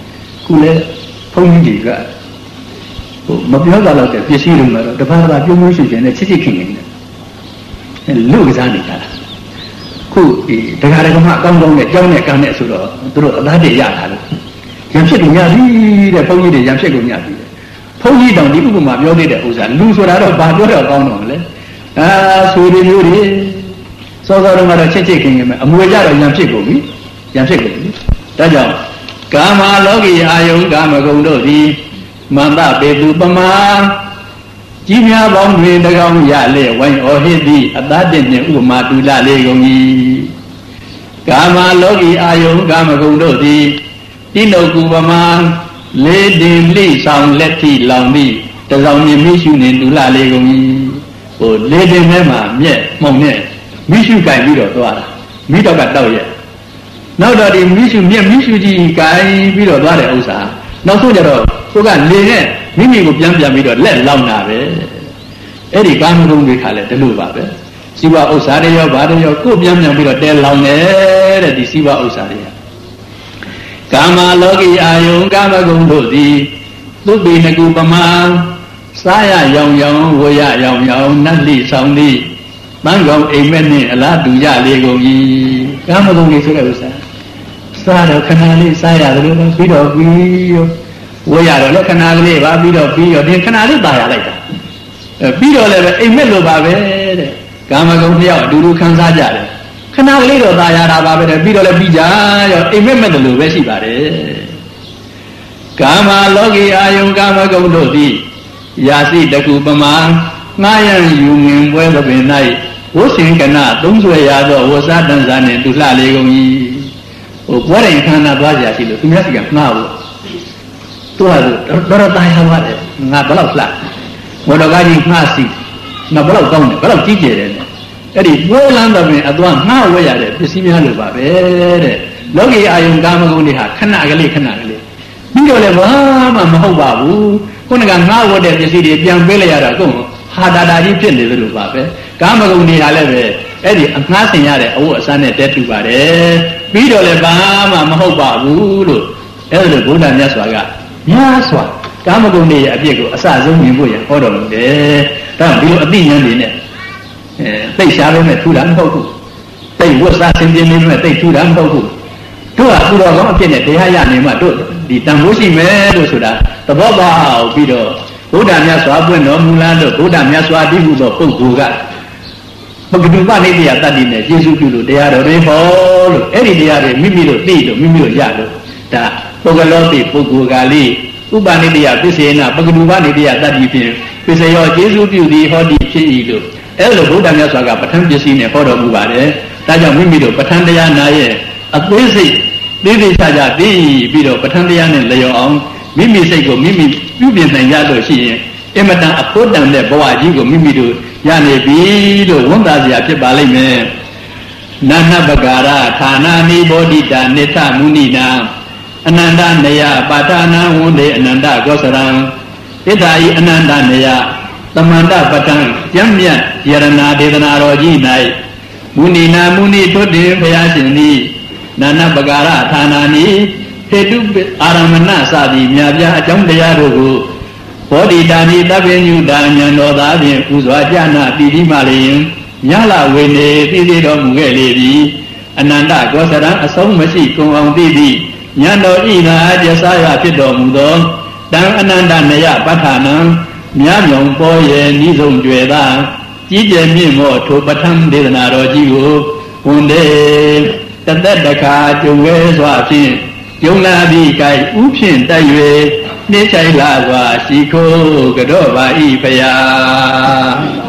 ခုလေဘုန်းကြီးတွေကဟိုမပြောကြတော့တဲ့ပစ္စည်းတွေမှာတော့တပါးတပါးပြုံးပြုံးရွှင်ရွှင်နဲ့ချစ်ချစ်ခင်ခင်နဲ့လူကစားနေတာခုဒီတရားဓမ္မအကောင်းကောင်းနဲ့ကြောင်းနဲ့ကမ်းနဲ့ဆိုတော့သူတို့အသားတည်းရတာလို့ရံဖြစ်ကုန်ရပြီတဲ့ဘုန်းကြီးတွေရံဖြစ်ကုန်ရပြီဘုန်းကြီးတောင်ဒီဥပမာပြောနေတဲ့ဥစ္စာလူဆိုတာတော့ဘာပြောတော့ကောင်းတော့မလဲအာဆိုရီမျိုးတွေစောစောတုန်းကတော့ချစ်ချစ်ခင်ခင်ပဲအမွေကြတော့ရံဖြစ်ကုန်ပြီရံဖြစ်ကုန်ပြီဒါကြောင့်ကာမလောကီအာယုကာမဂုဏ်တို့သည်မန္တပေတုပမာကြီးများပေါင်းတွင်တကောင်းရလေဝိုင်းဩဟိတိအတတ်တဲ့နှင့်ဥပမာတူလလေကုန်၏ကာမလောကီအာယုကာမဂုဏ်တို့သည်တိနုကူပမာလေးတင်လိဆောင်လက်ထိလောင်သည်တစောင်းမြင့်မိရှုနှင့်တူလလေကုန်၏ဟိုလေးတင်ထဲမှာမြက်မှုံနဲ့မိရှုကြိုင်ပြီးတော့သွားတာမိတော့ကတောက်ရဲ့နောက်တော့ဒီမိရှုမြက်မိရှုကြီးကြိုင်ပြီးတော့သွားတဲ့ဥစ္စာနောက်ဆုံးကျတော့ကိုကလေနဲ့မိမိကိုပြန်ပြန်ပြီးတော့လက်လောင်တာပဲအဲ့ဒီကာမဂုဏ်တွေခါလဲတလို့ပါပဲစီဝဥစ္စာတွေရောဗာတွေရောကိုပြန်ပြန်ပြီးတော့တဲလောင်တယ်တဲ့ဒီစီဝဥစ္စာတွေကကာမလောကီအာယုကာမဂုဏ်တို့သည်သူပိနကုပမာစားရရောင်ရောင်ဝရရောင်ရောင်နတ်လိဆောင်သည်တန်ကောင်အိမ်မက်နှင့်အလားတူရလေကုန်၏ကာမဂုဏ်တွေဆိုတဲ့ဥစ္စာစားတော့ခဏလေးစားရတယ်လို့ပြီးတော့ပြီးရောဝေးရတော့လည်းခဏကလေးပါပြီးတော့ပြီးရောဒီခဏလေးตายရလိုက်တာအဲပြီးတော့လည်းပဲအိမ်မက်လိုပါပဲတဲ့ကာမဂုဏ်တယောက်အတူတူခံစားကြတယ်ခဏကလေးတော့ตายရတာပါပဲတဲ့ပြီးတော့လည်းပြီးကြရောအိမ်မက်မဲ့တယ်လို့ပဲရှိပါတယ်ကာမလောကီအာယုကာမဂုဏ်တို့သည်ယာစီတကူပမာငှားရန်ယူငင်ပွဲသဘင်၌ဝုစင်ကနာသုံးဆွဲရသောဝဆတန်စာနှင့်တူလှလေကုန်၏ဟိုပွဲတိုင်းခန္ဓာသွားကြရှိလို့သူများစီကငှားဖို့သူကတော်တော်ตายရပါတယ်ငါဘယ်လောက်လှမော်တော်ကားကြီးငှားစီငါဘယ်လောက်ကောင်းတယ်ဘယ်လောက်ကြီးကျယ်တယ်အဲ့ဒီပွဲလန်းတဲ့ပင်အသွားငှားဝဲရတဲ့ပစ္စည်းများလို့ပါပဲတဲ့လောကီအာယုကာမဂုဏ်တွေဟာခဏကလေးခဏကလေးပြီးတော့လည်းဘာမှမဟုတ်ပါဘူးခုနကငှားဝဲတဲ့ပစ္စည်းတွေပြန်ပေးလိုက်ရတာကုန်ဟာတာတာကြီးဖြစ်နေတယ်လို့ပါပဲကာမဂုဏ်တွေဟာလည်းပဲအဲ့ဒီအငှားဆင်ရတဲ့အဝတ်အစားနဲ့တဲတူပါတယ်ပြီးတော့လည်းဘာမှမဟုတ်ပါဘူးလို့အဲ့ဒါလို့ဘုရားမြတ်စွာကများစွာကာမဂုဏ်တွေရဲ့အပြစ်ကိုအစဆုံးမြင်ဖို့ရဟောတော်မူတယ်ဒါကြောင့်ဒီလိုအသိဉာဏ်တွေနဲ့အဲသိရှားလို့နဲ့ထူတာမဟုတ်ဘူးသိဝတ်စားဆင်ခြင်နေနဲ့သိထူတာမဟုတ်ဘူးတို့ကသူတော်ကောင်းအပြစ်နဲ့တရားရနေမှတို့ဒီတန်ဖိုးရှိမယ်လို့ဆိုတာသဘောပေါက်ပြီးတော့ဘုရားမြတ်စွာပွင့်တော်မူလာလို့ဘုရားမြတ်စွာတိဟုသောပုဂ္ဂိုလ်ကပဂတုပနိတ္တယတတ္တိနဲ့ယေရှုပြုလို့တရားတော်တွေဟောလို့အဲ့ဒီတရားတွေမိမိတို့သိလို့မိမိတို့ရလို့ဒါပုဂ္ဂလောတိပုဂ္ဂိုလ်ကလေးဥပနိတ္တယပစ္စေနပဂတုပနိတ္တယတတ္တိဖြင့်ပစ္စယောယေရှုပြုသည်ဟောတိဖြစ်၏လို့အဲ့လိုဘုရားမြတ်စွာကပဋ္ဌာန်းပစ္စည်းနဲ့ဟောတော်မူပါတယ်ဒါကြောင့်မိမိတို့ပဋ္ဌာန်းတရားနာရဲ့အသေးစိတ်သေးသေးချာချာသိပြီးတော့ပဋ္ဌာန်းတရားနဲ့လျော်အောင်မိမိစိတ်ကိုမိမိပြုပြင်နိုင်ရလို့ရှိရင်အမတန်အဖို့တန်တဲ့ဘဝကြီးကိုမိမိတို့ရနေပြီလို့ဝန်တာစရာဖြစ်ပါလိမ့်မယ်နာနပကာရဌာနာနိဘောဓိတာနိထမုနိနာအနန္တနယပါဌာနဝန္ဒေအနန္တကောစရံဣဒ္ဓာဤအနန္တနယသမန္တပတံကျမ်းမြတ်ယရဏဒေသနာတော်ကြီး၌မုနိနာမုနိထွတ်တင်ဘုရားရှင်သည်နာနပကာရဌာနာနိဟေတုအာရမဏစသည်မြတ်ပြအကြောင်းတရားတို့ကိုဘောဓိတာနိတပ္ပညုတာဉာဏ်တော်သားဖြင့်ပူဇော်ကြနာတိတိမှလျင်ညလာဝေနေသိသိတော်မူခဲ့လေသည်အနန္တကောစရံအဆုံးမရှိကုံအောင်သိသည့်ဉာဏ်တော်ဤသာကျဆာရဖြစ်တော်မူသောတံအနန္တနယပဋ္ဌာနံမြတ်မြောင်ပေါ်ရဲ့ဤဆုံးကြွယ်သာကြီးကျယ်မြင့်မောထိုပဋ္ဌာန်းဒေသနာတော်ကြီးကိုဝန်တေတသက်တခါကျုံဝဲစွာဖြင့်ယုံလာပြီးကြိုက်ဥဖြင့်တိုက်၍နှိမ့်ချိုင်လာစွာရှိခိုးကြော့ပါဤဖရာ